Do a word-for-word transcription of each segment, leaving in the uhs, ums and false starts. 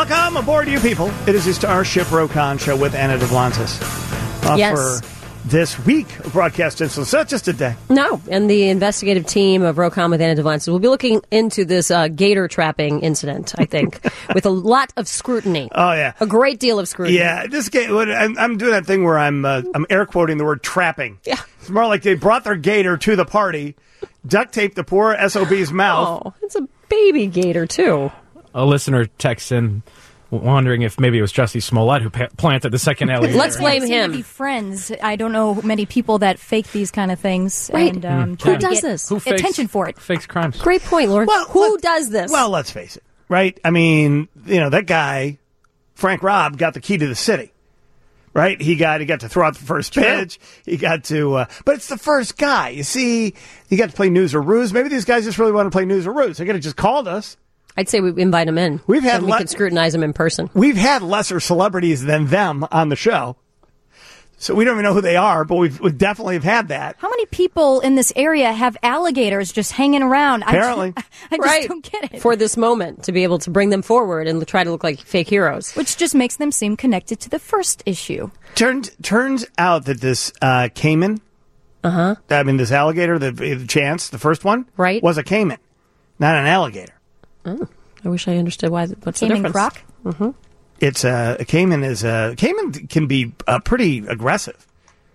Welcome aboard, you people. It is the Starship Rokon show with Anna Duvlantis. Uh, yes. For this week of broadcast incidents. Not just a day. No, and the investigative team of Rokon with Anna Duvlantis will be looking into this uh, gator trapping incident, I think, with a lot of scrutiny. Oh, yeah. A great deal of scrutiny. Yeah, this game, I'm, I'm doing that thing where I'm uh, I'm air quoting the word trapping. Yeah. It's more like they brought their gator to the party, duct taped the poor S O B's mouth. Oh, it's a baby gator, too. A listener texts in wondering if maybe it was Jussie Smollett who pa- planted the second alligator. Let's blame They seem him. to be friends. I don't know many people that fake these kind of things. Right. And, um, Who try to does get this? Who fakes, attention for it. Fakes crimes. Great point, Lauren. Well, Who let- does this? Well, let's face it, right? I mean, you know, that guy, Frank Robb, got the key to the city, right? He got he got to throw out the first pitch. He got to, uh, but it's the first guy. You see, he got to play news or ruse. Maybe these guys just really want to play news or ruse. They could have just called us. I'd say we invite him in. We've had and we le- could scrutinize him in person. We've had lesser celebrities than them on the show, so we don't even know who they are, but we've, we definitely have had that. How many people in this area have alligators just hanging around? Apparently. I just, I just Right. don't get it. For this moment, to be able to bring them forward and try to look like fake heroes. Which just makes them seem connected to the first issue. Turns turns out that this uh, caiman, Uh-huh. I mean, this alligator, the, the chance, the first one, Right. was a caiman, not an alligator. Oh, I wish I understood why. What's Cayman the difference? croc? It's a, a caiman is a caiman can be uh, pretty aggressive.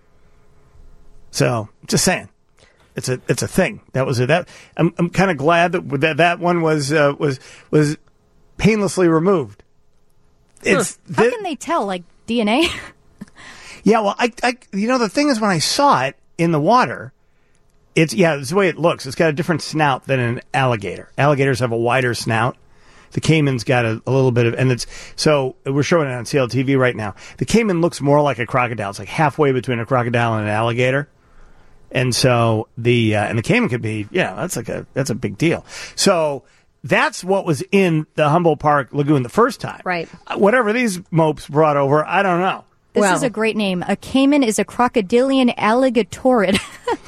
So, just saying, it's a it's a thing. That was a, that. I'm I'm kind of glad that that that one was uh, was was painlessly removed. It's How thi- can they tell? Like D N A? yeah. Well, I I you know the thing is when I saw it in the water. It's yeah, it's the way it looks. It's got a different snout than an alligator. Alligators have a wider snout. The caiman's got a, a little bit of, and it's so we're showing it on C L T V right now. The caiman looks more like a crocodile. It's like halfway between a crocodile and an alligator, and so the uh, and the caiman could be yeah, that's like a that's a big deal. So that's what was in the Humboldt Park Lagoon the first time. Right. Uh, Whatever these mopes brought over, I don't know. This Well- is a great name. A caiman is a crocodilian alligatorid.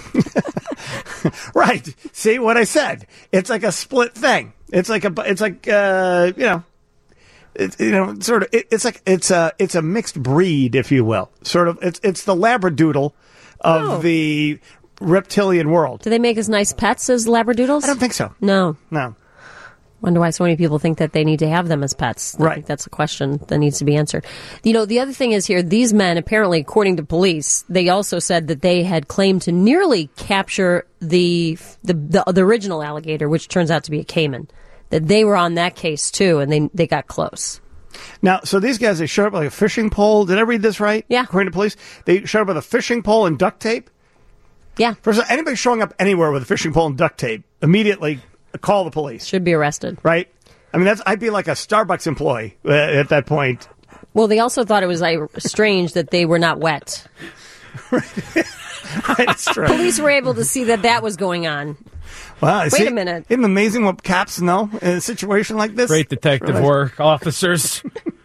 Right. See what I said? It's like a split thing. It's like a. It's like uh, you know. It's you know sort of. It, it's like it's a it's a mixed breed, if you will. Sort of. It's it's the labradoodle of Oh. the reptilian world. Do they make as nice pets as labradoodles? I don't think so. No. No. Wonder why so many people think that they need to have them as pets. I Right. think that's a question that needs to be answered. You know, the other thing is here, these men, apparently, according to police, they also said that they had claimed to nearly capture the the, the, the original alligator, which turns out to be a caiman. That they were on that case, too, and they they got close. Now, so these guys, they showed up with like a fishing pole. Did I read this right? Yeah. According to police, they showed up with a fishing pole and duct tape. Yeah, First of all, anybody showing up anywhere with a fishing pole and duct tape, immediately call the police. should be arrested. Right? I mean, that's I'd be like a Starbucks employee uh, at that point. Well, they also thought it was like, strange that they were not wet. That's true. Police were able to see that that was going on. Wow, Wait see, a minute. Isn't it amazing what cops know in a situation like this? Great detective Really? work, officers.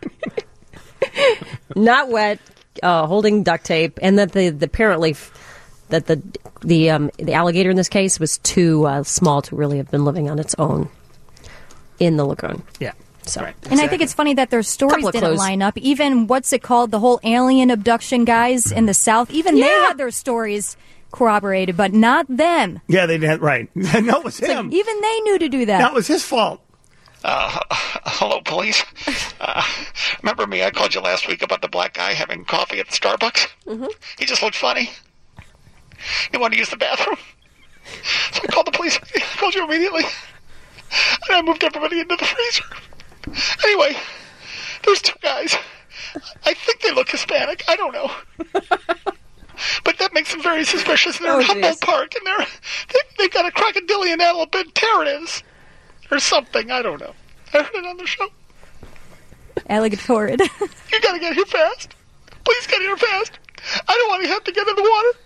Not wet, uh, holding duct tape, and that the, the apparently f- that the the um, the alligator in this case was too uh, small to really have been living on its own in the lagoon. Yeah. So, And I think it's funny that their stories Couple of didn't clues. line up. Even, what's it called, the whole alien abduction guys in the South, even they Yeah. had their stories corroborated, but not them. Yeah, they did. Right. No, it was him. Even they knew to do that. That was his fault. Uh, hello, police. Uh, remember me? I called you last week about the black guy having coffee at the Starbucks. Mm-hmm. He just looked funny. He wanted to use the bathroom. So I called the police. I called you immediately. And I moved everybody into the freezer. Anyway, there's two guys. I think they look Hispanic. I don't know. But that makes them very suspicious. They're Oh, in Humboldt geez. Park, and they're, they, they've got a crocodilian alligator or something. I don't know. I heard it on the show. Alligatorid. You gotta get here fast. Please get here fast. I don't want to have to get in the water.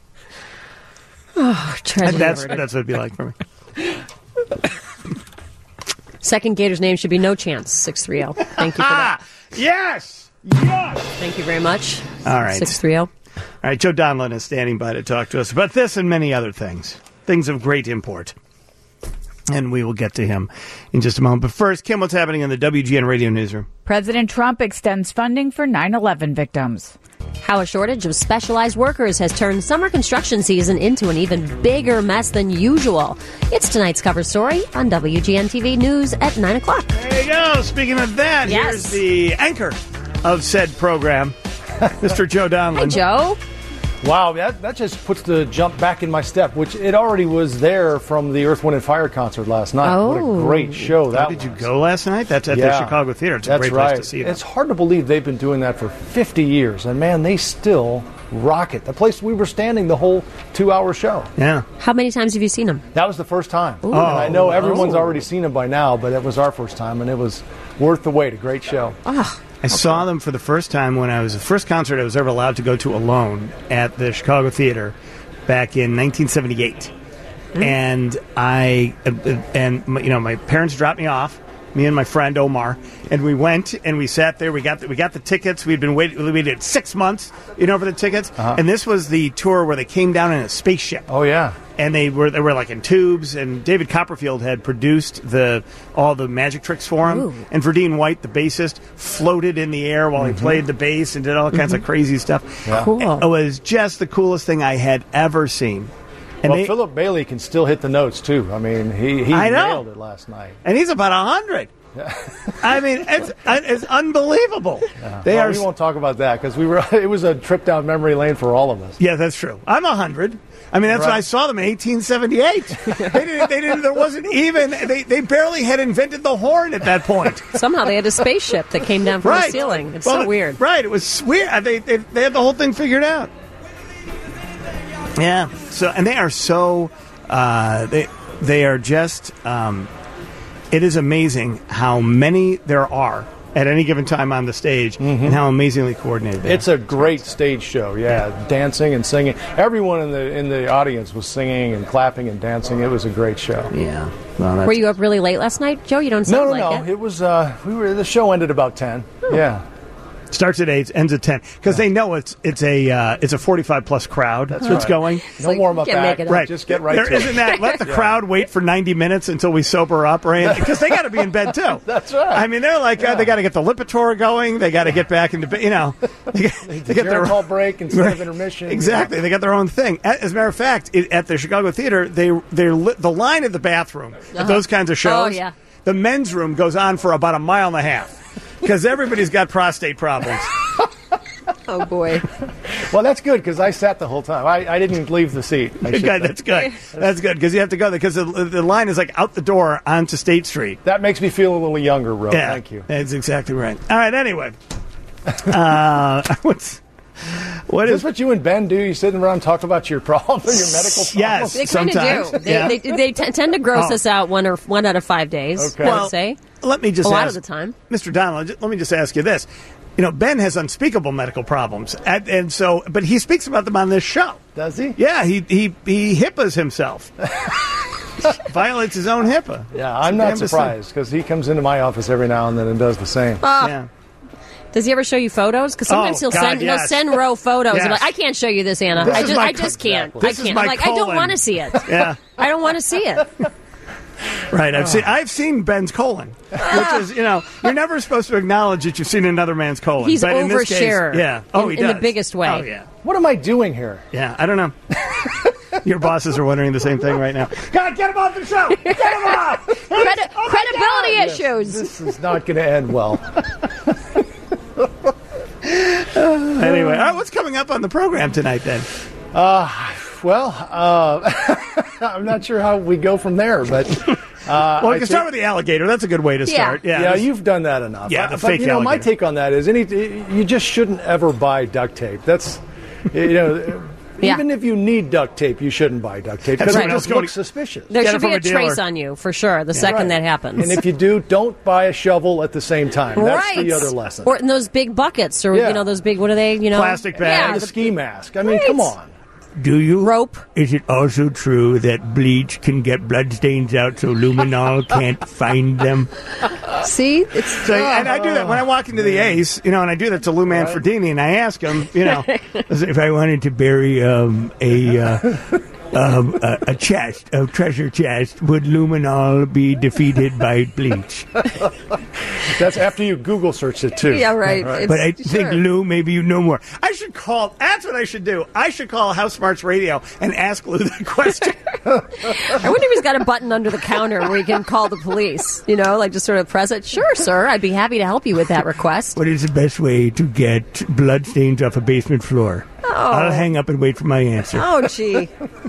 oh, tragedy That's averted. that's what it'd be like for me. Second Gator's name should be No Chance, six three zero. Thank you for that. Ah, yes, yes. Thank you very much. All right. six three zero. All right, Joe Donlin is standing by to talk to us about this and many other things. Things of great import. And we will get to him in just a moment. But first, Kim, what's happening in the W G N Radio Newsroom? President Trump extends funding for nine eleven victims. How a shortage of specialized workers has turned summer construction season into an even bigger mess than usual. It's tonight's cover story on W G N T V News at nine o'clock. There you go. Speaking of that, Yes. here's the anchor of said program, Mister Joe Donlin. Hi, Joe. Wow, that, that just puts the jump back in my step, which it already was there from the Earth, Wind, and Fire concert last night. Oh. What a great show that How did you was. go last night? That's at Yeah. the Chicago Theater. It's a That's great right. place to see them. It's hard to believe they've been doing that for fifty years, and man, they still rock it. The place we were standing the whole two-hour show. Yeah. How many times have you seen him? That was the first time. And I know everyone's already seen them by now, but it was our first time, and it was worth the wait. A great show. I saw them for the first time when I was the first concert I was ever allowed to go to alone at the Chicago Theater back in nineteen seventy-eight. And I, and you know, my parents dropped me off, me and my friend Omar, and we went and we sat there. We got the, we got the tickets. We'd been waiting. We waited six months, you know, for the tickets. Uh-huh. And this was the tour where they came down in a spaceship. Oh, yeah. And they were they were like in tubes, and David Copperfield had produced the all the magic tricks for him. Ooh. And Verdine White, the bassist, floated in the air while he played the bass and did all kinds of crazy stuff. Yeah. Cool. It was just the coolest thing I had ever seen. And Well, they- Philip Bailey can still hit the notes, too. I mean, he, he I know. nailed it last night. and he's about a hundred. I mean, it's it's unbelievable. They Well, are. we won't talk about that because we were. It was a trip down memory lane for all of us. Yeah, that's true. I'm a hundred. I mean, that's when Right. I saw them in eighteen seventy-eight. they didn't. They didn't. There wasn't even. They they barely had invented the horn at that point. Somehow they had a spaceship that came down from Right. the ceiling. It's Well, so weird. Right. It was weird. They, they they had the whole thing figured out. Yeah. So and they are so. Uh, they they are just. Um, it is amazing how many there are at any given time on the stage, and how amazingly coordinated they It's are. a great stage show. Yeah, dancing and singing. Everyone in the in the audience was singing and clapping and dancing. It was a great show. Yeah. Well, that's, Were you up really late last night, Joe? You don't sound No, no, like no. it. It was. Uh, we were. The show ended about ten. Yeah. starts at eight, ends at ten, because they know it's it's a uh, it's a forty-five plus crowd that's, right. going. No like, more about you can't that. make it up. Right. Just get right there to isn't it. that. Let the crowd wait for ninety minutes until we sober up, right? Because they got to be in bed too. That's right. I mean, they're like uh, they got to get the Lipitor going. They got to get back into bed. You know, they, got- they The get their Geritol break instead Right. of intermission. Exactly. They got their own thing. A- As a matter of fact, it, at the Chicago Theater, they they li- the line at the bathroom at those kinds of shows. Oh, yeah. The men's room goes on for about a mile and a half because everybody's got prostate problems. Oh, boy. Well, that's good because I sat the whole time. I, I didn't leave the seat. I should Good, say. that's good. That's good because you have to go there because the, the line is like out the door onto State Street. That makes me feel a little younger, Ro. Yeah, Thank you. That's exactly right. All right. Anyway, uh, what's what Is is this what you and Ben do? You sit around and talk about your problems, your medical problems? Yes. They kind of Sometimes, do. They, yeah. they, they t- tend to gross Oh. us out one or one out of five days, Okay. I Well, would say. Let me just A lot ask, of the time. Mister Donald. ju- Let me just ask you this. You know, Ben has unspeakable medical problems, and, and so, but he speaks about them on this show. Does he? Yeah, he he he HIPAAs himself. Violates his own HIPAA. Yeah, It's I'm the not damnedest surprised because he comes into my office every now and then and does the same. thing. Yeah. Does he ever show you photos? Because sometimes Oh, he'll God, send he'll yes. send Roe photos. Yes. I'm like, I can't show you this, Anna. This I is just, my I just co- can't. This I is can't. my I'm like, I don't colon. want to see it. Yeah. I don't want to see it. Right, I've seen I've seen Ben's colon, which is you know you're never supposed to acknowledge that you've seen another man's colon. He's but in this case, oversharer. yeah. Oh, in, he in the does. biggest way. Oh yeah, What am I doing here? yeah. I don't know. Your bosses are wondering the same thing right now. God, get him off the show! Get him off! Credi- Oh, my credibility God! issues. This is not going to end well. Anyway, all right, what's coming up on the program tonight then? Well, uh, I'm not sure how we go from there, but uh, Well, we I can start think- with the alligator. That's a good way to Yeah. start. Yeah, Yeah, this- you've done that enough. Yeah, Uh, the but, fake you know, my alligator. take on that is any you just shouldn't ever buy duct tape. That's you know. Yeah. Even if you need duct tape, you shouldn't buy duct tape because That's it right. just Let's go looks to- suspicious. There Get it should from be a a trace dealer. on you for sure. The second Right. that happens. And if you do, don't buy a shovel at the same time. That's right. the other lesson. Or in those big buckets, or Yeah. you know those big. What are they? You know, Plastic bags. Yeah, and a the ski mask. I mean, Right. come on. Do you rope. Is it also true that bleach can get bloodstains out so luminol can't find them? See, it's So, and I do that when I walk into the Ace, you know, and I do that to Lou Manfredini, and I ask him, you know, if I wanted to bury um, a uh, um, a, a chest, a treasure chest, would luminol be defeated by bleach? That's after you Google search it, too. Yeah, right. It's- But I sure. think, Lou, maybe you know more. I should call, that's what I should do. I should call House Smarts Radio and ask Lou that question. I wonder if he's got a button under the counter where he can call the police, you know, like just sort of press it. Sure, sir, I'd be happy to help you with that request. What is the best way to get blood stains off a basement floor? I'll hang up and wait for my answer. Oh, gee.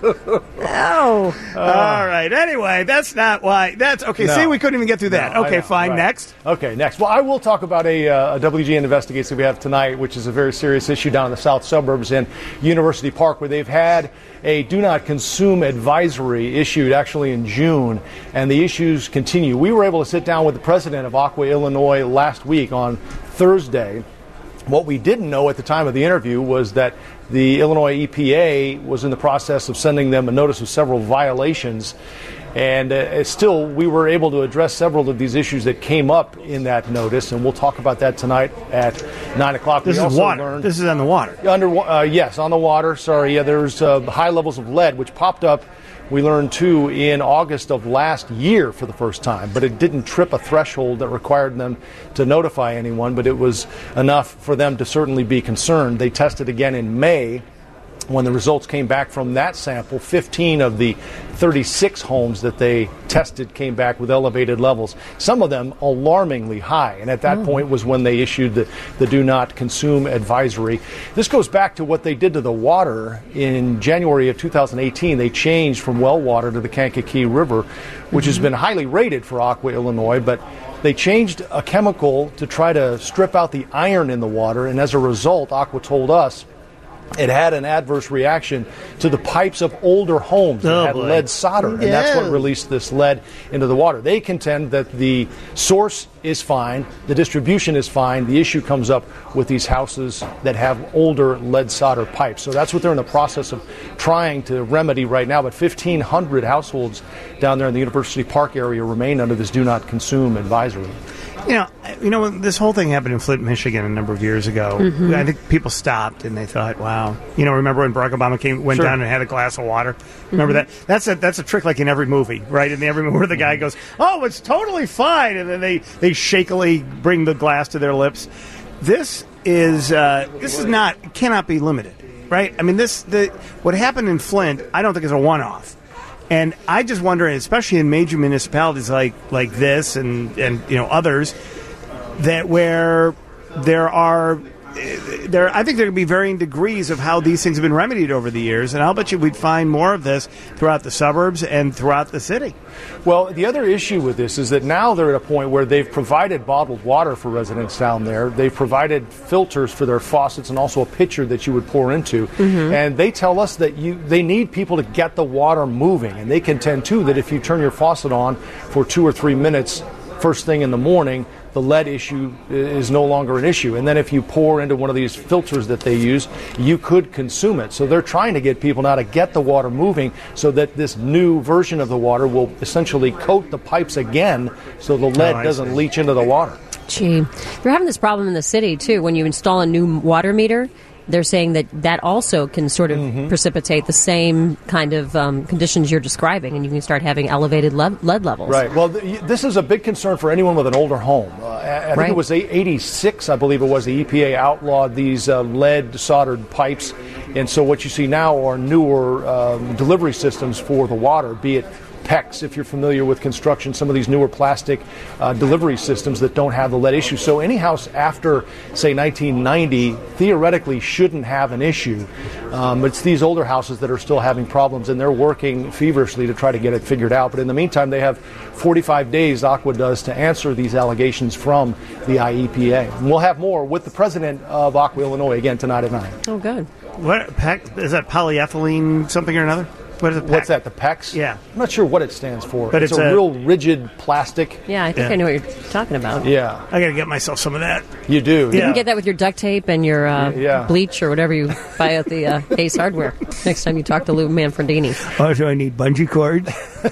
Oh. All right. Anyway, that's not why. That's okay. No. See, we couldn't even get through that. No, I okay, know, fine. right. Next. Okay, next. Well, I will talk about a, uh, a W G N Investigates that we have tonight, which is a very serious issue down in the south suburbs in University Park, where they've had a do not consume advisory issued actually in June, and the issues continue. We were able to sit down with the president of Aqua Illinois last week on Thursday. What we didn't know at the time of the interview was that the Illinois E P A was in the process of sending them a notice of several violations. And uh, still, we were able to address several of these issues that came up in that notice, and we'll talk about that tonight at nine o'clock. This we is also water. learned- This is on the water. Under, uh, yes, on the water. Sorry, yeah, there's uh, high levels of lead, which popped up, we learned too, in August of last year for the first time. But it didn't trip a threshold that required them to notify anyone, but it was enough for them to certainly be concerned. They tested again in May. When the results came back from that sample, fifteen of the thirty-six homes that they tested came back with elevated levels, some of them alarmingly high. And at that Mm. point was when they issued the, the do not consume advisory. This goes back to what they did to the water in January of two thousand eighteen. They changed from well water to the Kankakee River, which has been highly rated for Aqua Illinois, but they changed a chemical to try to strip out the iron in the water, and as a result, Aqua told us, it had an adverse reaction to the pipes of older homes that Oh, had boy. lead solder, and that's what Yeah. released this lead into the water. They contend that the source is fine, the distribution is fine. The issue comes up with these houses that have older lead solder pipes. So that's what they're in the process of trying to remedy right now. But fifteen hundred households down there in the University Park area remain under this do not consume advisory. You know, you know, when this whole thing happened in Flint, Michigan, a number of years ago. Mm-hmm. I think people stopped and they thought, "Wow." You know, remember when Barack Obama came, went Sure. down and had a glass of water? Remember that? That's a that's a trick like in every movie, right? In every movie where the guy goes, "Oh, it's totally fine," and then they they shakily bring the glass to their lips. This is uh, this is not cannot be limited, right? I mean, this the what happened in Flint, I don't think is a one-off. And I just wonder, especially in major municipalities like, like this and, and you know others, that where there are there, I think there can be varying degrees of how these things have been remedied over the years, and I'll bet you we'd find more of this throughout the suburbs and throughout the city. Well, the other issue with this is that now they're at a point where they've provided bottled water for residents down there. They've provided filters for their faucets and also a pitcher that you would pour into. Mm-hmm. And they tell us that you they need people to get the water moving. And they contend, too, that if you turn your faucet on for two or three minutes first thing in the morning, the lead issue is no longer an issue. And then if you pour into one of these filters that they use, you could consume it. So they're trying to get people now to get the water moving so that this new version of the water will essentially coat the pipes again so the lead Oh, I doesn't see. leach into the water. Gee, they're having this problem in the city, too. When you install a new water meter, they're saying that that also can sort of Mm-hmm. precipitate the same kind of um, conditions you're describing, and you can start having elevated le- lead levels. Right. Well, th- this is a big concern for anyone with an older home. Uh, I, I think Right. it was eighty-six, I believe it was, the E P A outlawed these uh, lead soldered pipes. And so what you see now are newer um, delivery systems for the water, be it PEX, if you're familiar with construction, some of these newer plastic uh, delivery systems that don't have the lead issue. So any house after, say, nineteen ninety, theoretically shouldn't have an issue. Um, it's these older houses that are still having problems, and they're working feverishly to try to get it figured out. But in the meantime, they have forty-five days, Aqua does, to answer these allegations from the I E P A. And we'll have more with the president of Aqua Illinois again tonight at nine. Oh, good. What PEC, is that polyethylene something or another? What is it? What's that, the PEX? Yeah. I'm not sure what it stands for. But it's, it's a, a- real rigid plastic. Yeah, I think Yeah. I know what you're talking about. Yeah, I got to get myself some of that. you do. You Yeah. can get that with your duct tape and your uh, Yeah. bleach or whatever you buy at the uh, Ace Hardware next time you talk to Lou Manfredini. Also, I need bungee cords.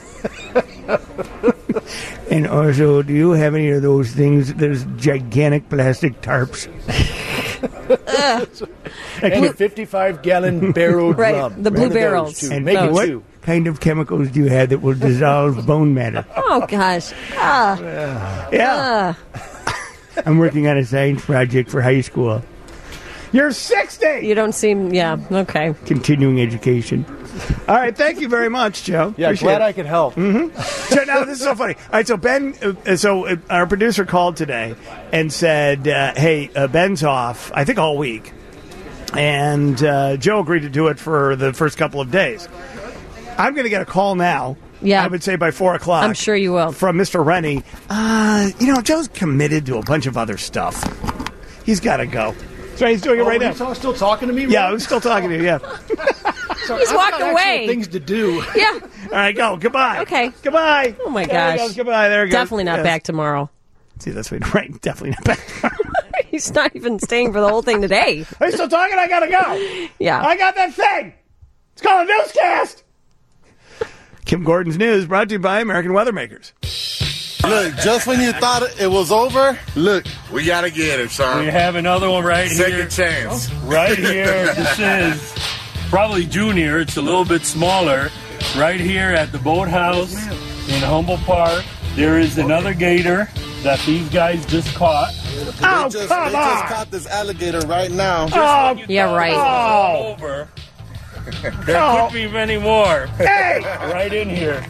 And also, do you have any of those things, those gigantic plastic tarps? And a fifty-five gallon barrel Right, drum. the blue One of those, barrels. too. And Make it what two. kind of chemicals do you have that will dissolve bone matter? Oh gosh. Ah. Yeah. I'm working on a science project for high school. You're sixty! You don't seem. Yeah. Okay. Continuing education. All right, thank you very much, Joe. Yeah, Appreciate glad it. I could help. So now this is so funny. All right, so Ben, uh, so uh, our producer called today and said, uh, "Hey, uh, Ben's off. I think all week," and uh, Joe agreed to do it for the first couple of days. I'm going to get a call now. Yeah. I would say by four o'clock. I'm sure you will. From Mister Rennie. Uh, you know, Joe's committed to a bunch of other stuff. He's got to go. So he's doing it right now. Are you still talking to me? Yeah, Rob? I'm still talking to you. Yeah. Sorry, He's I've walked got away. actual things to do. Yeah. All right, go. Goodbye. Okay. Goodbye. Oh my There he gosh. goes. Goodbye. There he goes. Definitely not Yes. back tomorrow. See, that's what, right. Definitely not back. He's not even staying for the whole thing today. Are you still talking? I gotta go. Yeah. I got that thing. It's called a newscast. Kim Gordon's News brought to you by American Weather Makers. Look, just when you thought it was over, look, we gotta get him, son. We have another one right Second here. chance. Right here. This is probably junior. It's a little bit smaller. Right here at the boathouse in Humboldt Park, there is another gator that these guys just caught. Oh, they just, come they just on. caught this alligator right now. Oh, Yeah, right. All over. There Oh. could be many more. hey. Right in here.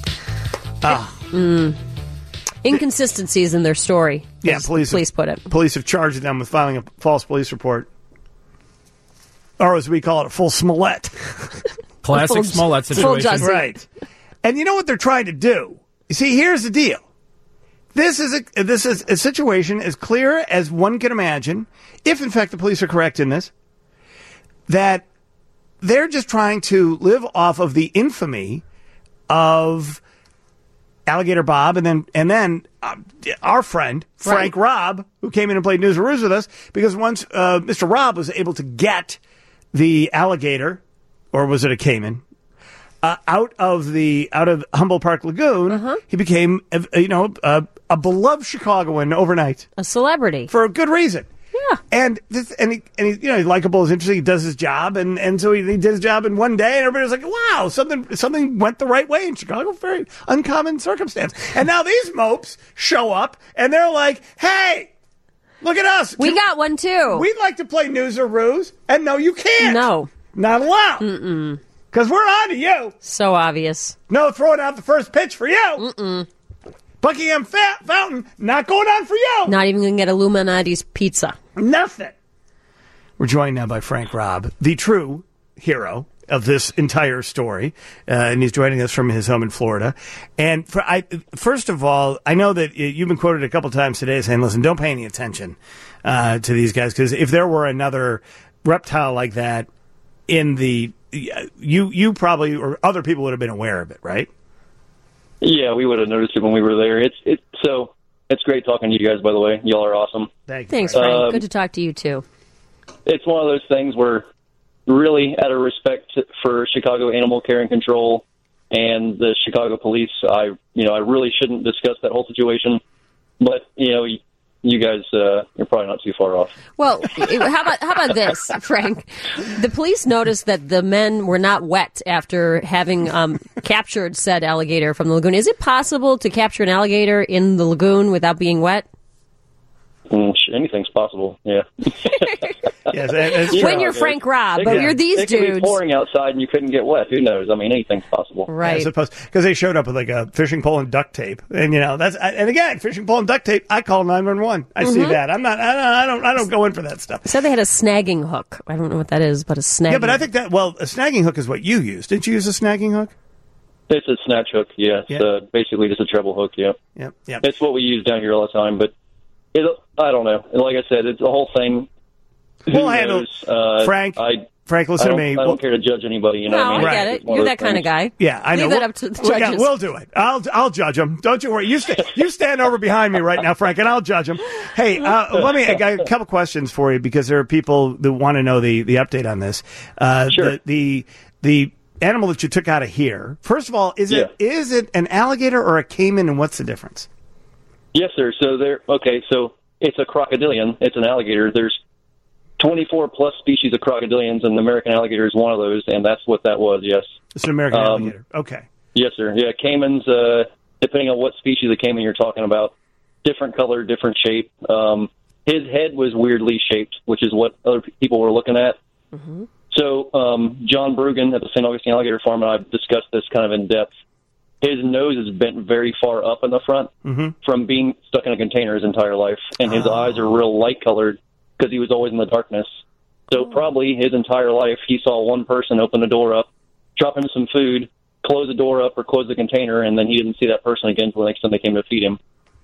Inconsistencies in their story. Yeah, as police. Police put it. Police have charged them with filing a false police report. Or as we call it, a full Smollett. Classic Full- Smollett full situation. justice. Right. And you know what they're trying to do? You see, here's the deal. This is a this is a situation as clear as one can imagine, if in fact the police are correct in this, that they're just trying to live off of the infamy of Alligator Bob and then and then uh, our friend Frank Right. Robb, who came in and played News and Ruse with us, because once uh, Mister Robb was able to get the alligator, or was it a caiman, uh, out of the out of Humboldt Park Lagoon, he became uh, you know uh, a beloved Chicagoan overnight A celebrity. for a good reason. Yeah. And this, and he, and he, you know, he's likable, he's interesting, he does his job, and, and so he, he did his job in one day, and everybody was like, wow, something something went the right way in Chicago, very uncommon circumstance. And now these mopes show up, and they're like, hey, look at us. We Can- got one too. We'd like to play News or Ruse, and no, you can't. No. Not allowed. Mm-mm. Because we're on to you. So obvious. No throwing out the first pitch for you. Mm-mm. Buckingham Fa- Fountain, not going on for you. Not even going to get Illuminati's pizza. Nothing. We're joined now by Frank Robb, the true hero of this entire story, uh, and he's joining us from his home in Florida. And for, I, first of all, I know that you've been quoted a couple times today saying, listen, don't pay any attention uh, to these guys, because if there were another reptile like that in the, you you probably, or other people would have been aware of it, right? Yeah, we would have noticed it when we were there. It's it so it's great talking to you guys, by the way. Y'all are awesome. Thank you. Thanks, Frank. Um, Good to talk to you too. It's one of those things where, really, out of respect for Chicago Animal Care and Control and the Chicago Police, I you know I really shouldn't discuss that whole situation. But you know, you, you guys, uh, you're probably not too far off. Well, it- how about how about this, Frank? The police noticed that the men were not wet after having um, captured said alligator from the lagoon. Is it possible to capture an alligator in the lagoon without being wet? Mm, sh- anything's possible. Yeah. Yes, and- and- You know When how you're it goes. Frank Robb, It but could- you're these it could be dudes. pouring outside and you couldn't get wet. Who knows? I mean, anything's possible. Right. As opposed, because they showed up with like a fishing pole and duct tape, and you know that's and again fishing pole and duct tape. I call nine one one. I see that. I'm not. I don't. I don't. I don't go in for that stuff. Said they had a snagging hook. I don't know what that is, but a snagging. Yeah, but I think that well, a snagging hook is what you use. Didn't you use a snagging hook? It's a snatch hook. Yeah. It's Yeah. uh, basically just a treble hook. Yeah. Yep. Yep. It's what we use down here all the time, but it, I don't know. And like I said, it's the whole thing. Who We'll handle- knows? Uh, Frank, I, Frank, listen I to don't, me. I We'll- don't care to judge anybody. You know, No, what I I mean? get It's it. one You're of that those kind of things. guy. Yeah, I know. Leave that We'll- up to the well, yeah, judges. we'll do it. I'll I'll judge them. Don't you worry. You st- you stand over behind me right now, Frank, and I'll judge them. Hey, uh, let me. I got a couple questions for you because there are people that want to know the, the update on this. Uh, Sure. The, the the animal that you took out of here. First of all, is it is it an alligator or a caiman, and what's the difference? Yes, sir. So there. Okay, so it's a crocodilian. It's an alligator. There's twenty-four plus species of crocodilians, and the American alligator is one of those, and that's what that was, yes. It's an American Um, alligator. Okay. Yes, sir. Yeah, caimans, uh, depending on what species of caiman you're talking about, different color, different shape. Um, his head was weirdly shaped, which is what other people were looking at. Mm-hmm. So um, John Brugan at the Saint Augustine Alligator Farm, and I've discussed this kind of in depth, his nose is bent very far up in the front Mm-hmm. from being stuck in a container his entire life, and his Oh. eyes are real light-colored because he was always in the darkness. So probably his entire life he saw one person open the door up, drop him some food, close the door up or close the container, and then he didn't see that person again until the next time they came to feed him.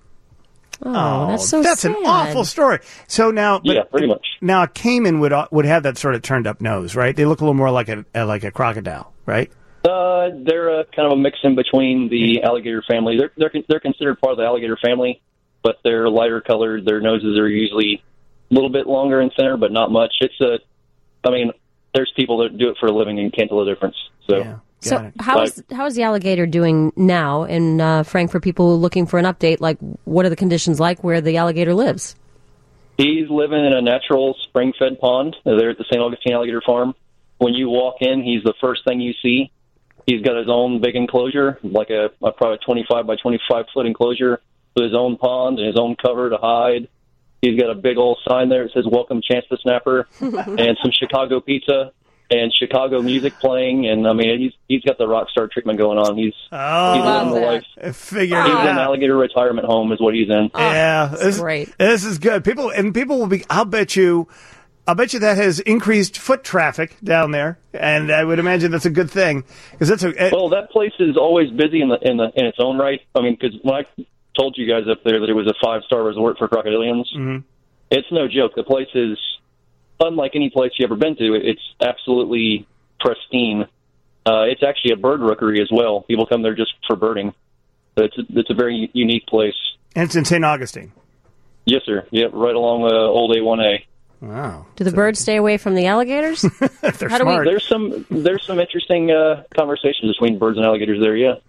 Oh, that's so That's sad. an awful story. So now, but, Yeah, pretty much. Now a caiman would would have that sort of turned up nose, right? They look a little more like a uh, like a crocodile, right? Uh, they're a, kind of a mix in between the alligator family. They're they're con- they're considered part of the alligator family, but they're lighter colored. Their noses are usually a little bit longer in center, but not much. It's a, I mean, there's people that do it for a living and can't tell the difference. So. Yeah. So Got it. how is how is the alligator doing now? And uh, Frank, for people looking for an update, like what are the conditions like where the alligator lives? He's living in a natural spring-fed pond. They're at the Saint Augustine Alligator Farm. When you walk in, he's the first thing you see. He's got his own big enclosure, like a, a probably twenty-five by twenty-five foot enclosure with his own pond and his own cover to hide. He's got a big old sign there that says "Welcome, Chance the Snapper," and some Chicago pizza and Chicago music playing. And I mean, he's he's got the rock star treatment going on. He's Oh, he's living the life. I figured He's it in an out. alligator retirement home, is what he's in. Yeah, this, great. This is good. People and people will be. I'll bet you. I'll bet you that has increased foot traffic down there, and I would imagine that's a good thing because that's a. It, Well, that place is always busy in the in the in its own right. I mean, because when I told you guys up there that it was a five star resort for crocodilians, Mhm. it's no joke. The place is unlike any place you ever been to. It's absolutely pristine. Uh, it's actually a bird rookery as well. People come there just for birding. So it's a, it's a very unique place. and it's in Saint Augustine. Yes, sir. Yep, right along uh, Old A one A. Wow. Do the birds stay away from the alligators? They're How do we- smart. There's some there's some interesting uh, conversations between birds and alligators there. Yeah.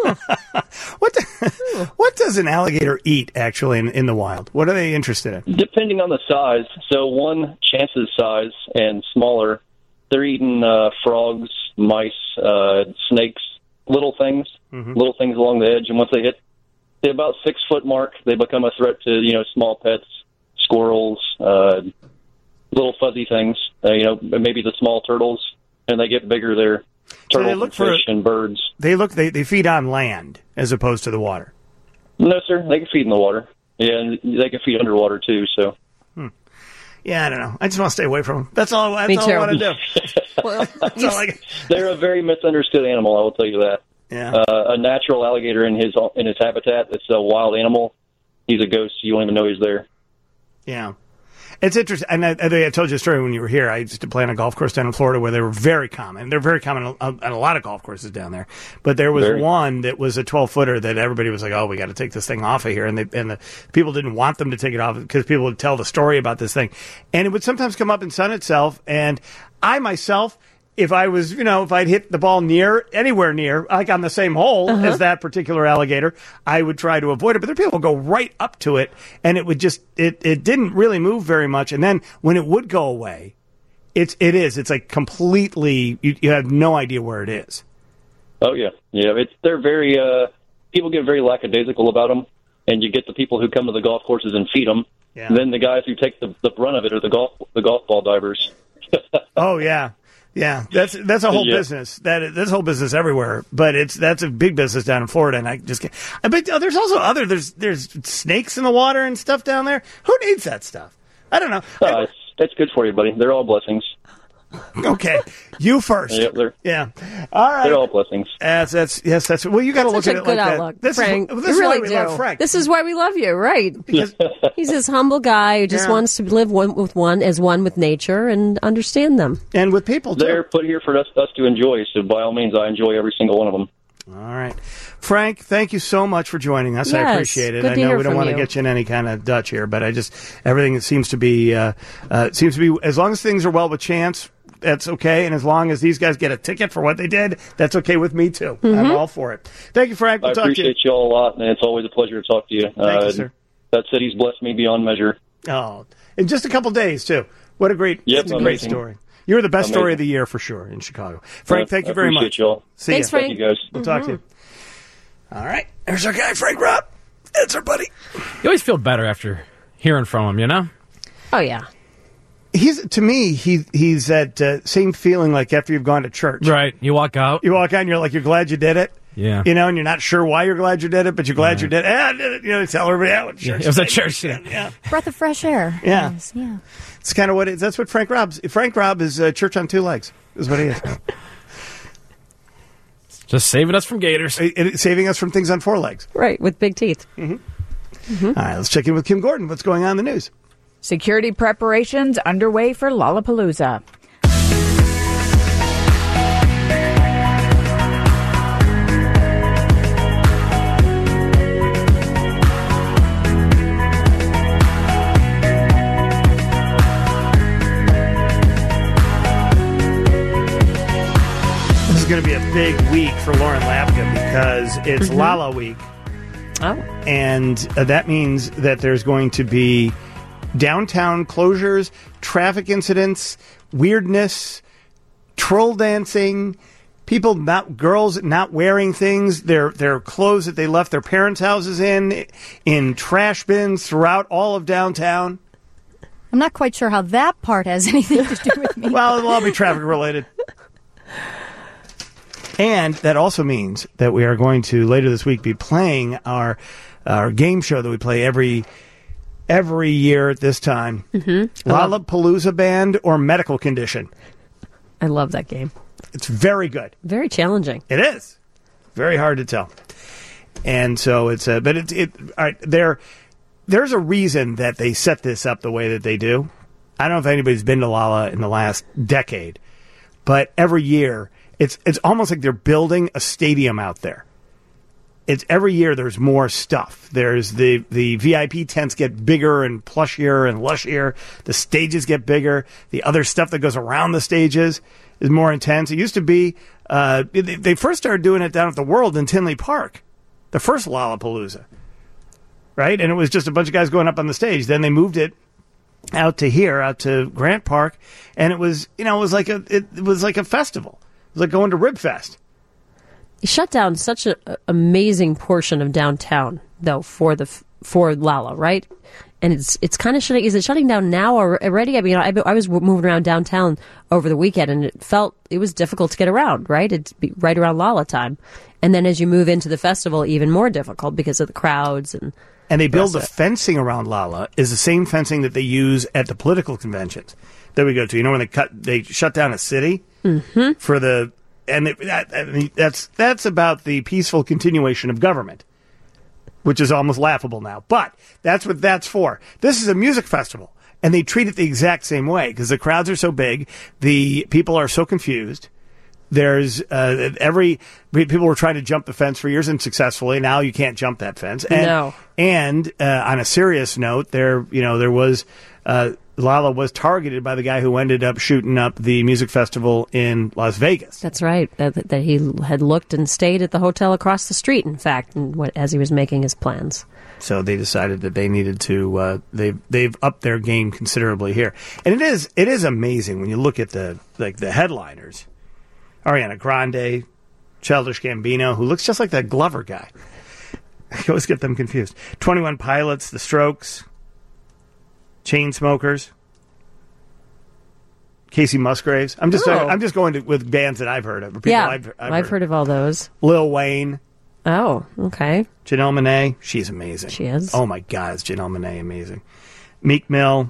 What the, what does an alligator eat actually in, in the wild? What are they interested in? Depending on the size. So one Chance's size and smaller, they're eating uh, frogs, mice, uh, snakes, little things, Mhm. little things along the edge. And once they hit the about six foot mark, they become a threat to you know small pets, squirrels, uh, little fuzzy things. Uh, you know maybe the small turtles, and they get bigger. They're So they turtles, look and for- fish, and birds. They look. They, they feed on land as opposed to the water. No, sir, they can feed in the water. Yeah, and they can feed underwater too. So. Yeah, I don't know. I just want to stay away from them. That's all. That's Me all too. I want to do. Well, That's all I, They're a very misunderstood animal, I will tell you that. yeah. Uh, a natural alligator in his in his habitat. It's a wild animal. He's a ghost. You won't even know he's there. Yeah. It's interesting. And I, I think I told you a story when you were here. I used to play on a golf course down in Florida where they were very common. They're very common on, on a lot of golf courses down there. But there was Very. one that was a twelve footer that everybody was like, oh, we got to take this thing off of here. And they, and the people didn't want them to take it off because people would tell the story about this thing. And it would sometimes come up and sun itself. And I myself, if I was, you know, if I'd hit the ball near, anywhere near, like on the same hole as that particular alligator, I would try to avoid it. But there are people who go right up to it, and it would just, it, it didn't really move very much. And then when it would go away, it's, it is, it's like completely, you, you have no idea where it is. Oh yeah, yeah. It's they're very. Uh, people get very lackadaisical about them, and you get the people who come to the golf courses and feed them. Yeah. And then the guys who take the the brunt of it are the golf the golf ball divers. Oh yeah. Yeah, that's that's a whole Yeah. business. That that's a whole business everywhere, but it's that's a big business down in Florida. And I just can't. I bet oh, there's also other there's there's snakes in the water and stuff down there. Who needs that stuff? I don't know. Uh, it's, it's good for you, buddy. They're all blessings. Okay, you first. Yeah, they're Yeah, all right. they're all blessings. That's that's yes. That's well. You got to look Such at a it good like outlook, that. This Frank. is this you is really why we do. love Frank. This is why we love you, right? Because He's this humble guy who just Yeah. wants to live one with one as one with nature and understand them. and with people too. They're put here for us us to enjoy. So by all means, I enjoy every single one of them. All right, Frank. Thank you so much for joining us. I Yes, appreciate it. good I to know hear we don't from want to you. get you in any kind of Dutch here, but I just everything seems to be uh, uh, seems to be as long as things are well with Chance. That's okay, and as long as these guys get a ticket for what they did, that's okay with me too. Mm-hmm. I'm all for it. Thank you, Frank. We'll I talk to you. appreciate you all a lot, and it's always a pleasure to talk to you. Thank uh, you, sir. That city's blessed me beyond measure. Oh, in just a couple days, too. What a great, Yep, it's a great amazing. story. You were the best Amazing. story of the year for sure in Chicago. Frank, Uh, thank you I very appreciate much. you all. See Thanks, ya. Frank. Thank you, guys. We'll talk to you. All right. There's our guy, Frank Robb. That's our buddy. You always feel better after hearing from him, you know? Oh, yeah. He's to me, he he's that uh, same feeling like after you've gone to church. Right. You walk out. You walk out and you're like, you're glad you did it. Yeah. You know, and you're not sure why you're glad you did it, but you're glad you did it. Eh, I did it. You know, tell everybody out at church. It was at today. church. Yeah. Yeah. Breath of fresh air. Yeah. Yes, yeah. It's kind of what it is. That's what Frank Robb's. Frank Robb is uh, church on two legs, is what he is. Just saving us from gators. It- it- saving us from things on four legs. Right, with big teeth. All right, let's check in with Kim Gordon. What's going on in the news? Security preparations underway for Lollapalooza. This is going to be a big week for Lauren Lapka because it's Lala Week. Oh. And uh, that means that there's going to be downtown closures, traffic incidents, weirdness, troll dancing, people not girls not wearing things, their their clothes that they left their parents' houses in, in trash bins throughout all of downtown. I'm not quite sure how that part has anything to do with me. Well, it'll all be traffic related. And that also means that we are going to later this week be playing our our game show that we play every every year at this time. Mm-hmm. Lollapalooza Band or Medical Condition. I love that game. It's very good. Very challenging. It is very hard to tell. And so it's a, but it's it. All right, there, there's a reason that they set this up the way that they do. I don't know if anybody's been to Lolla in the last decade, but every year it's it's almost like they're building a stadium out there. It's every year there's more stuff. There's the, the V I P tents get bigger and plushier and lushier. The stages get bigger. The other stuff that goes around the stages is more intense. It used to be, uh, they, they first started doing it down at the World in Tinley Park, the first Lollapalooza, right? And it was just a bunch of guys going up on the stage. Then they moved it out to here, out to Grant Park, and it was, you know, it was like a, it, it was like a festival. It was like going to Rib Fest. He shut down such an amazing portion of downtown, though, for the for Lala, right? And it's it's kind of shutting. Is it shutting down now already? I mean, I, I was moving around downtown over the weekend, and it felt it was difficult to get around. Right, it's right around Lala time, and then as you move into the festival, even more difficult because of the crowds and. And they build the fencing around Lala is the same fencing that they use at the political conventions that we go to. You know, when they cut, they shut down a city mm-hmm. for the. And it, that, I mean, that's that's about the peaceful continuation of government, which is almost laughable now. But that's what that's for. This is a music festival, and they treat it the exact same way because the crowds are so big, the people are so confused. There's uh, every people were trying to jump the fence for years unsuccessfully. Now you can't jump that fence. And, no. And uh, on a serious note, there you know there was. Uh, Lala was targeted by the guy who ended up shooting up the music festival in Las Vegas. That's right. That, that he had looked and stayed at the hotel across the street, in fact, and what, as he was making his plans. So they decided that they needed to. Uh, they've they've upped their game considerably here, and it is it is amazing when you look at the like the headliners: Ariana Grande, Childish Gambino, who looks just like that Glover guy. I always get them confused. twenty-one Pilots, The Strokes. Chainsmokers, Casey Musgraves. I'm just Oh. I'm just going to, with bands that I've heard of. or people Yeah, I've, I've, I've heard. heard of all those. Lil Wayne, Oh, okay. Janelle Monáe. She's amazing. She is. Oh my God, is Janelle Monáe amazing? Meek Mill,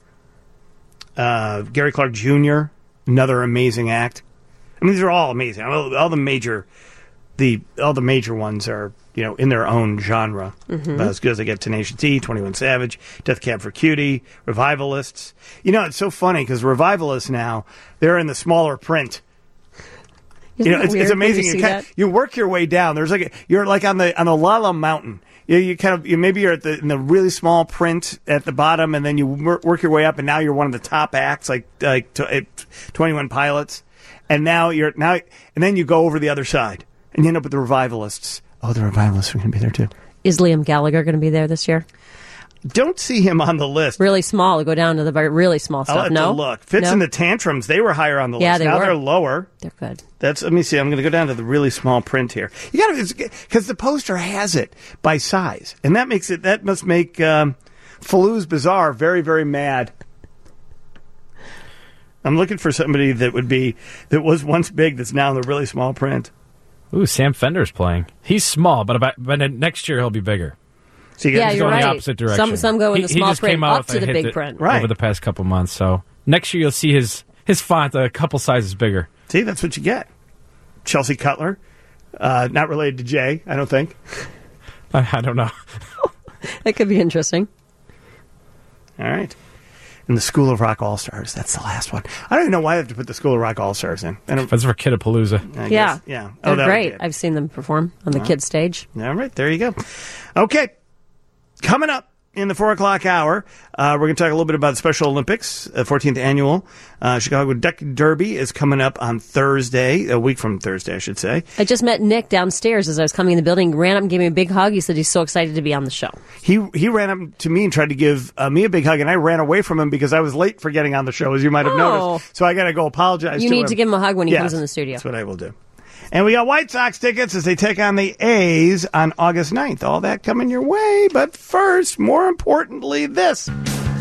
uh, Gary Clark Junior, another amazing act. I mean, these are all amazing. All, all the major, the all the major ones are. You know, in their own genre. Mm-hmm. About as good as they get. Tenacious D, twenty-one Savage, Death Cab for Cutie, Revivalists. You know, it's so funny because Revivalists now, they're in the smaller print. Isn't you know, that it's, weird it's when amazing. You, You, see kind that? you work your way down. There's like a, you're like on the on the Lala Mountain. You, you kind of you, maybe you're at the in the really small print at the bottom, and then you wor- work your way up, and now you're one of the top acts, like like twenty-one Pilots, and now you're now and then you go over the other side, and you end up with the Revivalists. Oh, the Revivalists are going to be there too. Is Liam Gallagher going to be there this year? Don't see him on the list. Really small. Go down to the very- really small I'll stuff. have no? to look. Fitz No? and the Tantrums, they were higher on the Yeah, list. they now were. they're lower. They're good. That's. Let me see. I'm going to go down to the really small print here. You got to, because the poster has it by size, and that makes it. That must make um, Fallou's Bazaar very, very mad. I'm looking for somebody that would be that was once big that's now in the really small print. Ooh, Sam Fender's playing. He's small, but about but next year he'll be bigger. So you Yeah, guys you're go in right. the opposite direction. Some some go in He- the he small just came print out up with to a the hit big that- print. Right. over the past couple months. So next year you'll see his his font a couple sizes bigger. See, that's what you get. Chelsea Cutler, uh, not related to Jay, I don't think. I, I don't know. That could be interesting. All right. And the School of Rock All Stars. That's the last one. I don't even know why I have to put the School of Rock All Stars in. I don't, That's for Kidapalooza. I Yeah. guess- yeah. They're that would great. be it. I've seen them perform on the kids' stage. All right, there you go. Okay, coming up in the four o'clock hour, uh, we're going to talk a little bit about the Special Olympics, the fourteenth annual uh, Chicago Duck Derby is coming up on Thursday, a week from Thursday, I should say. I just met Nick downstairs as I was coming in the building. Ran up and gave me a big hug. He said he's so excited to be on the show. He he ran up to me and tried to give uh, me a big hug, and I ran away from him because I was late for getting on the show, as you might have Oh. noticed. So I got to go apologize. You to need him. to give him a hug when he Yes, comes in the studio. That's what I will do. And we got White Sox tickets as they take on the A's on August ninth. All that coming your way. But first, more importantly, this.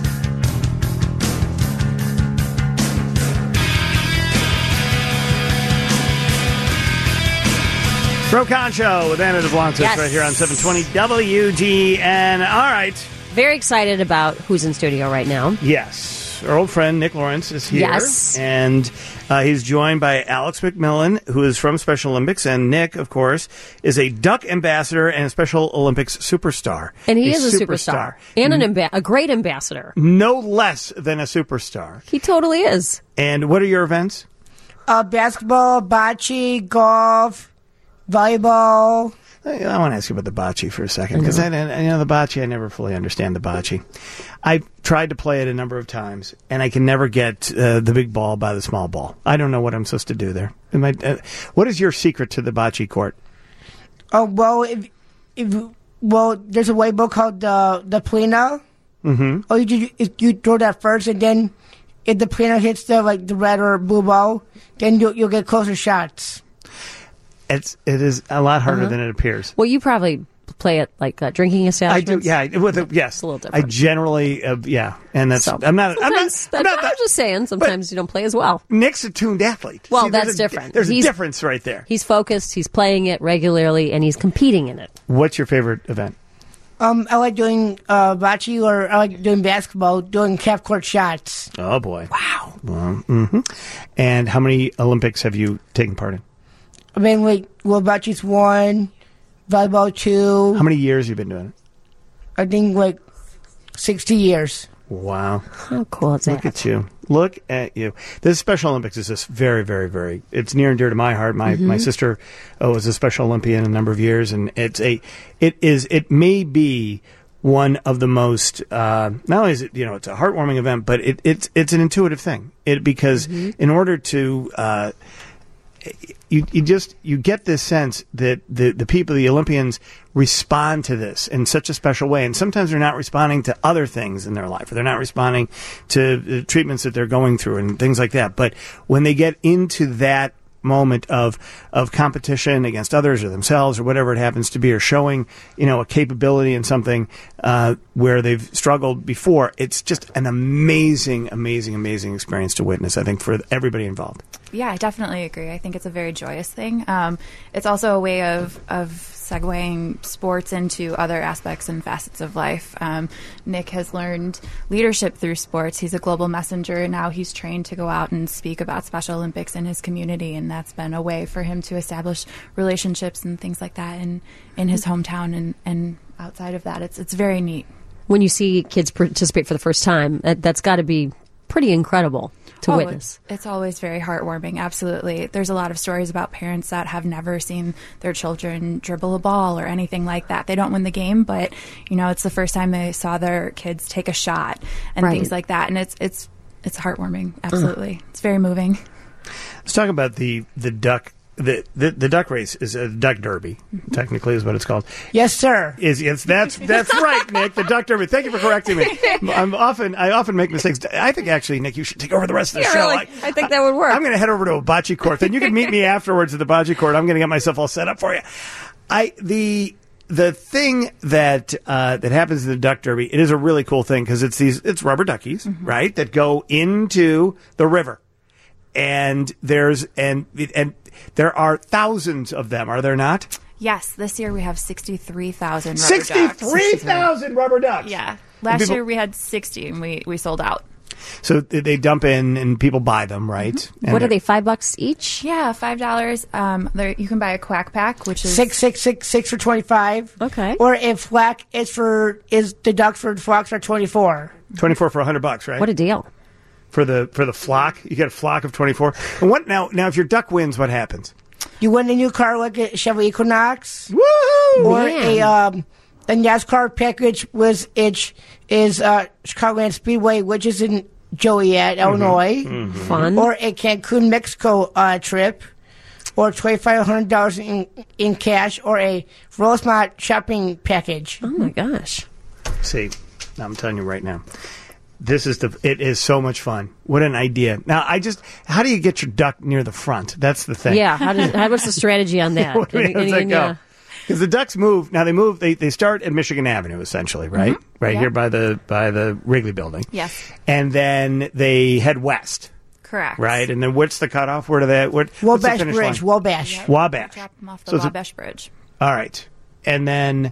Bro Con Show with Anna DeBlancis Yes. right here on seven twenty W G N. All right. Very excited about who's in studio right now. Yes. Our old friend Nick Lawrence is here. Yes. And uh, he's joined by Alex McMillan, who is from Special Olympics. And Nick, of course, is a Duck ambassador and a Special Olympics superstar. And he is a superstar. And an amba- a great ambassador. No less than a superstar. He totally is. And what are your events? Uh, basketball, bocce, golf, volleyball. I, I want to ask you about the bocce for a second, because I, I, you know, the bocce, I never fully understand the bocce. I've tried to play it a number of times, and I can never get uh, the big ball by the small ball. I don't know what I'm supposed to do there. Am I, uh, what is your secret to the bocce court? Oh well, if if well, there's a way book called the the plena. Mm-hmm. Oh, you do, you you throw that first, and then if the plena hits the like the red or blue ball, then you you'll get closer shots. It's it is a lot harder Uh-huh. than it appears. Well, you probably play at like uh, drinking I establishments. do, yeah. With a, yes, It's a little I different. generally, uh, yeah, and that's. So, I'm not. I'm not. sometimes- I'm not I'm just saying. Sometimes you don't play as well. Nick's a tuned athlete. Well, See, there's that's a- different. There's He's- a difference right there. He's focused. He's playing it regularly, and he's competing in it. What's your favorite event? Um, I like doing uh, bocce, or I like doing basketball, doing half court shots. Oh boy! Wow. Well, hmm And how many Olympics have you taken part in? I mean, like, well, bocce's one, volleyball two. How many years have you been doing it? I think like sixty years. Wow. How cool is Look that? at you. Look at you. This Special Olympics is just very, very, very, it's near and dear to my heart. My Mm-hmm. my sister oh, was a Special Olympian a number of years, and it's a, it is, it may be one of the most, uh, not only is it, you know, it's a heartwarming event, but it, it's, it's an intuitive thing. It, because Mm-hmm. in order to, uh, you you just you get this sense that the the people, the Olympians, respond to this in such a special way, and sometimes they're not responding to other things in their life, or they're not responding to the treatments that they're going through and things like that. But when they get into that moment of of competition against others or themselves or whatever it happens to be, or showing, you know, a capability in something uh, where they've struggled before, it's just an amazing, amazing, amazing experience to witness, I think, for everybody involved. Yeah, I definitely agree. I think it's a very joyous thing. Um, it's also a way of of segueing sports into other aspects and facets of life. Um, Nick has learned leadership through sports. He's a global messenger, and now he's trained to go out and speak about Special Olympics in his community, and that's been a way for him to establish relationships and things like that in, in his hometown and, and outside of that. It's it's very neat. When you see kids participate for the first time, that, that's got to be pretty incredible to Oh, witness. It's, it's always very heartwarming, absolutely. There's a lot of stories about parents that have never seen their children dribble a ball or anything like that. They don't win the game, but, you know, it's the first time they saw their kids take a shot and Right. things like that. And it's it's it's heartwarming, absolutely. It's very moving. Let's talk about the, the duck the, the the duck race is a duck derby. Technically, is what it's called. Yes, sir. Is yes, that's that's right, Nick. The duck derby. Thank you for correcting me. I'm often I often make mistakes. I think actually, Nick, you should take over the rest of the Yeah, show. really. I think that would work. I'm going to head over to a bocce court. Then you can meet me afterwards at the bocce court. I'm going to get myself all set up for you. I the the thing that uh, that happens in the duck derby. It is a really cool thing because it's these it's rubber duckies, Mm-hmm. right, that go into the river, and there's and and there are thousands of them. Are there not? Yes, this year we have sixty-three thousand rubber ducks. Sixty-three thousand rubber ducks. Yeah. Last people- year we had sixty and we, we sold out. So they dump in and people buy them, right? Mm-hmm. And What are they're- they? Five bucks each? Yeah, five dollars. Um, there you can buy a quack pack, which is Six, six, six, six for twenty-five. Okay. Or if flack is for is the ducks for flocks are twenty-four. twenty-four for a hundred bucks, right? What a deal! for the for the flock. You get a flock of twenty-four. And what now? Now, if your duck wins, what happens? You win a new car like a Chevy Equinox. Woo! Or Man. a um, the NASCAR package was it is uh, Chicagoland Speedway, which is in Joliet, Illinois. Fun. Or a Cancun, Mexico uh, trip. Or twenty-five hundred dollars in in cash. Or a Rosemont shopping package. Oh my gosh! See, now I'm telling you right now, this is the. It is so much fun. What an idea! Now, I just, how do you get your duck near the front? That's the thing. Yeah. How does? How, what's the strategy on that? What- Any- how does any- that uh, go? Because the ducks move. Now they move. They they start at Michigan Avenue, essentially, right? Right Yeah. here by the by the Wrigley Building. Yes. And then they head west, correct. right? And then what's the cutoff? Where do they? What, what's the Wabash finish Bridge. line? Wabash. Wabash. Drop them off the So it's a- Wabash Bridge. All right. And then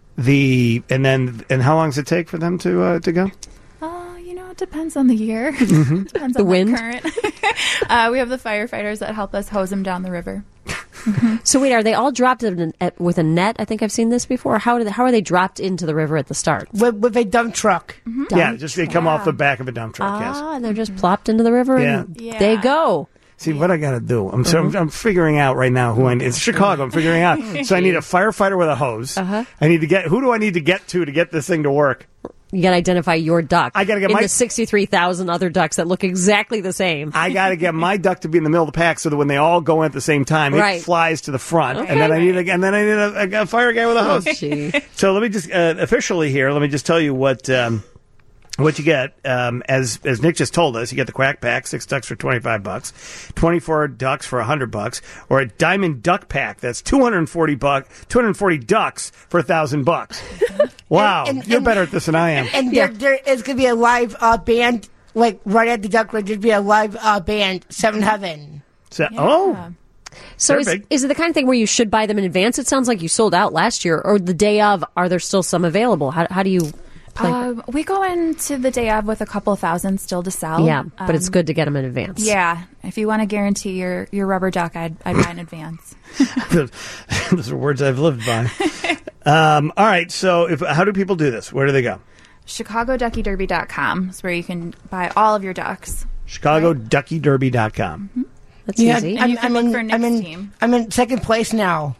the and then and how long does it take for them to uh, to go? Oh, you know, it depends on the year. Mm-hmm. Depends The on wind? the current. uh, we have the firefighters that help us hose them down the river. So wait, are they all dropped in, at, with a net? I think I've seen this before. How are they, how are they dropped into the river at the start? With, with a dump truck. Yeah, just they come off the back of a dump truck. Yes. Ah, and they're just plopped into the river. And Yeah. they go. See what I got to do. I'm so I'm, I'm figuring out right now who I need. It's Chicago. I'm figuring out. So I need a firefighter with a hose. Uh-huh. I need to get who do I need to get to to get this thing to work? You got to identify your duck. I gotta get in my- the sixty-three thousand other ducks that look exactly the same. I got to get my duck to be in the middle of the pack so that when they all go in at the same time, Right. it flies to the front, Okay. and then I need a, and then I need a, a, a fire guy with a hose. Gee. So let me just uh, officially here. Let me just tell you what um, what you get. Um, as as Nick just told us, you get the quack pack, six ducks for twenty five bucks, twenty four ducks for a hundred bucks, or a diamond duck pack that's two hundred and forty buck, two hundred and forty ducks for a thousand bucks. Wow, And- and- you're and- better at this than I am. And Yeah. there, there is going to be a live uh, band, like right at the duck range. There'll be a live uh, band, Seven Heaven. So, oh, So They're is, big. is it the kind of thing where you should buy them in advance? It sounds like you sold out last year, or the day of. Are there still some available? How, how do you play? Um, we go into the day of with a couple thousand still to sell. yeah, but it's Um, good to get them in advance. Yeah, if you want to guarantee your, your rubber duck, I'd, I'd buy in advance. those, those are words I've lived by. Um, all right, so if how do people do this? Where do they go? Chicago Ducky Derby dot com is where you can buy all of your ducks. Chicago Ducky Derby dot com. That's Yeah, easy. And you can look in, for I'm Nick's in, team. I'm in second place now.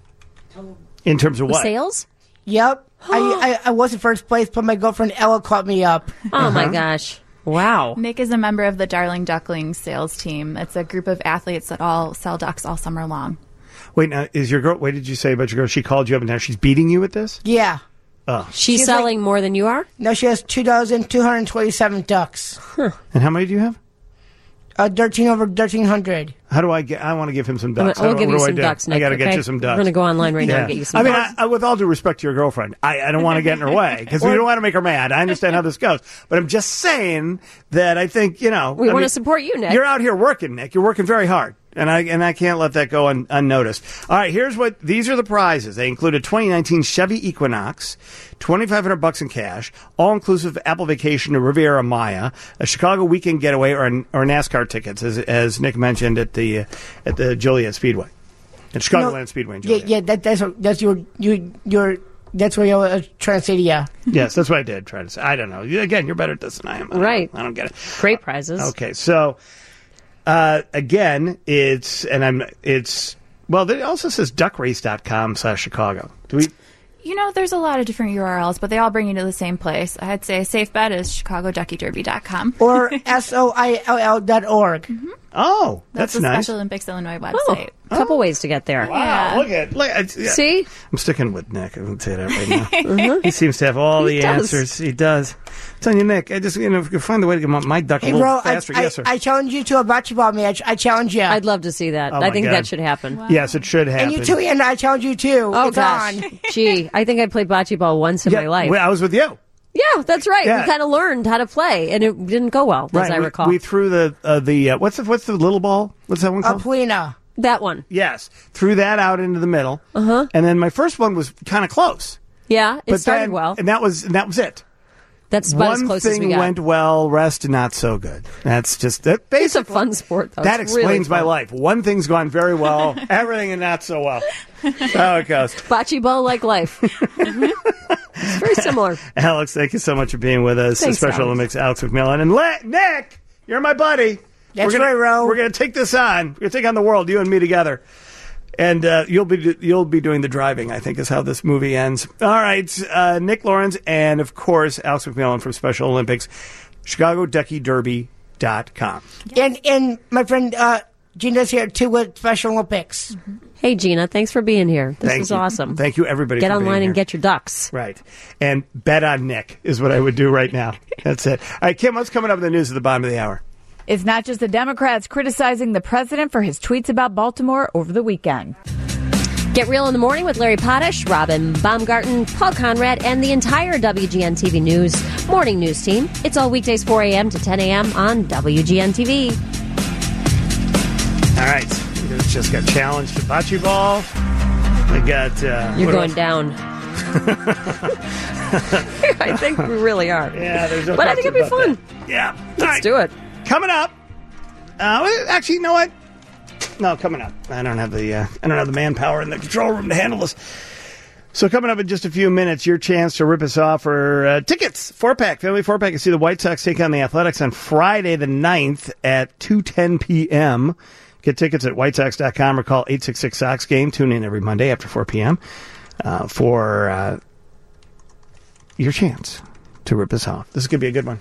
In terms of what? Sales? Yep. I, I I was in first place, but my girlfriend Ella caught me up. Oh my gosh! Wow. Nick is a member of the Darling Ducklings sales team. It's a group of athletes that all sell ducks all summer long. Wait, now is your girl? What did you say about your girl? She called you up and now she's beating you with this? Yeah. Oh, She's, She's selling more than you are. Now she has two thousand two hundred twenty-seven ducks. and how many do you have? Uh, thirteen over thirteen hundred. How do I get? I want to give him some ducks. We'll How do- give what you do I some do? ducks, Nick. I got to get okay? you some ducks. We're going to go online right now and get you some I mean, ducks. I, I, with all due respect to your girlfriend, I, I don't want to get in her way because we don't want to make her mad. I understand how this goes, but I'm just saying that I think you know we I want mean, to support you, Nick. You're out here working, Nick. You're working very hard. And I and I can't let that go un, unnoticed. All right, here's what these are the prizes. They include a twenty nineteen Chevy Equinox, twenty-five hundred bucks in cash, all inclusive Apple vacation to Riviera Maya, a Chicago weekend getaway, or or NASCAR tickets, as as Nick mentioned at the uh, at the Joliet Speedway, at Chicagoland No, Speedway. In Yeah, Joliet. yeah. That, that's what- that's your you your that's what I was trying to say to you. Yes, that's what I did try to say. I don't know. You- Again, you're better at this than I am. I don't Right. know. I don't get it. Great prizes. Okay, so uh, again, it's and I'm it's well. It also says duck race dot com slash Chicago. Do we? You know, there's a lot of different U R Ls, but they all bring you to the same place. I'd say a safe bet is Chicago Ducky Derby dot com. Or S O I L L dot org. Oh, That's, that's, the nice. Special Olympics Illinois Oh, website. a couple ways to get there. Wow, Yeah. look at look. At, yeah. See? I'm sticking with Nick. I'm going to tell you that right now. He seems to have all He the does. answers. He does. I'm telling you, Nick. I just you know if you can find the way to get my, my duck a Hey, little bro, I, faster. I, yes, sir. I challenge you to a bocce ball match. I challenge you. I'd love to see that. Oh, I my think God. that should happen. Yes, it should happen. and you too, and I challenge you too. Oh, it's gosh. on. Gee, I think I played bocce ball once in Yeah, my life. well, I was with you. Yeah, that's right. Yeah. We kind of learned how to play, and it didn't go well, Right. as I we, recall. we threw the uh, the uh, what's the what's the little ball? What's that one A called? Polina. that one. Yes, threw that out into the middle. Uh huh. And then my first one was kind of close. Yeah, it But started then, well. and that was and that was it. That's about as One close as we thing got. went well, rest not so good. That's just that. It's a Basically, fun sport, though. that It's really explains my fun. life. One thing's gone very well, everything and not so well. That's how it goes. Bocce ball like life. Mhm. It's very similar. Alex, thank you so much for being with us. Thanks, the Special Alex. Olympics, Alex McMillan. And Le- Nick, you're my buddy. That's we're gonna, right, Ro. We're going to take this on. We're going to take on the world, you and me together. And uh, you'll be you'll be doing the driving, I think, is how this movie ends. All right, uh, Nick Lawrence and, of course, Alex McMillan from Special Olympics, Chicago Decky Derby dot com. And and my friend uh, Gina's here too with Special Olympics. Hey, Gina, thanks for being here. This Thank was you. awesome. Thank you, everybody, Get for being online here. and get your ducks. Right. And bet on Nick is what I would do right now. That's it. All right, Kim, what's coming up in the news at the bottom of the hour? It's not just the Democrats criticizing the president for his tweets about Baltimore over the weekend. Get Real in the Morning with Larry Potash, Robin Baumgarten, Paul Conrad, and the entire W G N T V News morning news team. It's all weekdays four a.m. to ten a.m. on W G N T V. All right. We just got challenged to bocce ball. We got... Uh, You're what going else? down. I think we really are. Yeah, there's no But I think question it'd be about fun. that. Yeah. All Let's right. do it. Coming up. Uh, well, actually, you know what? No, coming up. I don't have the uh, I don't have the manpower in the control room to handle this. So coming up in just a few minutes, your chance to rip us off for uh, tickets, four-pack, family four-pack, to see the White Sox take on the Athletics on Friday the ninth at two ten p.m. Get tickets at white sox dot com or call eight six six Sox game. Tune in every Monday after four p.m. Uh, for uh, your chance to rip us off. This is going to be a good one.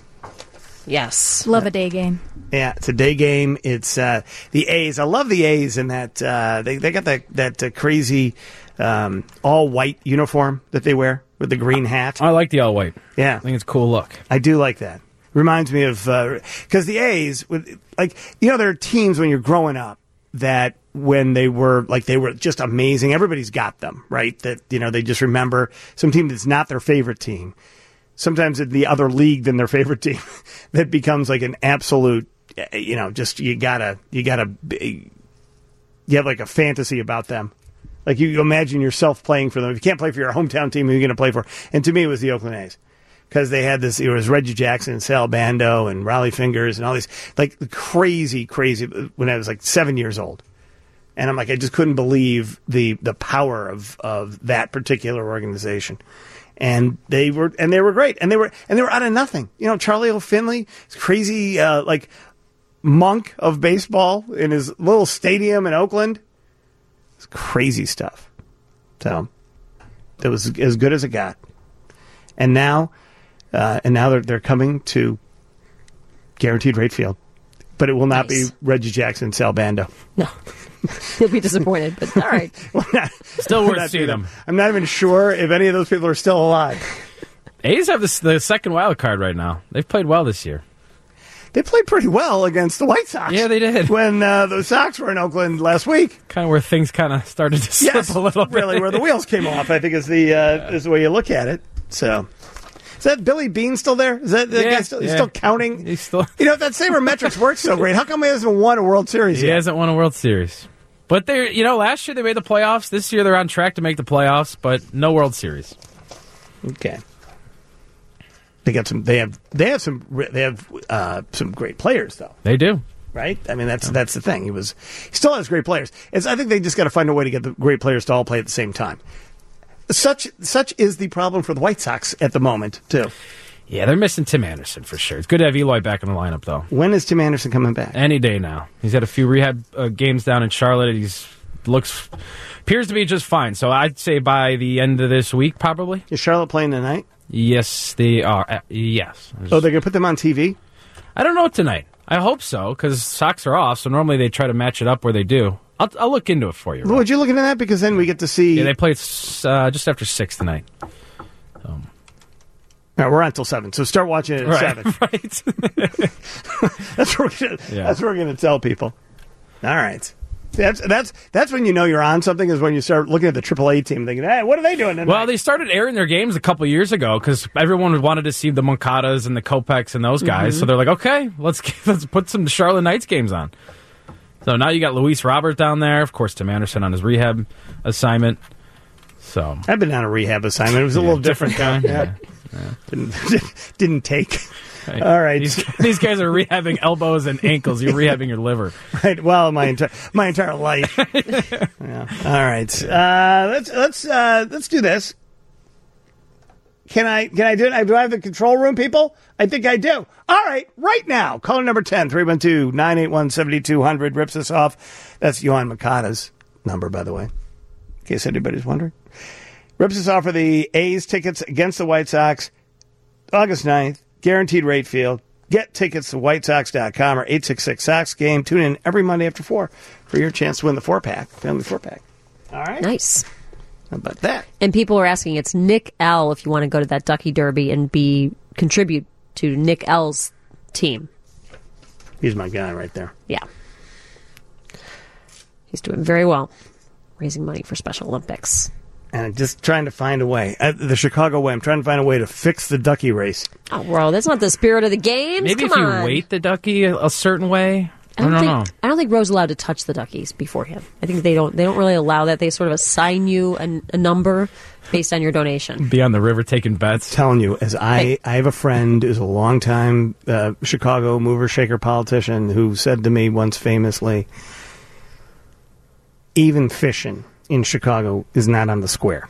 Yes. Love a day game. Yeah, it's a day game. It's uh, the A's. I love the A's in that uh, they they got that that uh, crazy um, all white uniform that they wear with the green hat. I like the all white. Yeah, I think it's a cool look. I do like that. Reminds me of because the A's, with like you know, there are teams when you're growing up that when they were like they were just amazing. Everybody's got them, right? That you know they just remember some team that's not their favorite team. Sometimes in the other league than their favorite team, that becomes like an absolute, you know, just you gotta, you gotta, you have like a fantasy about them. Like you, you imagine yourself playing for them. If you can't play for your hometown team, who are you going to play for? And to me, it was the Oakland A's. Because they had this, it was Reggie Jackson, Sal Bando, and Raleigh Fingers, and all these, like crazy, crazy, when I was like seven years old. And I'm like, I just couldn't believe the, the power of, of that particular organization. And they were, and they were great, and they were, and they were out of nothing. You know, Charlie O'Finley, crazy, uh, like monk of baseball in his little stadium in Oakland. It's crazy stuff. So it was as good as it got. And now, uh, and now they're they're coming to Guaranteed Rate Field, but it will not Nice. be Reggie Jackson, Sal Bando. No. You'll be disappointed, but all right. Well, not- Still worth not seeing them. them. I'm not even sure if any of those people are still alive. A's have this, the second wild card right now. They've played well this year. They played pretty well against the White Sox. Yeah, they did. When uh, the Sox were in Oakland last week. Kind of where things kind of started to slip Yes, a little bit. really, where the wheels came off, I think is the uh, is the way you look at it. So, is that Billy Bean still there? Is that, that Yeah, guy still, he's yeah. still counting? He's still. You know, that sabermetrics works so great. How come he hasn't won a World Series He yet? hasn't won a World Series. But they're, you know, last year they made the playoffs. This year they're on track to make the playoffs, but no World Series. Okay. They got some. They have. They have some. They have uh, some great players, though. They do. Right? I mean, that's that's the thing. He was. He still has great players. It's. I think they just got to find a way to get the great players to all play at the same time. Such such is the problem for the White Sox at the moment, too. Yeah, they're missing Tim Anderson for sure. It's good to have Eloy back in the lineup, though. When is Tim Anderson coming back? Any day now. He's had a few rehab uh, games down in Charlotte. He's looks appears to be just fine. So I'd say by the end of this week, probably. Is Charlotte playing tonight? Yes, they are. Uh, yes. Oh, they're going to put them on T V? I don't know tonight. I hope so, because socks are off, so normally they try to match it up where they do. I'll, I'll look into it for you. Well, would you look into that? Because then we get to see... Yeah, they play uh, just after six tonight. So. All right, we're on until seven, so start watching it at right, seven. Right. That's what we're gonna, Yeah. that's what we're going to tell people. All right. That's that's that's when you know you're on something, is when you start looking at the triple A team thinking, hey, what are they doing tonight? Well, they started airing their games a couple years ago because everyone wanted to see the Moncadas and the Kopechs and those guys. Mhm. So they're like, okay, let's let's put some Charlotte Knights games on. So now you got Luis Robert down there. Of course, Tim Anderson on his rehab assignment. So I've been on a rehab assignment. It was a Yeah, little different. different Yeah. kind. Yeah. Didn't, didn't take. Right. All right. These, these guys are rehabbing elbows and ankles. You're rehabbing your liver. Right. Well, my entire my entire life. Yeah. All right. Uh, let's let's uh, let's do this. Can I can I do it? Do I have the control room, people? I think I do. All right. Right now, caller number ten, three one two, nine eight one, seven two zero zero rips us off. That's Yohan Moncada's number, by the way, in case anybody's wondering. Rips us off for the A's tickets against the White Sox, August ninth. Guaranteed rate field. Get tickets to white sox dot com or eight six six Sox game. Tune in every Monday after four for your chance to win the four-pack, family four-pack. All right? Nice. How about that? And people are asking, it's Nick L. if you want to go to that Ducky Derby and be contribute to Nick L's team. He's my guy right there. Yeah. He's doing very well, raising money for Special Olympics. And just trying to find a way. Uh, the Chicago way, I'm trying to find a way to fix the Ducky race. Oh, well, that's not the spirit of the games. Maybe Come if you on. weight the ducky a, a certain way. I I don't, don't, know. think I don't think Roe's allowed to touch the duckies beforehand. I think they don't. They don't really allow that. They sort of assign you a, a number based on your donation. Be on the river taking bets. Telling you, as I, I have a friend who's a longtime uh, Chicago mover shaker politician who said to me once famously, even fishing in Chicago is not on the square.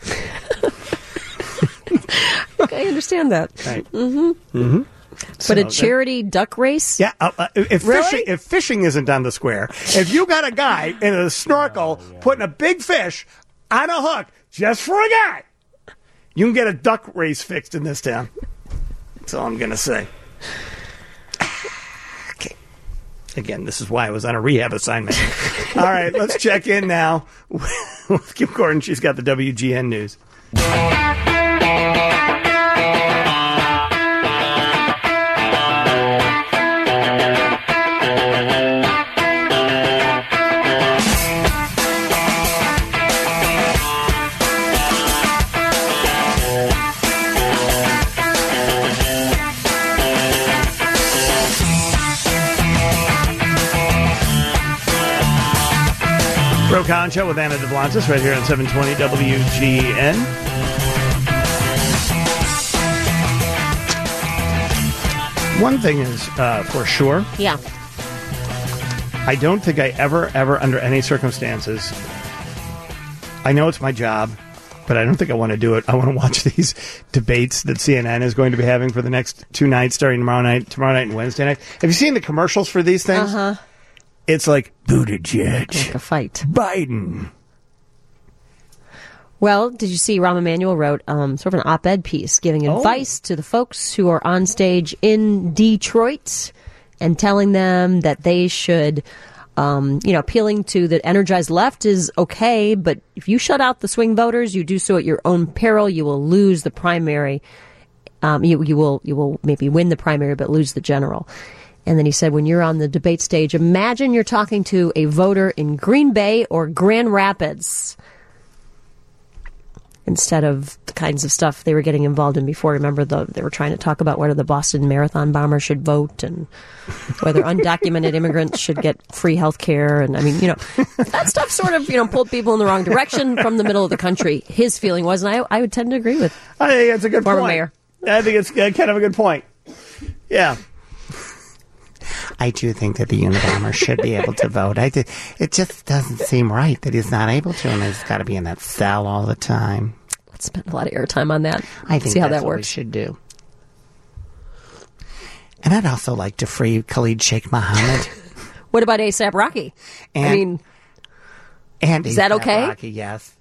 I understand that. Right. Mm-hmm. Mm-hmm. But a charity duck race? Yeah. Uh, uh, if, Really? fishing, if fishing isn't on the square, if you got a guy in a snorkel putting a big fish on a hook just for a guy, you can get a duck race fixed in this town. That's all I'm going to say. Okay. Again, this is why I was on a rehab assignment. All right, let's check in now with Kim Gordon. She's got the W G N News. Roe Conn Show with Anna DeBlantis right here on seven twenty W G N. One thing is uh, for sure. Yeah. I don't think I ever, ever, under any circumstances, I know it's my job, but I don't think I want to do it. I want to watch these debates that C N N is going to be having for the next two nights, starting tomorrow night, tomorrow night and Wednesday night. Have you seen the commercials for these things? Uh-huh. It's like Buttigieg, like a fight. Biden. Well, did you see Rahm Emanuel wrote um, sort of an op-ed piece giving Oh. advice to the folks who are on stage in Detroit and telling them that they should, um, you know, appealing to the energized left is okay, but if you shut out the swing voters, you do so at your own peril. You will lose the primary. Um, you, you will you will maybe win the primary, but lose the general. And then he said, when you're on the debate stage, imagine you're talking to a voter in Green Bay or Grand Rapids instead of the kinds of stuff they were getting involved in before. Remember, the, they were trying to talk about whether the Boston Marathon bomber should vote and whether undocumented immigrants should get free health care. And, I mean, you know, that stuff sort of, you know, pulled people in the wrong direction from the middle of the country. His feeling was, and I, I would tend to agree with I think that's a good former point. mayor. I think it's uh, kind of a good point. Yeah. I do think that the Unabomber should be able to vote. I did, it just doesn't seem right that he's not able to, and he's got to be in that cell all the time. Let's spend a lot of airtime on that. I think See how that's that what we works. should do. And I'd also like to free Khalid Sheikh Mohammed. What about ASAP Rocky? And, I mean, and is that A$AP okay? Rocky, yes.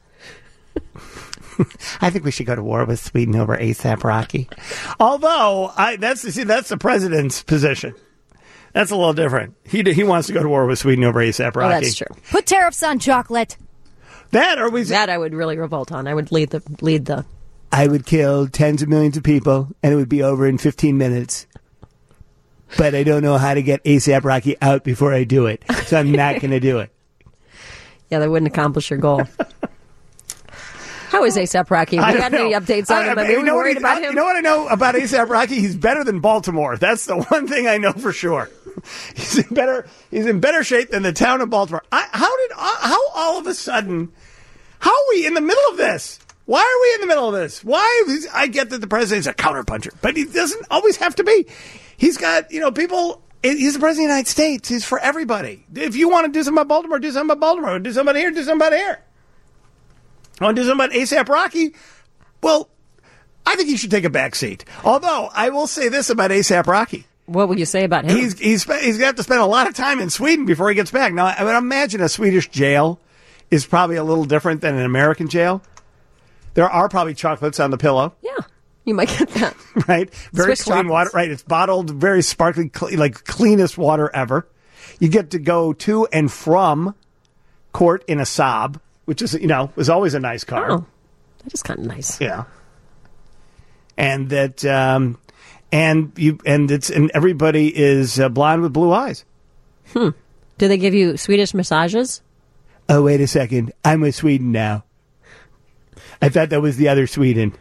I think we should go to war with Sweden over ASAP Rocky. Although I, that's see, that's the president's position. That's a little different. He he wants to go to war with Sweden over ASAP Rocky. Oh, that's true. Put tariffs on chocolate. That or we that I would really revolt on. I would lead the lead the. I would kill tens of millions of people, and it would be over in fifteen minutes. But I don't know how to get ASAP Rocky out before I do it, so I'm not going to do it. Yeah, that wouldn't accomplish your goal. How is ASAP Rocky? Have you got any updates on him? I mean, are we worried about him? You know what I know about ASAP Rocky? He's better than Baltimore. That's the one thing I know for sure. He's in better. He's in better shape than the town of Baltimore. I, how did? How all of a sudden? How are we in the middle of this? Why are we in the middle of this? Why? I get that the president's a counterpuncher, but he doesn't always have to be. He's got, you know, people. He's the president of the United States. He's for everybody. If you want to do something about Baltimore, do something about Baltimore. Do something about here, do something about here. I want to do something about ASAP Rocky. Well, I think he should take a back seat. Although, I will say this about ASAP Rocky. What would you say about him? He's he's he's going to have to spend a lot of time in Sweden before he gets back. Now, I would imagine a Swedish jail is probably a little different than an American jail. There are probably chocolates on the pillow. Yeah, you might get that. Right? Very Swiss clean chocolates. water. Right, it's bottled, very sparkling, cle- like cleanest water ever. You get to go to and from court in a Saab, which is, you know, is always a nice car. Oh, that is kind of nice. Yeah. And that, um, and you, and it's, and everybody is uh, blonde with blue eyes. Hmm. Do they give you Swedish massages? Oh, wait a second. I'm with Sweden now. I thought that was the other Sweden.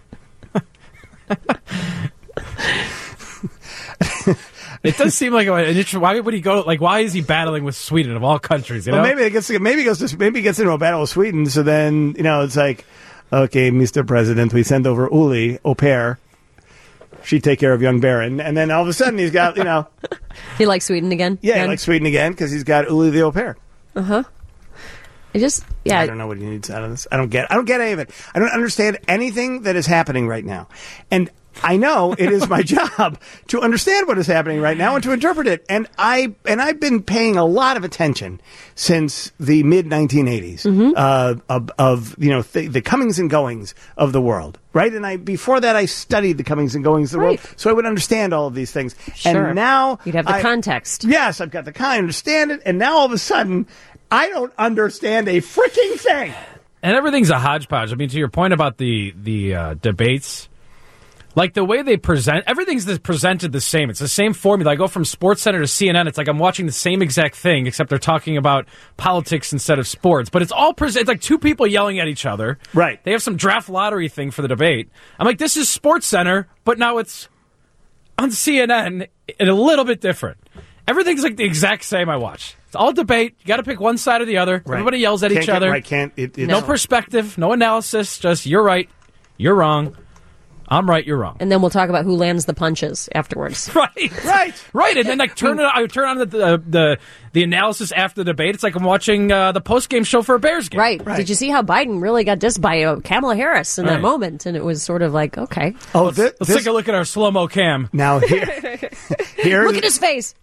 It does seem like an interesting. Why would he go? Like, why is he battling with Sweden of all countries? You know, Well, maybe it gets maybe he goes to, maybe he gets into a battle with Sweden. So then, you know, it's like, okay, Mister President, we send over Uli, au pair. She take care of young Baron, and then all of a sudden he's got, you know, He likes Sweden again? yeah, he Again? likes Sweden again because he's got Uli the au pair. Uh huh. I just, yeah. I don't know what he needs out of this. I don't get. I don't get any of it. I don't understand anything that is happening right now, and I know it is my job to understand what is happening right now and to interpret it. And I and I've been paying a lot of attention since the mid nineteen eighties uh, of, of you know th- the comings and goings of the world, right? And I before that I studied the comings and goings of the Right. world, so I would understand all of these things. Sure. And now You'd have the I- context. Yes, I've got the kind. I understand it, and now all of a sudden I don't understand a freaking thing. and everything's a hodgepodge. I mean, to your point about the the uh, debates. Like, the way they present, everything's the- presented the same. It's the same formula. I go from SportsCenter to C N N. It's like I'm watching the same exact thing, except they're talking about politics instead of sports. But it's all present. It's like two people yelling at each other. Right. They have some draft lottery thing for the debate. I'm like, this is SportsCenter, but now it's on C N N and a little bit different. Everything's like the exact same I watch. It's all debate. You got to pick one side or the other. Right. Everybody yells at Can't each get- other. right, can't- it- it- no No. perspective, no analysis. Just you're right, you're wrong. I'm right, you're wrong. And then we'll talk about who lands the punches afterwards. Right, right, right. And then like turn it, I turn on the the the, the analysis after the debate. It's like I'm watching uh, the post game show for a Bears game. Right. Did you see how Biden really got dissed by uh, Kamala Harris in Right. that moment? And it was sort of like, okay. Oh, Let's, thi- let's this- take a look at our slow mo cam. Now here, here, Look at his face.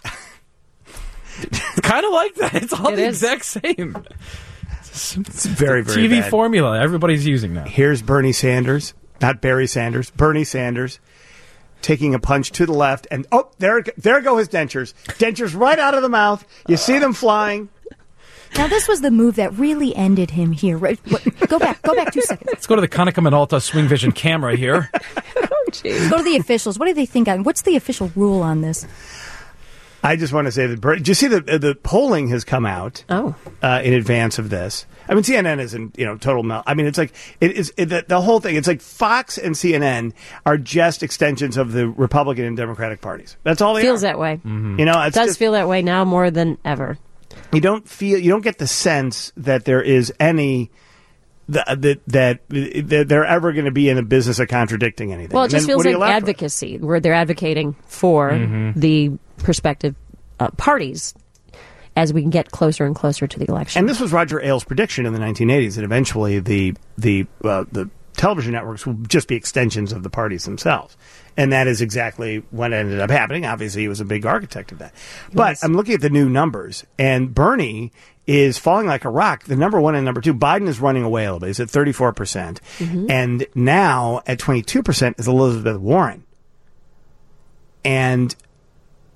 It's kind of like that. It's all It the is. exact same. It's very, very T V bad. formula everybody's using now. Here's Bernie Sanders, not Barry Sanders, Bernie Sanders, taking a punch to the left, and oh, there, there go his dentures. Dentures right out of the mouth. You see them flying. Now, this was the move that really ended him here. Right? What- Go back. Go back two seconds. Let's go to the Konica Minolta Swing Vision camera here. Go to the officials. What do they think? On, what's the official rule on this? I just want to say that. Bernie, do you see the the polling has come out? Oh, uh, in advance of this. I mean, C N N isn't, you know, total mel. I mean, it's like it is it, the, the whole thing. It's like Fox and C N N are just extensions of the Republican and Democratic parties. That's all they feels are. that way. You know, It it's does just, feel that way now more than ever. you don't feel you don't get the sense that there is any that that, that, that they're ever going to be in the business of contradicting anything. Well, it And just then feels what are you like left with? advocacy, where they're advocating for Mm-hmm. the prospective uh, parties as we can get closer and closer to the election. And this was Roger Ailes' prediction in the nineteen eighties that eventually the the uh, the television networks will just be extensions of the parties themselves. And that is exactly what ended up happening. Obviously, he was a big architect of that. But Yes. I'm looking at the new numbers, and Bernie is falling like a rock. The number one and number two, Biden is running away a little bit. He's at thirty-four percent. Mm-hmm. And now at twenty-two percent is Elizabeth Warren. And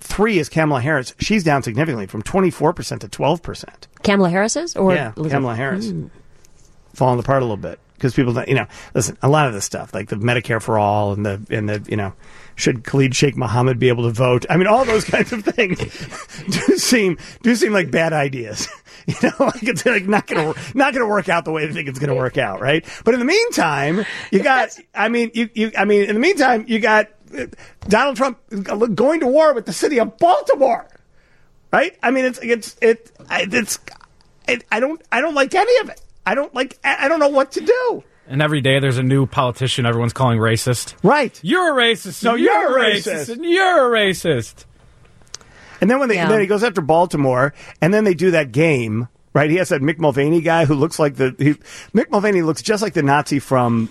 three is Kamala Harris. She's down significantly from twenty-four percent to twelve percent. Kamala Harris is? Or yeah, Elizabeth? Kamala Harris. Hmm. Falling apart a little bit. Because people don't, you know, listen, a lot of this stuff, like the Medicare for All and the, and the, you know, should Khalid Sheikh Mohammed be able to vote? I mean, all those kinds of things do seem, do seem like bad ideas. You know, like it's like not going to, not going to work out the way they think it's going to work out, right? But in the meantime, you got, I mean, you, you, I mean, in the meantime, you got Donald Trump going to war with the city of Baltimore, right? I mean, it's, it's, it, it's, it, I don't, I don't like any of it. I don't like, I don't know what to do. And every day there's a new politician everyone's calling racist. Right. You're a racist. No, you're, you're a a racist. racist. And you're a racist. And then when they, Yeah. then he goes after Baltimore, and then they do that game, right? He has that Mick Mulvaney guy who looks like the, he, Mick Mulvaney looks just like the Nazi from,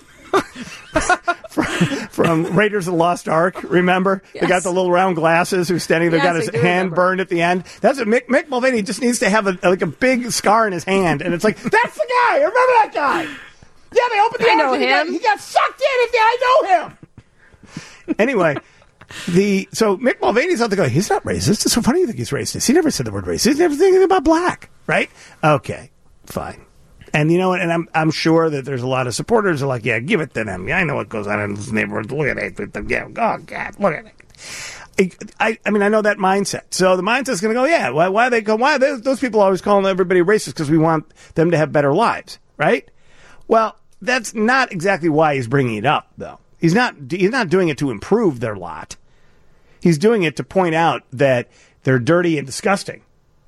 from, from Raiders of the Lost Ark, remember? Yes. They got the little round glasses who's standing there, Yes, got his I do hand remember. burned at the end. That's what Mick, Mick Mulvaney just needs to have a, like a big scar in his hand, and it's like, that's the guy! Remember that guy? Yeah, they opened the I know arms and he got- him. He got sucked in, and I know him! Anyway, the so Mick Mulvaney's out there going, he's not racist. It's so funny you think he's racist. He never said the word racist. He never said anything about black, right? Okay, fine. And you know what? And I'm I'm sure that there's a lot of supporters who are like, yeah, give it to them. Yeah, I know what goes on in this neighborhood. Look at it. Yeah, oh, God, look at it. I, I mean, I know that mindset. So the mindset's going to go, yeah, why, why they go, why those, those people always calling everybody racist because we want them to have better lives, right? Well, that's not exactly why he's bringing it up, though. He's not, he's not doing it to improve their lot. He's doing it to point out that they're dirty and disgusting,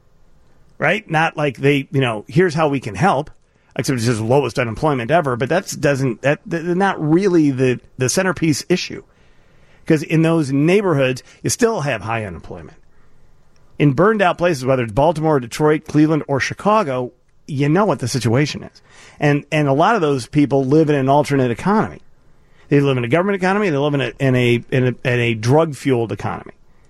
right? Not like they, you know, here's how we can help. Except it's just the lowest unemployment ever, but that's doesn't that that's not really the, the centerpiece issue. Because in those neighborhoods, you still have high unemployment. In burned out places, whether it's Baltimore, Detroit, Cleveland, or Chicago, you know what the situation is. And and a lot of those people live in an alternate economy. They live in a government economy, they live in a in a in a, in a drug fueled economy.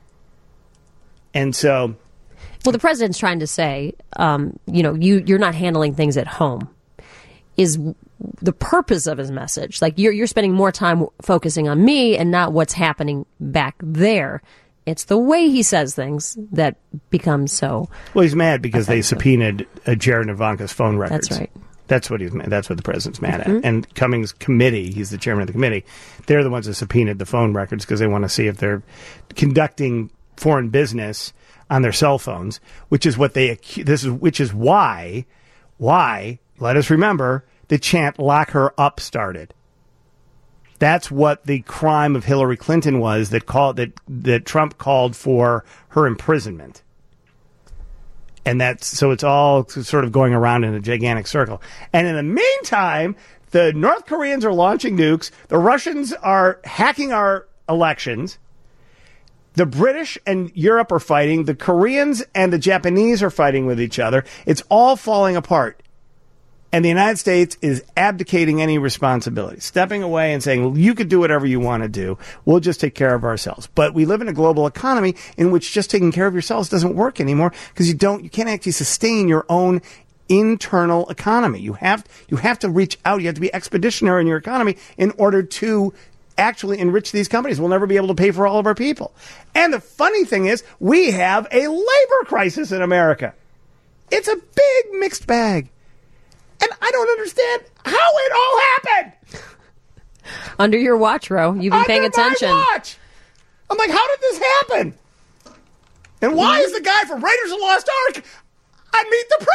And so Well, the president's trying to say, um, you know, you, you're not handling things at home, is the purpose of his message. Like, you're, you're spending more time focusing on me and not what's happening back there. It's the way he says things that becomes so. Well, he's mad because they subpoenaed uh, Jared and Ivanka's phone records. That's right. That's what he's mad. That's what the president's mad Mhm. at. And Cummings' committee, he's the chairman of the committee. They're the ones that subpoenaed the phone records because they want to see if they're conducting foreign business on their cell phones, which is what they accu- this is which is why why let us remember the chant "Lock her up" started. That's what the crime of Hillary Clinton was that called that that Trump called for her imprisonment. And that's so it's all sort of going around in a gigantic circle. And in the meantime, the North Koreans are launching nukes, the Russians are hacking our elections. The British and Europe are fighting. The Koreans and the Japanese are fighting with each other. It's all falling apart. And the United States is abdicating any responsibility, stepping away and saying, well, you could do whatever you want to do. We'll just take care of ourselves. But we live in a global economy in which just taking care of yourselves doesn't work anymore because you don't, you can't actually sustain your own internal economy. You have, you have to reach out. You have to be expeditionary in your economy in order to actually enrich these companies. We'll never be able to pay for all of our people. And the funny thing is, we have a labor crisis in America. It's a big mixed bag. And I don't understand how it all happened. Under your watch, Ro. You've been Under paying attention. my watch. I'm like, how did this happen? And why is the guy from Raiders of the Lost Ark on Meet the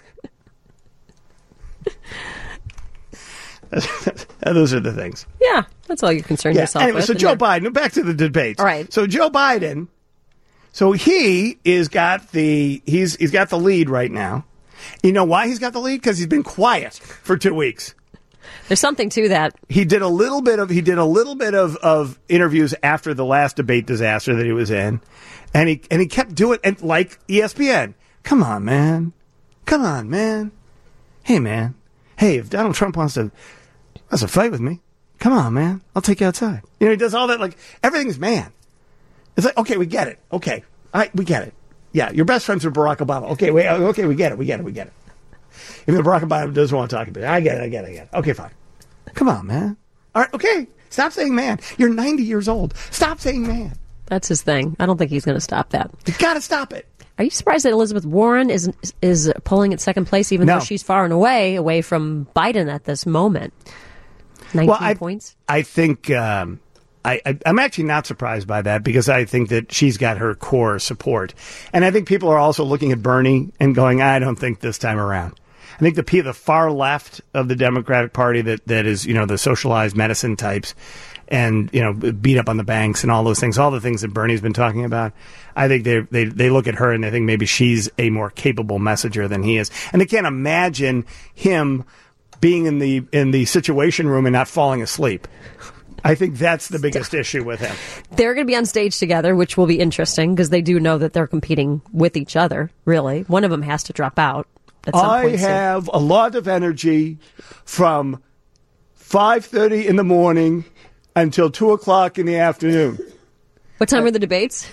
Press? Those are the things. Yeah, that's all you concern Yeah. yourself Anyway, with. so and Joe they're- Biden, back to the debates. All right. So Joe Biden, so he is got the he's he's got the lead right now. You know why he's got the lead? Because he's been quiet for two weeks. There's something to that. He did a little bit of he did a little bit of, of interviews after the last debate disaster that he was in, and he and he kept doing and like E S P N. Come on, man. Come on, man. Hey, man. Hey, if Donald Trump wants to wants to fight with me, come on, man. I'll take you outside. You know, he does all that like everything's man. It's like, okay, we get it. Okay, all right, we get it. Yeah, your best friends are Barack Obama. Okay, wait, okay, we get it, we get it, we get it. Even Barack Obama doesn't want to talk about it. I get it, I get it, I get it. Okay, fine. Come on, man. All right, okay. Stop saying man. You're ninety years old. Stop saying man. That's his thing. I don't think he's going to stop that. You got to stop it. Are you surprised that Elizabeth Warren is is polling at second place, even No. though she's far and away away from Biden at this moment? Nineteen well, I, points. I think um, I, I, I'm actually not surprised by that because I think that she's got her core support, and I think people are also looking at Bernie and going, I don't think this time around. I think the pe- the far left of the Democratic Party that, that is, you know, the socialized medicine types and, you know, beat up on the banks and all those things, all the things that Bernie's been talking about. I think they they they look at her and they think maybe she's a more capable messenger than he is. And they can't imagine him being in the in the Situation Room and not falling asleep. I think that's the biggest issue with him. They're going to be on stage together, which will be interesting because they do know that they're competing with each other, really. One of them has to drop out at some I point soon. have a lot of energy from five thirty in the morning until two o'clock in the afternoon. What time are the debates?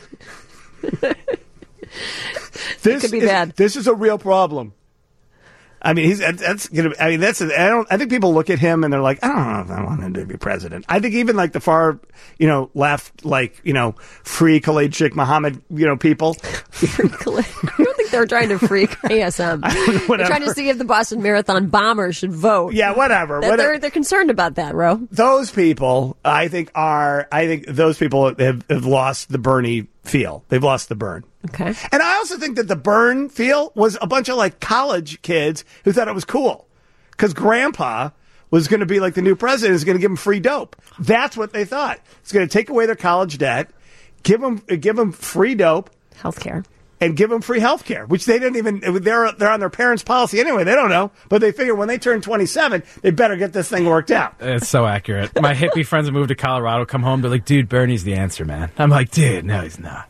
This could be is, bad. This is a real problem. I mean, he's that's gonna. I mean, that's. I don't. I think people look at him and they're like, I don't know if I want him to be president. I think even like the far, you know, left, like you know, free Khalid Sheikh Mohammed, you know, people. Free Khalid. I don't think they're trying to free A S M. They're trying to see if the Boston Marathon bombers should vote. Yeah, whatever. That- whatever. They're they're concerned about that, Ro. Those people, I think, are. I think those people have, have lost the Bernie feel. They've lost the burn. Okay. And I also think that the burn feel was a bunch of like college kids who thought it was cool because grandpa was going to be like the new president, is going to give them free dope. That's what they thought. It's going to take away their college debt, give them, give them free dope, healthcare, and give them free health care, which they didn't even, they're, they're on their parents' policy anyway. They don't know, but they figure when they turn twenty-seven, they better get this thing worked out. It's so accurate. My hippie friends moved to Colorado, come home, they're like, dude, Bernie's the answer, man. I'm like, dude, no, he's not.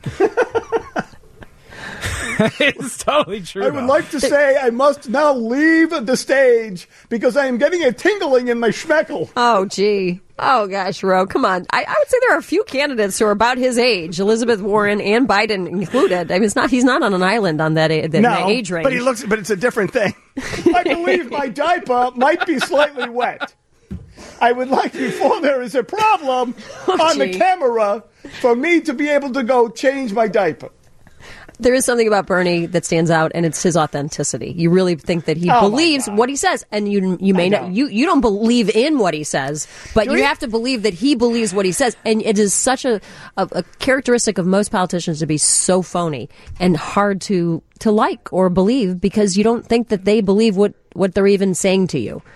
It's totally true. I would though. like to say I must now leave the stage because I am getting a tingling in my schmeckle. Oh, gee. Oh, gosh, Ro, come on. I, I would say there are a few candidates who are about his age, Elizabeth Warren and Biden included. I mean, it's not, he's not on an island on that, a- that No, age range. but he looks. But it's a different thing. I believe my diaper might be slightly wet. I would like, before there is a problem Oh, on the gee. camera, for me to be able to go change my diaper. There is something about Bernie that stands out, and it's his authenticity. You really think that he Oh, my believes what he says, and you you may I not don't. you you don't believe in what he says, but Do you we- have to believe that he believes what he says, and it is such a, a a characteristic of most politicians to be so phony and hard to to like or believe because you don't think that they believe what what they're even saying to you.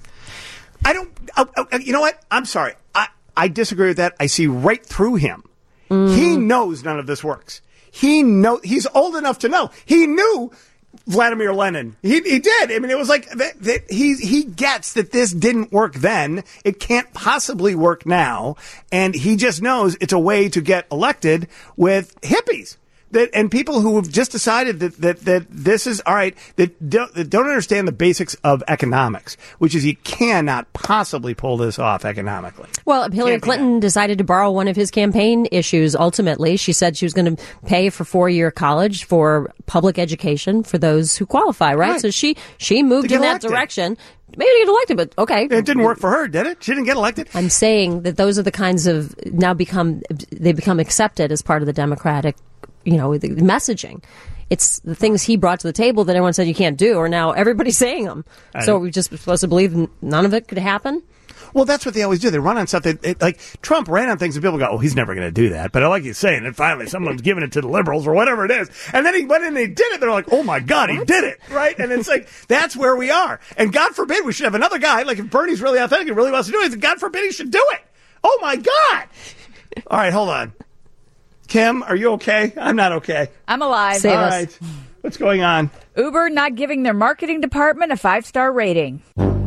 I don't. Uh, uh, you know what? I'm sorry. I I disagree with that. I see right through him. Mm. He knows none of this works. He know he's old enough to know. He knew Vladimir Lenin. He he did. I mean, it was like that, that he he gets that this didn't work then. It can't possibly work now, and he just knows it's a way to get elected with hippies. That, and people who have just decided that, that, that this is all right, that don't, that don't understand the basics of economics, which is you cannot possibly pull this off economically. Well, Hillary Can't be Clinton decided to borrow one of his campaign issues. Ultimately, she said she was going to pay for four-year college for public education for those who qualify. Right, Right. so she she moved get in that elected. direction. Maybe to get elected, but okay. It didn't work for her, did it? She didn't get elected. I'm saying that those are the kinds of now become they become accepted as part of the Democratic, you know, the messaging. It's the things he brought to the table that everyone said you can't do, or now everybody's saying them. I So know. we just supposed to believe n- none of it could happen. Well, that's what they always do. They run on stuff that, it, like, Trump ran on things and people go, oh, he's never going to do that. But I like you saying it. Finally, someone's giving it to the liberals or whatever it is. And then he went in and he did it. They're like, oh, my God, he did it. Right? And it's like, that's where we are. And God forbid we should have another guy. Like, if Bernie's really authentic and really wants to do it, God forbid he should do it. Oh, my God. All right, hold on. Kim, are you okay? I'm not okay. I'm alive. Save All us. right. What's going on? Uber not giving their marketing department a five-star rating.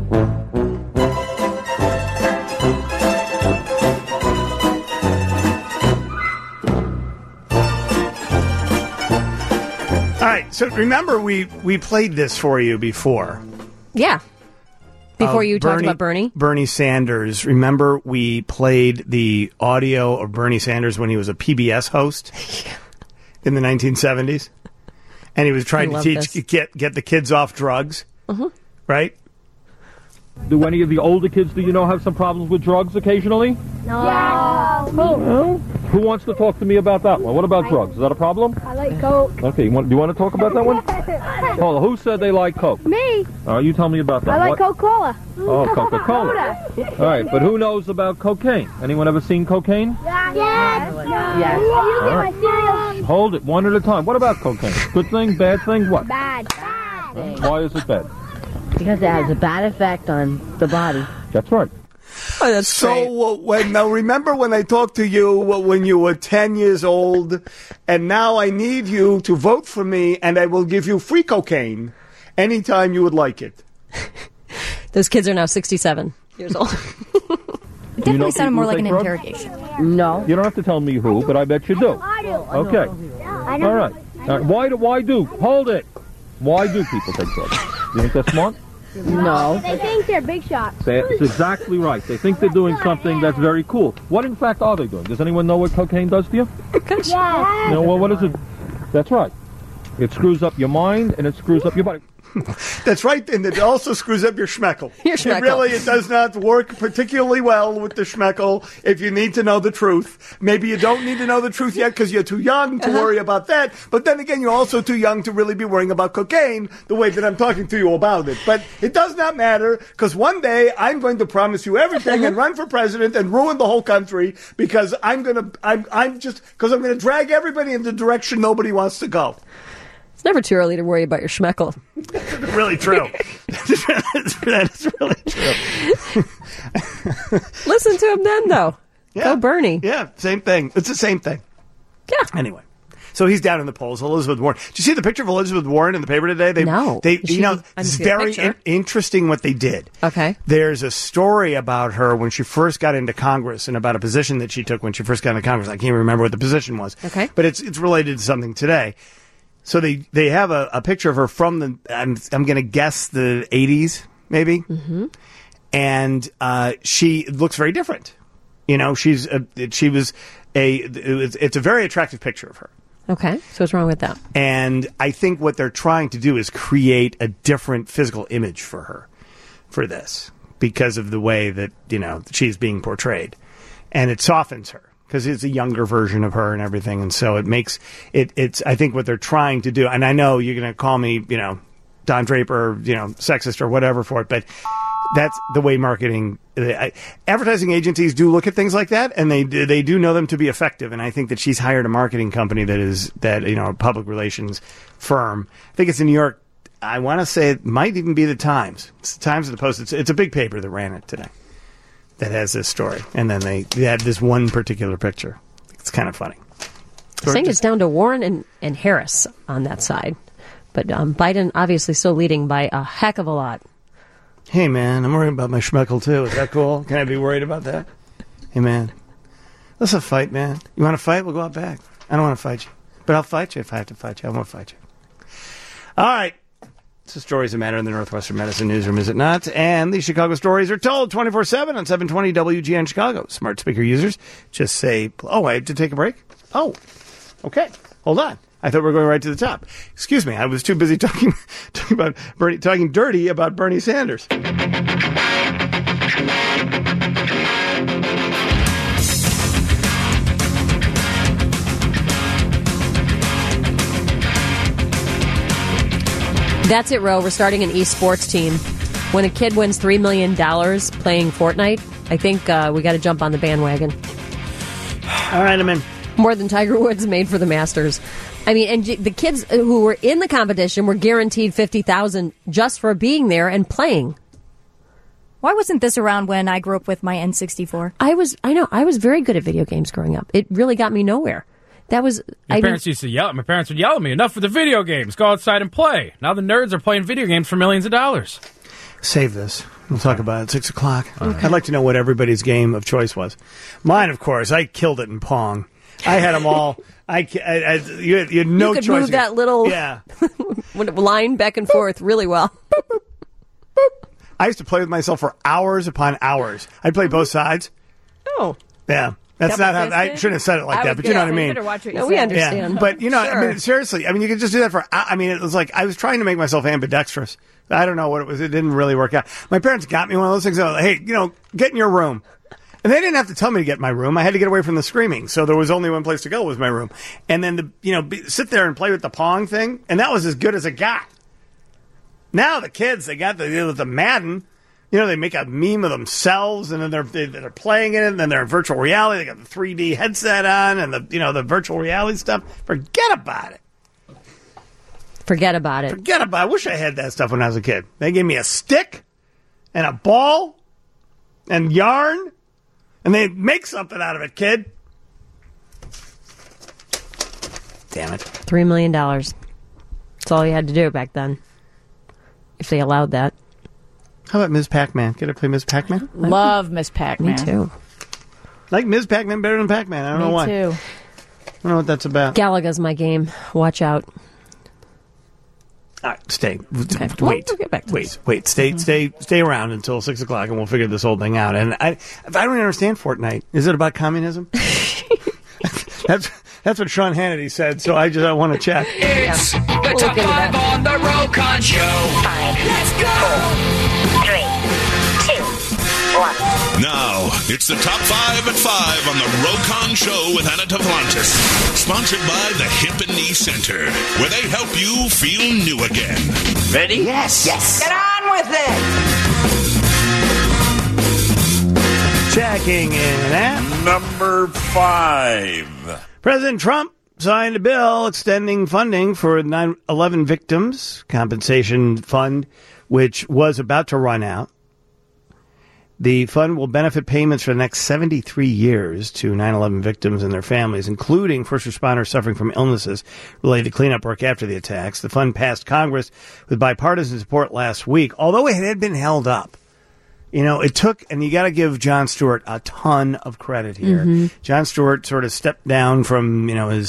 All right. So remember, we, we played this for you before. Yeah. Before of you talked about Bernie? Bernie Sanders. Remember, we played the audio of Bernie Sanders when he was a P B S host in the nineteen seventies, and he was trying I to love teach this. get get the kids off drugs, Mhm. right? Do any of the older kids, do you know, have some problems with drugs occasionally? No. Yeah. Coke. No? Who wants to talk to me about that one? What about drugs? Is that a problem? I like Coke. Okay, you want, do you want to talk about that one? Hold on, who said they like Coke? Me. All right, you tell me about that. I like What? Coca-Cola. Oh, Coca-Cola. All right, but who knows about cocaine? Anyone ever seen cocaine? Yes. Yes. Yes. All right. Hold it, one at a time. What about cocaine? Good thing, bad thing, what? Bad. Bad. Why is it bad? Because it has a bad effect on the body. That's right. Oh, that's so uh, when now remember when I talked to you uh, when you were ten years old, and now I need you to vote for me, and I will give you free cocaine anytime you would like it. Those kids are now sixty-seven years old. It definitely You know sounded people more who like take an drugs? interrogation. No. You don't have to tell me who, but I bet you do. I do. Okay. I know. All right. All right. Why do? Why do? Hold it. Why do people take drugs? You think they're smart? No. They think they're big shots. That's exactly right. They think they're doing something that's very cool. What, in fact, are they doing? Does anyone know what cocaine does to you? Yes. No. Well, what is it? That's right. It screws up your mind and it screws up your body. That's right, and it also screws up your schmeckle. Your schmeckle. It really, it does not work particularly well with the schmeckle if you need to know the truth. Maybe you don't need to know the truth yet because you're too young to Uh-huh. worry about that, but then again, you're also too young to really be worrying about cocaine the way that I'm talking to you about it. But it does not matter because one day I'm going to promise you everything and run for president and ruin the whole country because I'm going to, I'm, I'm just, because I'm going to drag everybody in the direction nobody wants to go. It's never too early to worry about your schmeckle. Really true. That is really true. Listen to him then, though. Yeah. Go Bernie. Yeah, same thing. It's the same thing. Yeah. Anyway, so he's down in the polls. Elizabeth Warren. Did you see the picture of Elizabeth Warren in the paper today? They, No. They, Is you she- know, I didn't it's see the very picture. in- interesting what they did. Okay. There's a story about her when she first got into Congress and about a position that she took when she first got into Congress. I can't remember what the position was. Okay. But it's it's related to something today. So they, they have a, a picture of her from the, I'm, I'm going to guess the eighties, maybe. Mm-hmm. And uh, she looks very different. You know, she's a, she was a, it's, it's a very attractive picture of her. Okay. So what's wrong with that? And I think what they're trying to do is create a different physical image for her for this because of the way that, you know, she's being portrayed. And it softens her. Because it's a younger version of her and everything, and so it makes it. It's I think what they're trying to do, and I know you're going to call me, you know, Don Draper, you know, sexist or whatever for it, but that's the way marketing, I, advertising agencies do look at things like that, and they they do know them to be effective. And I think that she's hired a marketing company that is that you know a public relations firm. I think it's in New York. I want to say it might even be the Times. It's the Times of the Post. It's, it's a big paper that ran it today. That has this story, and then they, they had this one particular picture. It's kind of funny. I think it's down to Warren and, and Harris on that side, but um, Biden obviously still leading by a heck of a lot. Hey man, I'm worried about my schmeckle too. Is that cool? Can I be worried about that? Hey man, let's a fight, man. You want to fight? We'll go out back. I don't want to fight you, but I'll fight you if I have to fight you. I won't fight you. All right. It's the stories that matter in the Northwestern Medicine Newsroom, is it not? And these Chicago stories are told twenty-four seven on seven twenty W G N Chicago. Smart speaker users just say, oh, I have to take a break? Oh, okay. Hold on. I thought we were going right to the top. Excuse me. I was too busy talking talking about Bernie, talking dirty about Bernie Sanders. That's it, Ro. We're starting an esports team. When a kid wins three million dollars playing Fortnite, I think uh, we got to jump on the bandwagon. All right, I'm in. More than Tiger Woods made for the Masters. I mean, and the kids who were in the competition were guaranteed fifty thousand dollars just for being there and playing. Why wasn't this around when I grew up with my N sixty-four? I was, I know, I was very good at video games growing up. It really got me nowhere. That was. My I parents mean, used to yell. My parents would yell at me. Enough with the video games. Go outside and play. Now the nerds are playing video games for millions of dollars. Save this. We'll talk about it at six o'clock. Okay. I'd like to know what everybody's game of choice was. Mine, of course, I killed it in Pong. I had them all. I, I, I you, had, you had no you could choice. move that little yeah. line back and forth really well. I used to play with myself for hours upon hours. I'd play both sides. Oh. Yeah. That's Double not how I fisted? shouldn't have said it like I that, was but you know gonna what I say, you mean. better watch what you No, we say. understand. Yeah, but you know, I Sure. mean, seriously, I mean, you could just do that for. I I mean, it was like I was trying to make myself ambidextrous. I don't know what it was. It didn't really work out. My parents got me one of those things. That was like, hey, you know, get in your room, and they didn't have to tell me to get in my room. I had to get away from the screaming, so there was only one place to go was my room. And then the you know be, sit there and play with the Pong thing, and that was as good as it got. Now the kids, they got the the Madden. You know, they make a meme of themselves, and then they're they, they're playing it, and then they're in virtual reality. They got the three D headset on, and the you know the virtual reality stuff. Forget about it. Forget about it. Forget about it. I wish I had that stuff when I was a kid. They gave me a stick and a ball and yarn, and they make something out of it, kid. Damn it. Three million dollars. That's all you had to do back then. If they allowed that. How about Miz Pac-Man? Can I play Miz Pac-Man? Love Miss Pac-Man. Me too. Like Miz Pac-Man better than Pac-Man. I don't know Me why. too. I don't know what that's about. Galaga's my game. Watch out. All right, stay. Okay. Wait, We'll get back to wait, this. wait. Stay, stay, stay around until six o'clock, and we'll figure this whole thing out. And I, I don't understand Fortnite. Is it about communism? that's that's what Sean Hannity said. So I just I want to check. It's the top five on the Rokon Show. Let's go. Now, it's the top five at five on the Rokon Show with Anna Tavlantis. Sponsored by the Hip and Knee Center, where they help you feel new again. Ready? Yes. Yes. Get on with it. Checking in at number five. President Trump signed a bill extending funding for nine eleven victims compensation fund, which was about to run out. The fund will benefit payments for the next seventy-three years to nine eleven victims and their families, including first responders suffering from illnesses related to cleanup work after the attacks. The fund passed Congress with bipartisan support last week, although it had been held up. You know, it took, and you got to give Jon Stewart a ton of credit here. Mm-hmm. Jon Stewart sort of stepped down from, you know, his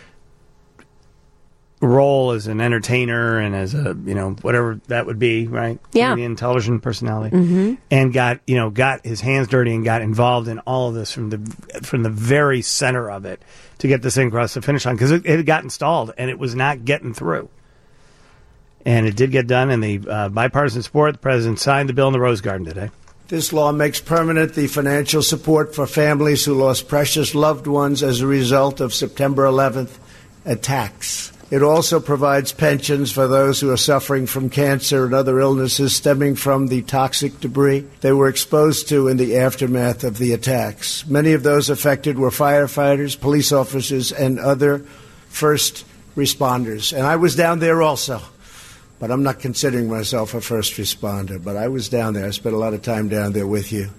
role as an entertainer and as a, you know, whatever that would be, right? Yeah. Comedian, television personality. Mm-hmm. And got, you know, got his hands dirty and got involved in all of this from the from the very center of it to get this thing across the finish line, because it, it had got installed and it was not getting through. And it did get done, and the uh, bipartisan support, the president signed the bill in the Rose Garden today. This law makes permanent the financial support for families who lost precious loved ones as a result of September eleventh attacks. It also provides pensions for those who are suffering from cancer and other illnesses stemming from the toxic debris they were exposed to in the aftermath of the attacks. Many of those affected were firefighters, police officers, and other first responders. And I was down there also. But I'm not considering myself a first responder. But I was down there. I spent a lot of time down there with you.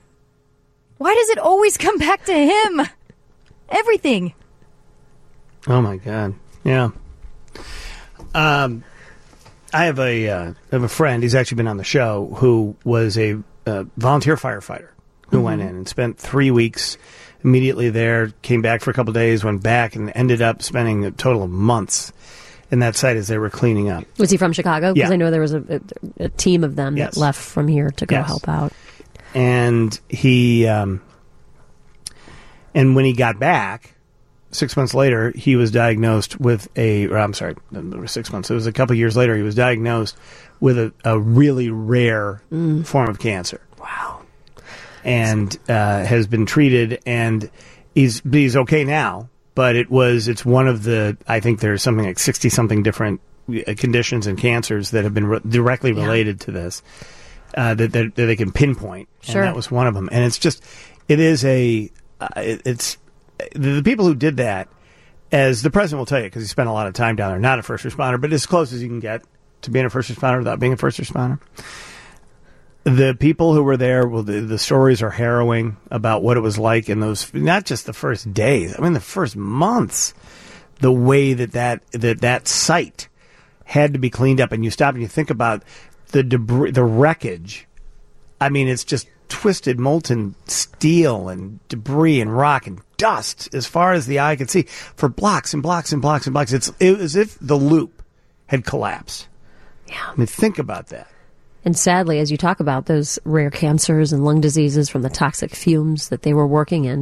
Why does it always come back to him? Everything. Oh, my God. Yeah. Um, I have a uh, I have a friend. He's actually been on the show, who was a uh, volunteer firefighter who Mm-hmm. went in and spent three weeks immediately there, came back for a couple of days, went back, and ended up spending a total of months in that site as they were cleaning up. Was he from Chicago? Because Yeah. I know there was a, a, a team of them Yes. that left from here to go Yes. help out. And he, um, and when he got back, six months later, he was diagnosed with a, or I'm sorry, it was six months. It was a couple of years later, he was diagnosed with a, a really rare Mm. form of cancer. Wow. And uh, has been treated, and he's he's okay now. But it was it's one of the I think there's something like sixty something different uh, conditions and cancers that have been re- directly related to this uh, that, that that they can pinpoint. Sure. And that was one of them. And it's just it is a uh, it, it's the people who did that, as the president will tell you, because he spent a lot of time down there, not a first responder, but as close as you can get to being a first responder without being a first responder. The people who were there, well, the, the stories are harrowing about what it was like in those, not just the first days, I mean, the first months, the way that that, that, that site had to be cleaned up. And you stop and you think about the debris, the wreckage. I mean, it's just twisted, molten steel and debris and rock and dust as far as the eye can see for blocks and blocks and blocks and blocks. It's it was as if the loop had collapsed. Yeah. I mean, think about that. And sadly, as you talk about those rare cancers and lung diseases from the toxic fumes that they were working in,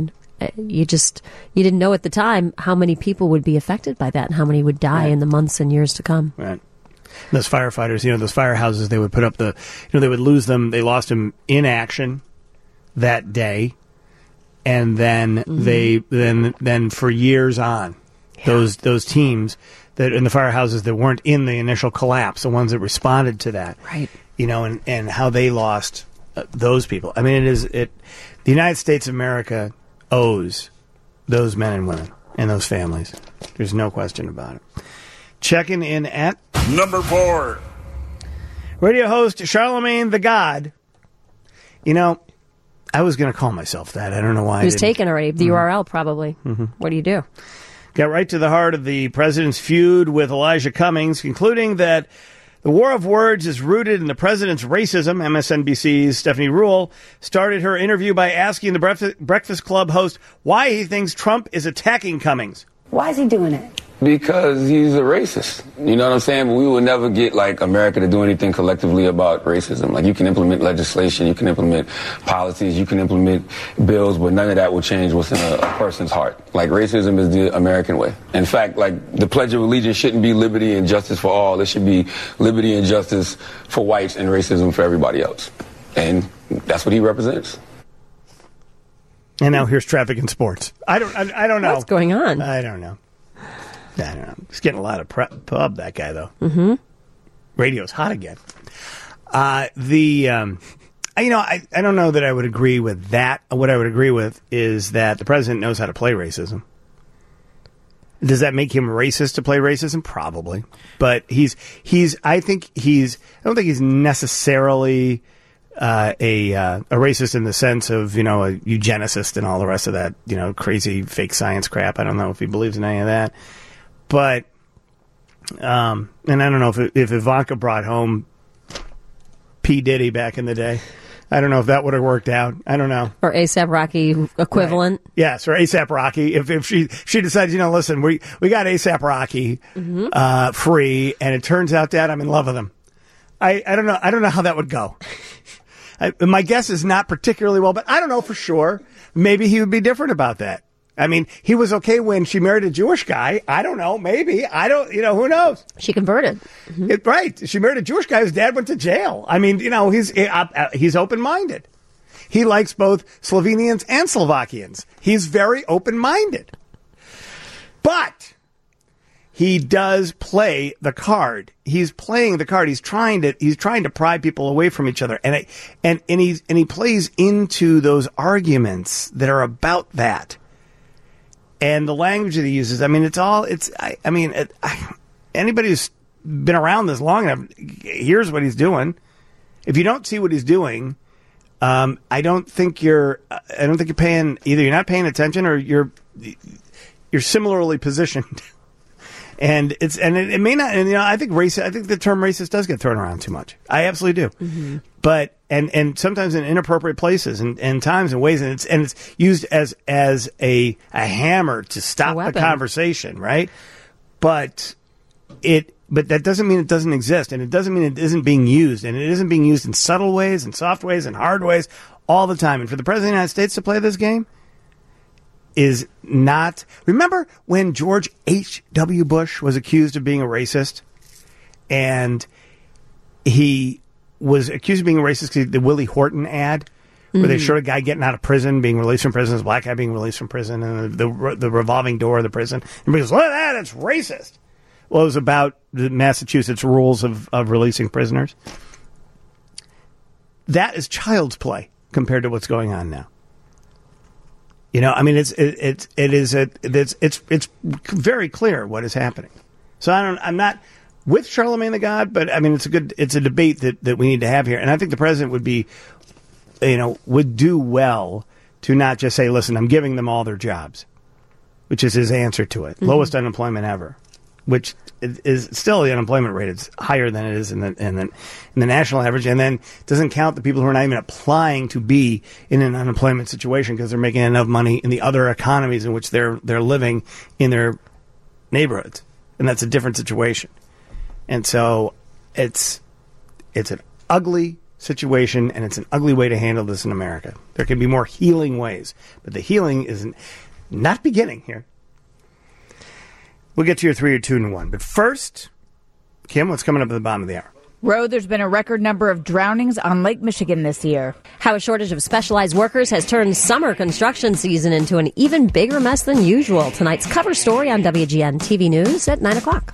uh, you just you didn't know at the time how many people would be affected by that and how many would die Right. in the months and years to come. Right. Those firefighters, you know, those firehouses, they would put up the, you know, they would lose them. They lost them in action that day, and then Mm-hmm. they then then for years on, those those teams that in the firehouses that weren't in the initial collapse, the ones that responded to that, right? You know, and and how they lost uh, those people. I mean, it is it. The United States of America owes those men and women and those families. There's no question about it. Checking in at number four. Radio host Charlemagne the God. You know, I was going to call myself that. I don't know why. It was I didn't. taken already. The Mhm. U R L probably. Mhm. What do you do? Got right to the heart of the president's feud with Elijah Cummings, concluding that the war of words is rooted in the president's racism. M S N B C's Stephanie Ruhle started her interview by asking the Breakfast, Breakfast Club host why he thinks Trump is attacking Cummings. Why is he doing it? Because he's a racist. You know what I'm saying? But we will never get, like, America to do anything collectively about racism. Like, you can implement legislation, you can implement policies, you can implement bills, but none of that will change what's in a, a person's heart. Like, racism is the American way. In fact, like, the Pledge of Allegiance shouldn't be liberty and justice for all. It should be liberty and justice for whites and racism for everybody else. And that's what he represents. And now here's traffic in sports. I don't. I, I don't know What's going on? I don't know. I don't know. He's getting a lot of prep, pub. That guy though. Mm-hmm. Radio's hot again. Uh, the um, you know I, I don't know that I would agree with that. What I would agree with is that the president knows how to play racism. Does that make him racist to play racism? Probably, but he's he's. I think he's. I don't think he's necessarily uh, a uh, a racist in the sense of, you know, a eugenicist and all the rest of that, you know, crazy fake science crap. I don't know if he believes in any of that, but um, and I don't know if if Ivanka brought home P. Diddy back in the day. I don't know if that would have worked out. I don't know. Or ASAP Rocky equivalent. Right. Yes, or ASAP Rocky. If if she she decides, you know, listen, we we got ASAP Rocky Mm-hmm. uh, free, and it turns out, Dad, I'm in love with him. I, I don't know. I don't know how that would go. I, my guess is not particularly well, but I don't know for sure. Maybe he would be different about that. I mean, he was okay when she married a Jewish guy. I don't know. Maybe. I don't, you know, who knows? She converted. Mm-hmm. It, right. She married a Jewish guy. His dad went to jail. I mean, you know, he's, uh, he's open-minded. He likes both Slovenians and Slovakians. He's very open-minded. But he does play the card. He's playing the card. He's trying to, he's trying to pry people away from each other. And, I, and, and he's, and he plays into those arguments that are about that. And the language that he uses, I mean, it's all, it's, I, I mean, it, I, anybody who's been around this long enough hears what he's doing. If you don't see what he's doing, um, I don't think you're, I don't think you're paying, either you're not paying attention or you're, you're similarly positioned. And it's, and it, it may not, and you know, I think race, I think the term racist does get thrown around too much. I absolutely do. Mm-hmm. But, and, and sometimes in inappropriate places and, and times and ways, and it's, and it's used as, as a, a hammer to stop the conversation, right? But it, but that doesn't mean it doesn't exist, and it doesn't mean it isn't being used, and it isn't being used in subtle ways and soft ways and hard ways all the time. And for the President of the United States to play this game is not, remember when George H W. Bush was accused of being a racist, and he was accused of being a racist because the Willie Horton ad, where they Mhm. showed a guy getting out of prison, being released from prison, this black guy being released from prison, and the, the, the revolving door of the prison. Everybody goes, look at that, it's racist. Well, it was about the Massachusetts rules of, of releasing prisoners. That is child's play compared to what's going on now. You know, I mean, it's it, it's it is a, it's it's it's very clear what is happening. So I don't, I'm not with Charlemagne the God, but I mean, it's a good, it's a debate that, that we need to have here, and I think the president would be, you know, would do well to not just say, "Listen, I'm giving them all their jobs," which is his answer to it, Mm-hmm. lowest unemployment ever, which is still the unemployment rate is higher than it is in the in the, in the national average, and then doesn't count the people who are not even applying to be in an unemployment situation because they're making enough money in the other economies in which they're they're living in their neighborhoods, and that's a different situation. And so it's it's an ugly situation, and it's an ugly way to handle this in America. There can be more healing ways, but the healing is not beginning here. We'll get to your three or two and one. But first, Kim, what's coming up at the bottom of the hour? Ro, there's been a record number of drownings on Lake Michigan this year. How a shortage of specialized workers has turned summer construction season into an even bigger mess than usual. Tonight's cover story on W G N T V News at nine o'clock.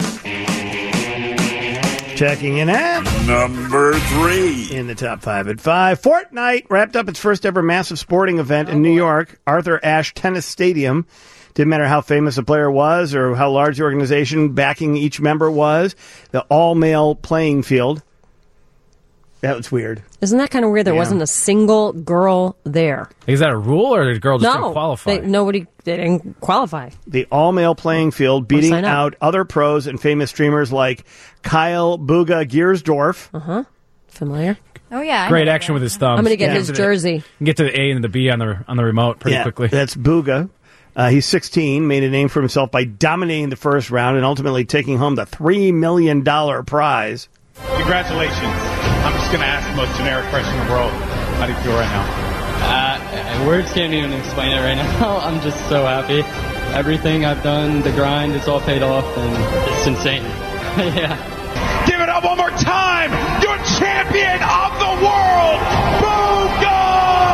Checking in at number three. In the top five at five. Fortnite wrapped up its first ever massive sporting event in New York, Arthur Ashe Tennis Stadium. Didn't matter how famous a player was or how large the organization backing each member was. The all-male playing field. That was weird. Isn't that kind of weird? There Yeah. wasn't a single girl there. Is that a rule, or did a girl just no, didn't qualify? They, nobody they didn't qualify. The all-male playing field beating sign up. out other pros and famous streamers like Kyle Buga Giersdorf. Uh-huh. Familiar? Oh, yeah. I Great know action that. with his thumbs. I'm gonna get Yeah. his To the- jersey. Get to the A and the B on the on the remote pretty Yeah, quickly. That's Buga. Uh, he's sixteen, made a name for himself by dominating the first round and ultimately taking home the three million dollars prize. Congratulations. I'm just going to ask the most generic question in the world. How do you feel right now? Uh, words can't even explain it right now. I'm just so happy. Everything I've done, the grind, it's all paid off, and it's insane. yeah. Give it up one more time. You're champion of the world. Booga!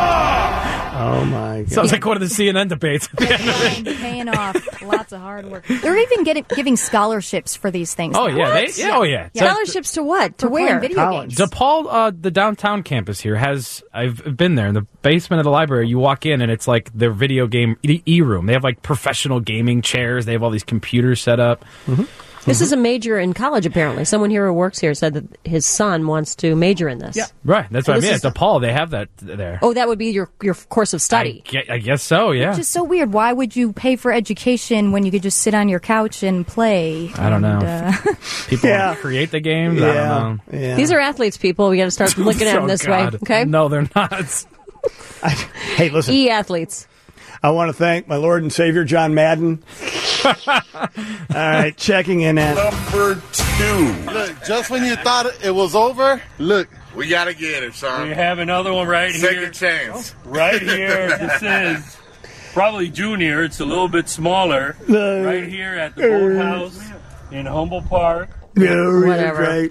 Oh, my God. Sounds like one of the C N N debates. Paying off. Lots of hard work. They're even getting giving scholarships for these things. Oh, now. yeah. They, What? yeah. Oh, yeah. So- Scholarships to what? To For playing where? video games. DePaul, uh, the downtown campus here has. I've been there in the basement of the library. You walk in and it's like their video game e, e room. They have like professional gaming chairs. They have all these computers set up. Mm-hmm. This is a major in college, apparently. Someone here who works here said that his son wants to major in this. Yeah, right. That's So what I this mean. is- At DePaul, they have that there. Oh, that would be your your course of study. I, gue- I guess so. Yeah. Which is so weird. Why would you pay for education when you could just sit on your couch and play? I don't And, know. uh, People Yeah. want to create the games. I don't know. Yeah. These are athletes, people. We got to start looking at them Oh, this God. way. Okay. No, they're not. Hey, listen. E athletes. I want to thank my Lord and Savior, John Madden. All right, checking in at Number two. Look, just when you thought it was over, look. We got to get it, son. We have another one right Second here. chance. Right here. This is probably junior. It's a little bit smaller. Right here at the boathouse in Humboldt Park. Yeah, Whatever. right.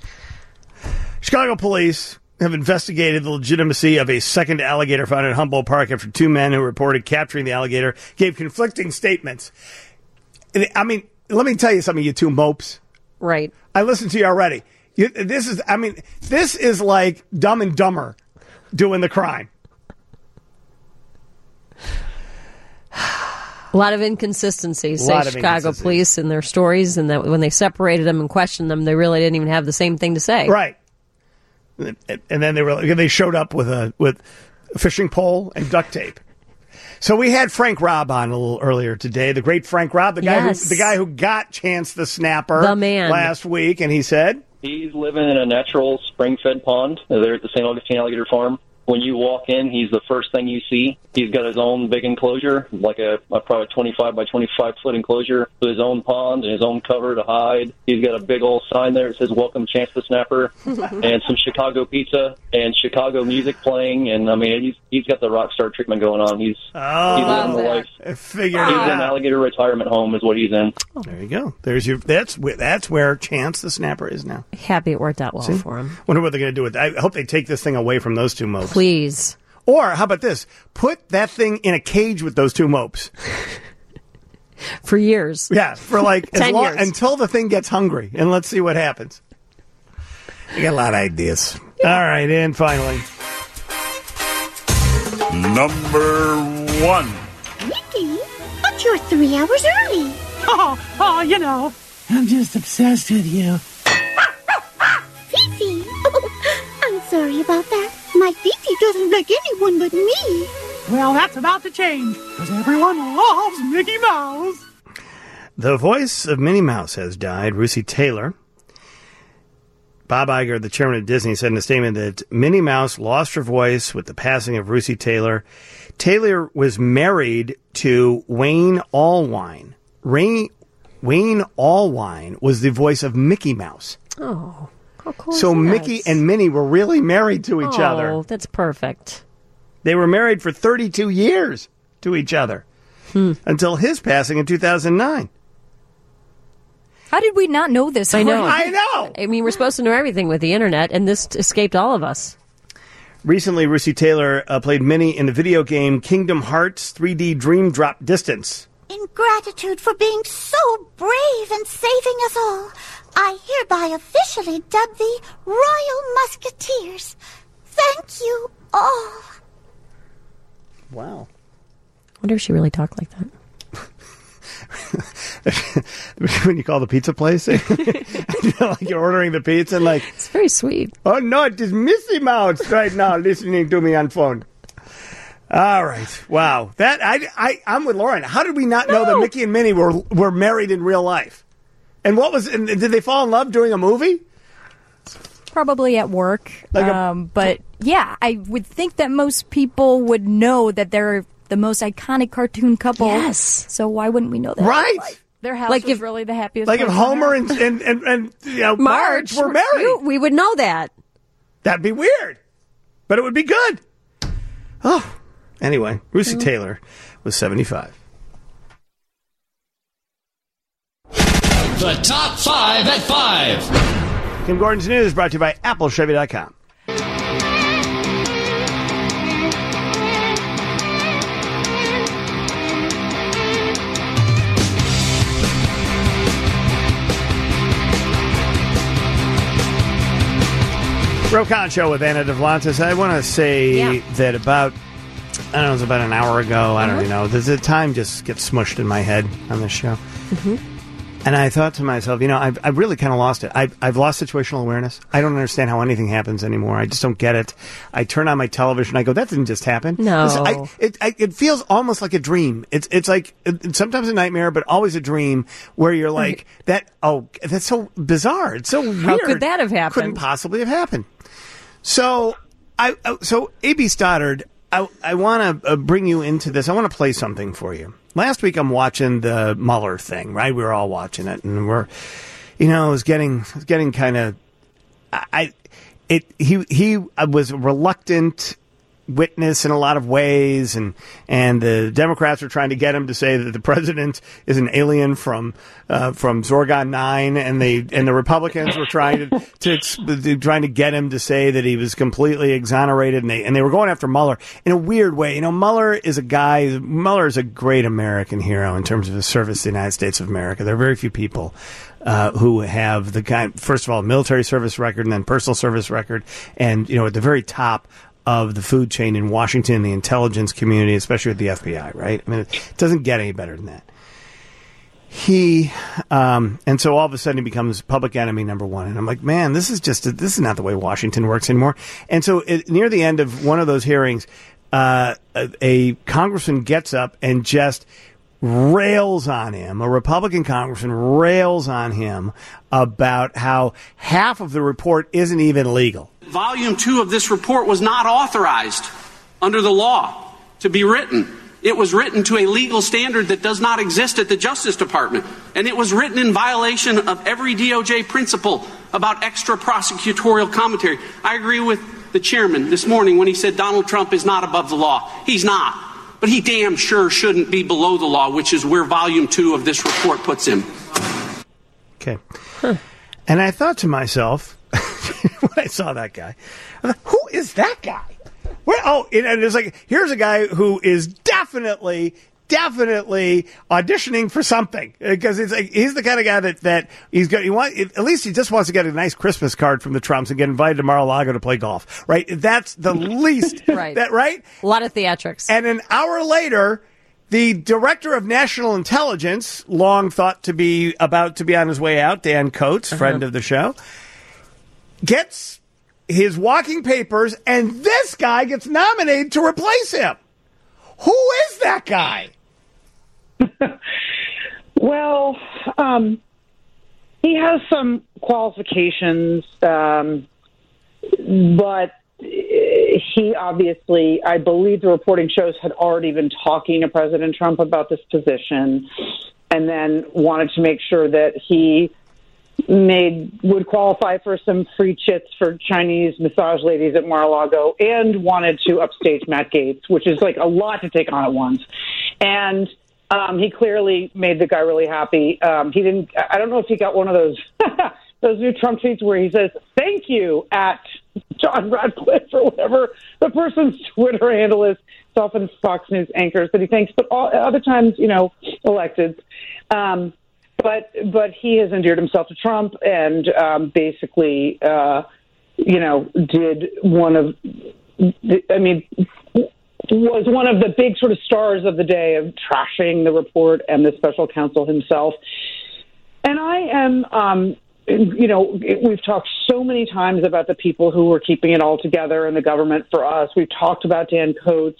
Chicago police have investigated the legitimacy of a second alligator found in Humboldt Park after two men who reported capturing the alligator gave conflicting statements. And, I mean, let me tell you something, you two mopes. Right. I listened to you already. You, this is, I mean, this is like Dumb and Dumber doing the crime. A lot of inconsistencies, A say lot of Chicago inconsistencies. police in their stories, and that when they separated them and questioned them, they really didn't even have the same thing to say. Right. And and then they were they showed up with a with a fishing pole and duct tape. So we had Frank Robb on a little earlier today, the great Frank Robb, the guy Yes. who the guy who got Chance the Snapper The man. last week, and he said He's living in a natural spring-fed pond there at the Saint Augustine Alligator Farm. When you walk in, he's the first thing you see. He's got his own big enclosure, like a, a probably twenty-five by twenty-five foot enclosure with his own pond and his own cover to hide. He's got a big old sign there that says "Welcome, Chance the Snapper," and some Chicago pizza and Chicago music playing. And I mean, he's he's got the rock star treatment going on. He's Oh, he's living the life. I figured He's it in an out. alligator retirement home, is what he's in. There you go. There's your. That's where that's where Chance the Snapper is now. Happy it worked out well See? for him. Wonder what they're going to do with it. I hope they take this thing away from those two mopes. Please. Or how about this? Put that thing in a cage with those two mopes. For years. Yeah, for like as Ten long, years. until the thing gets hungry, and let's see what happens. We got a lot of ideas. All right, and finally, Number one. Mickey, but you're three hours early. Oh, oh, you know, I'm just obsessed with you. Fifi. I'm sorry about that. My Fifi doesn't like anyone but me. Well, that's about to change, because everyone loves Mickey Mouse. the voice of Minnie Mouse has died. Russi Taylor. Bob Iger, the chairman of Disney, said in a statement that Minnie Mouse lost her voice with the passing of Russi Taylor. Taylor was married to Wayne Allwine. Ray, Wayne Allwine was the voice of Mickey Mouse. Oh. So Mickey and Minnie were really married to each oh, other. Oh, that's perfect. They were married for thirty-two years to each other hmm. until his passing in two thousand nine. How did we not know this? I know. I know. I mean, we're supposed to know everything with the internet, and this escaped all of us. Recently, Russi Taylor uh, played Minnie in the video game Kingdom Hearts three D Dream Drop Distance. In gratitude for being so brave and saving us all, I hereby officially dub thee Royal Musketeers. Thank you all. Wow. I wonder if she really talked like that. When you call the pizza place, you know, like you're ordering the pizza and like... It's very sweet. Oh, no, it is Missy Mouse right now listening to me on phone. All right. Wow. That I, I, I'm with Lauren. How did we not no. know that Mickey and Minnie were were married in real life? And what was... And did they fall in love doing a movie? Probably at work. Like a, um, but, yeah, I would think that most people would know that they're the most iconic cartoon couple. Yes. So why wouldn't we know that? Right. Like, their house like was if, really the happiest. Like if Homer and, and, and, and you know, Marge, Marge were married. We would know that. That'd be weird. But it would be good. Oh. Anyway, Russi mm-hmm. Taylor was seventy-five. The top five at five. Kim Gordon's News brought to you by Apple Chevy dot com. Rokon Show with Anna Devlantis. I want to say yeah. that about, I don't know, it was about an hour ago. I don't uh-huh. know. The, the time just gets smushed in my head on this show. Mm-hmm. And I thought to myself, you know, I've, I've really kind of lost it. I've, I've lost situational awareness. I don't understand how anything happens anymore. I just don't get it. I turn on my television. I go, that didn't just happen. No. Listen, I, it, I, it feels almost like a dream. It's it's like it's sometimes a nightmare, but always a dream where you're like, that. Oh, that's so bizarre. It's so weird. How could that have happened? Couldn't possibly have happened. So, I so A B Stoddard, I, I want to uh, bring you into this. I want to play something for you. Last week, I'm watching the Mueller thing, right? We were all watching it, and we're, you know, it was getting, it was getting kind of, I, it, he, he was a reluctant witness in a lot of ways, and and the Democrats were trying to get him to say that the president is an alien from uh, from Zorgon nine, and they and the Republicans were trying to, to trying to get him to say that he was completely exonerated, and they and they were going after Mueller in a weird way. You know, Mueller is a guy. Mueller is a great American hero in terms of his service to the United States of America. There are very few people Uh, who have the kind, first of all, military service record and then personal service record, and you know, at the very top of the food chain in Washington, the intelligence community, especially with the F B I, right? I mean, it doesn't get any better than that. He, um, and so all of a sudden he becomes public enemy number one. And I'm like, man, this is just, this is not the way Washington works anymore. And so it, near the end of one of those hearings, uh, a, a congressman gets up and just rails on him, a Republican congressman rails on him about how half of the report isn't even legal. Volume two of this report was not authorized under the law to be written. It was written to a legal standard that does not exist at the Justice Department. And it was written in violation of every D O J principle about extra prosecutorial commentary. I agree with the chairman this morning when he said Donald Trump is not above the law. He's not. But he damn sure shouldn't be below the law, which is where volume two of this report puts him. Okay. Huh. And I thought to myself, when I saw that guy, I thought, who is that guy? Where, oh, and it's like, here's a guy who is definitely, definitely auditioning for something, because it's like he's the kind of guy that that he's got. He want at least he just wants to get a nice Christmas card from the Trumps and get invited to Mar-a-Lago to play golf. Right? That's the least. Right. That right? A lot of theatrics. And an hour later, the director of national intelligence, long thought to be about to be on his way out, Dan Coates, uh-huh. friend of the show, gets his walking papers, and this guy gets nominated to replace him. Who is that guy? Well, um, he has some qualifications, um, but he obviously, I believe the reporting shows, had already been talking to President Trump about this position, and then wanted to make sure that he made would qualify for some free chits for Chinese massage ladies at Mar-a-Lago, and wanted to upstage Matt Gaetz, which is like a lot to take on at once. And um, he clearly made the guy really happy. Um, he didn't. I don't know if he got one of those those new Trump tweets where he says "thank you" at John Radcliffe or whatever the person's Twitter handle is. It's often Fox News anchors that he thanks, but all, other times, you know, electeds. Um, but but he has endeared himself to Trump and um, basically, uh, you know, did one of, I mean, was one of the big sort of stars of the day of trashing the report and the special counsel himself. And I am, um, you know, we've talked so many times about the people who were keeping it all together in the government for us. We've talked about Dan Coates.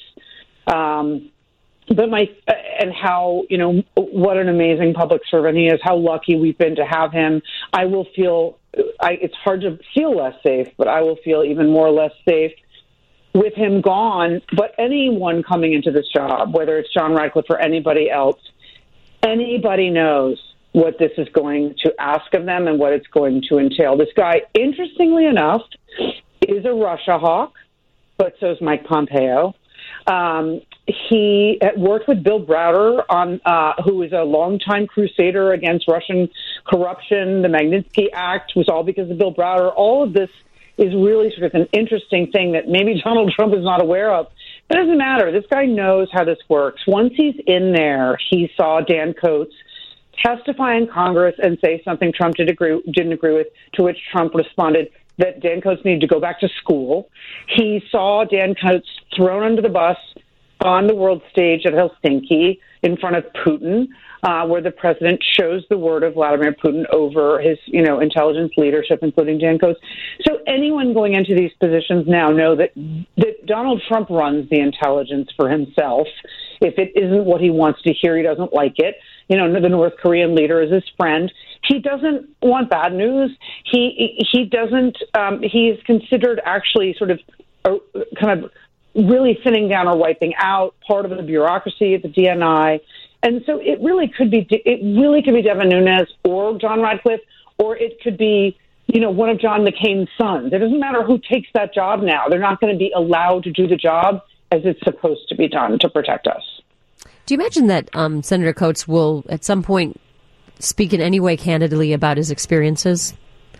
Um, but my, and how, you know, what an amazing public servant he is, how lucky we've been to have him. I will feel, I, it's hard to feel less safe, but I will feel even more less safe with him gone. But anyone coming into this job, whether it's John Radcliffe or anybody else, anybody knows what this is going to ask of them and what it's going to entail. This guy, interestingly enough, is a Russia hawk, but so is Mike Pompeo. Um, he worked with Bill Browder, on, uh, who is a longtime crusader against Russian corruption. The Magnitsky Act was all because of Bill Browder. All of this is really sort of an interesting thing that maybe Donald Trump is not aware of. It doesn't matter. This guy knows how this works. Once he's in there, he saw Dan Coates testify in Congress and say something Trump did agree, didn't agree with, to which Trump responded that Dan Coates needed to go back to school. He saw Dan Coates thrown under the bus on the world stage at Helsinki in front of Putin, uh, where the president chose the word of Vladimir Putin over his, you know, intelligence leadership, including Dan Coates. So anyone going into these positions now know that, that Donald Trump runs the intelligence for himself. If it isn't what he wants to hear, he doesn't like it. You know, the North Korean leader is his friend. He doesn't want bad news. He he doesn't. Um, he is considered actually sort of a, kind of really thinning down or wiping out part of the bureaucracy at the D N I. And so it really could be it really could be Devin Nunes or John Radcliffe, or it could be, you know, one of John McCain's sons. It doesn't matter who takes that job now. They're not going to be allowed to do the job as it's supposed to be done to protect us. Do you imagine that um, Senator Coates will at some point speak in any way candidly about his experiences?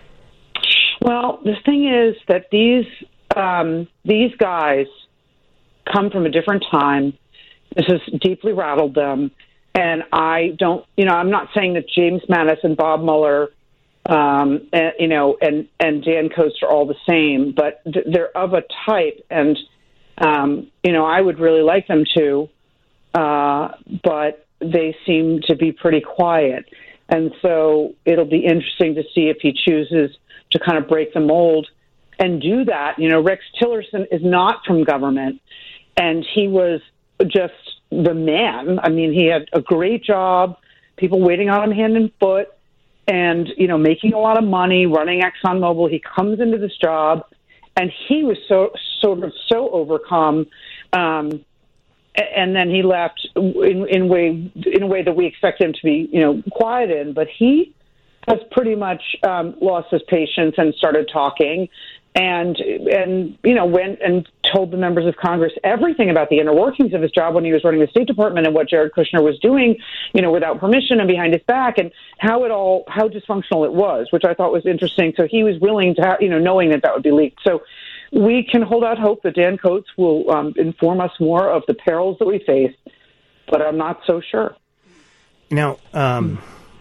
Well, the thing is that these um, these guys come from a different time. This has deeply rattled them. And I don't, you know, I'm not saying that James Mattis and Bob Mueller, um, and, you know, and, and Dan Coates are all the same, but th- they're of a type. And, um, you know, I would really like them to, uh, but they seem to be pretty quiet. And so it'll be interesting to see if he chooses to kind of break the mold and do that. You know, Rex Tillerson is not from government, and he was just the man. I mean, he had a great job, people waiting on him hand and foot, and, you know, making a lot of money, running ExxonMobil. He comes into this job, and he was so sort of so overcome, um, and then he left in, in way in a way that we expect him to be, you know, quiet in. But he has pretty much um, lost his patience and started talking, and and you know went and told the members of Congress everything about the inner workings of his job when he was running the State Department and what Jared Kushner was doing, you know, without permission and behind his back, and how it all how dysfunctional it was, which I thought was interesting. So he was willing to, have, you know, knowing that that would be leaked. So we can hold out hope that Dan Coates will um, inform us more of the perils that we face, but I'm not so sure. You know, um,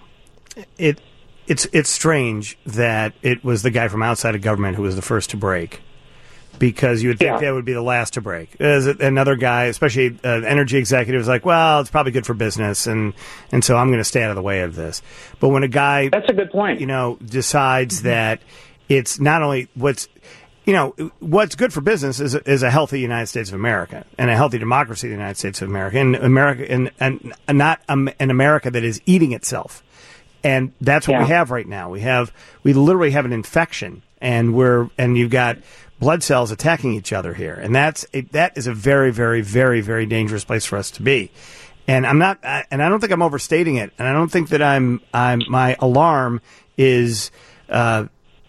it it's it's strange that it was the guy from outside of government who was the first to break, because you would think Yeah. that would be the last to break. As another guy, especially an energy executive, is like, well, it's probably good for business, and and so I'm going to stay out of the way of this. But when a guy, that's a good point, you know, decides that it's not only what's You know, what's good for business is is a healthy United States of America and a healthy democracy of the United States of America, and America and, and not um, an America that is eating itself. And that's what Yeah. we have right now. We have we literally have an infection, and we're and you've got blood cells attacking each other here, and that's a, that is a very, very, very, very dangerous place for us to be. And I'm not, I, and I don't think I'm overstating it, and I don't think that I'm I'm my alarm is uh,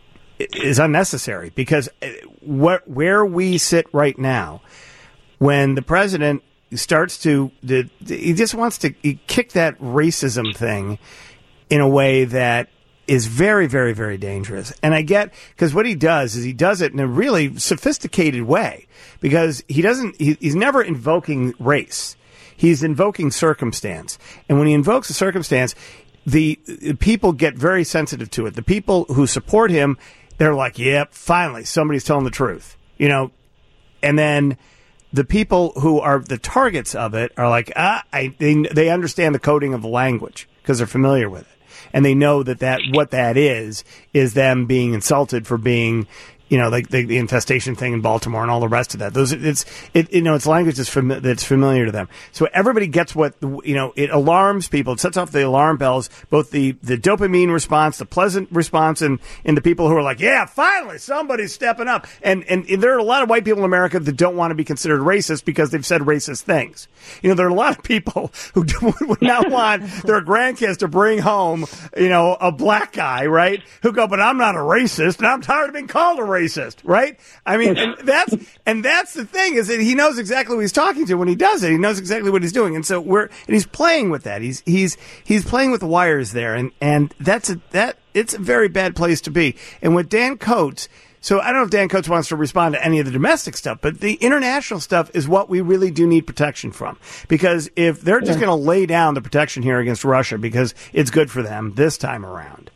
is unnecessary because what where we sit right now, when the president starts to, to he just wants to kick that racism thing in a way that is very, very, very dangerous. And I get, because what he does is he does it in a really sophisticated way, because he doesn't, he, he's never invoking race. He's invoking circumstance. And when he invokes a circumstance, the, the people get very sensitive to it. The people who support him, they're like, yep, finally, somebody's telling the truth, you know, and then the people who are the targets of it are like, ah, I, they, they understand the coding of the language because they're familiar with it. And they know that, that what that is, is them being insulted for being, you know, like the, the infestation thing in Baltimore and all the rest of that. Those, it's, it, you know, it's language that's, fami- that's familiar to them. So everybody gets what, you know, it alarms people. It sets off the alarm bells, both the, the dopamine response, the pleasant response, and, and the people who are like, yeah, finally, somebody's stepping up. And, and, and there are a lot of white people in America that don't want to be considered racist because they've said racist things. You know, there are a lot of people who would not want their grandkids to bring home, you know, a black guy, right? Who go, but I'm not a racist, and I'm tired of being called a racist, right? I mean, and that's and that's the thing, is that he knows exactly what he's talking to when he does it. He knows exactly what he's doing, and so we're and he's playing with that. He's he's he's playing with the wires there, and and that's a that it's a very bad place to be. And with Dan Coates. So I don't know if Dan Coates wants to respond to any of the domestic stuff, but the international stuff is what we really do need protection from. Because if they're just Yeah. going to lay down the protection here against Russia because it's good for them this time around,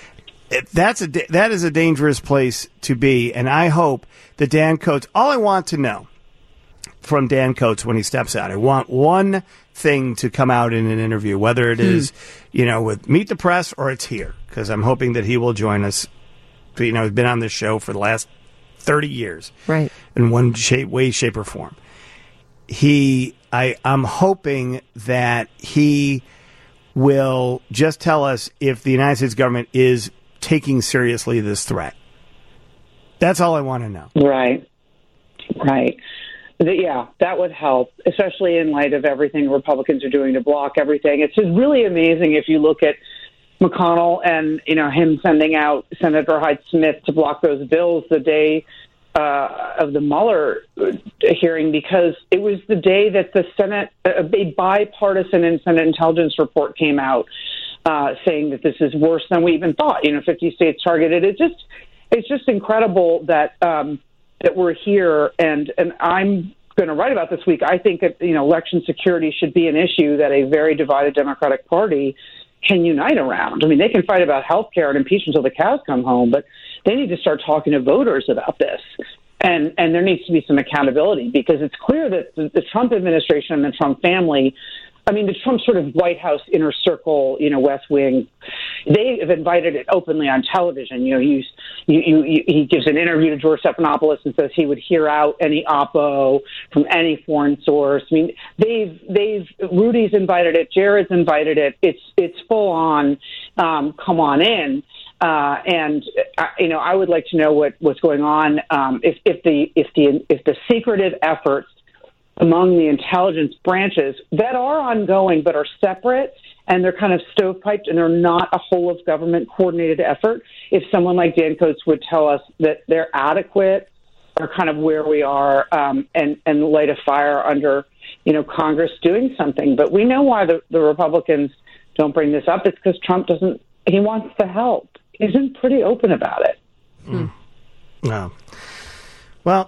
it, that's a da- that is a dangerous place to be. And I hope that Dan Coates, all I want to know from Dan Coates when he steps out, I want one thing to come out in an interview, whether it is, you know, with Meet the Press or it's here, because I'm hoping that he will join us. You know, he's been on this show for the last thirty years. Right. In one shape, way, shape, or form. He, I, I'm hoping that he will just tell us if the United States government is taking seriously this threat. That's all I want to know. Right. Right. The- yeah, that would help, especially in light of everything Republicans are doing to block everything. It's just really amazing if you look at McConnell and, you know, him sending out Senator Hyde-Smith to block those bills the day uh, of the Mueller hearing, because it was the day that the Senate, a bipartisan and Senate intelligence report came out uh, saying that this is worse than we even thought. You know, fifty states targeted. It just, it's just incredible that um, that we're here, and and I'm going to write about this week. I think that, you know, election security should be an issue that a very divided Democratic Party can unite around. I mean, they can fight about health care and impeachment until the cows come home, but they need to start talking to voters about this. And and there needs to be some accountability, because it's clear that the, the Trump administration and the Trump family, I mean, the Trump sort of White House inner circle, you know, West Wing, they have invited it openly on television. You know, you, you, you, you, he gives an interview to George Stephanopoulos and says he would hear out any oppo from any foreign source. I mean, they've, they've, Rudy's invited it, Jared's invited it. It's, it's full on, um, come on in. Uh, and, uh, you know, I would like to know what, what's going on. Um, if, if the, if the, if the secretive efforts among the intelligence branches that are ongoing but are separate, and they're kind of stovepiped, and they're not a whole of government coordinated effort. If someone like Dan Coates would tell us that they're adequate, or kind of where we are, um, and, and light a fire under, you know, Congress doing something. But we know why the, the Republicans don't bring this up. It's because Trump doesn't, he wants the help. He's been pretty open about it. Mm. No. Well,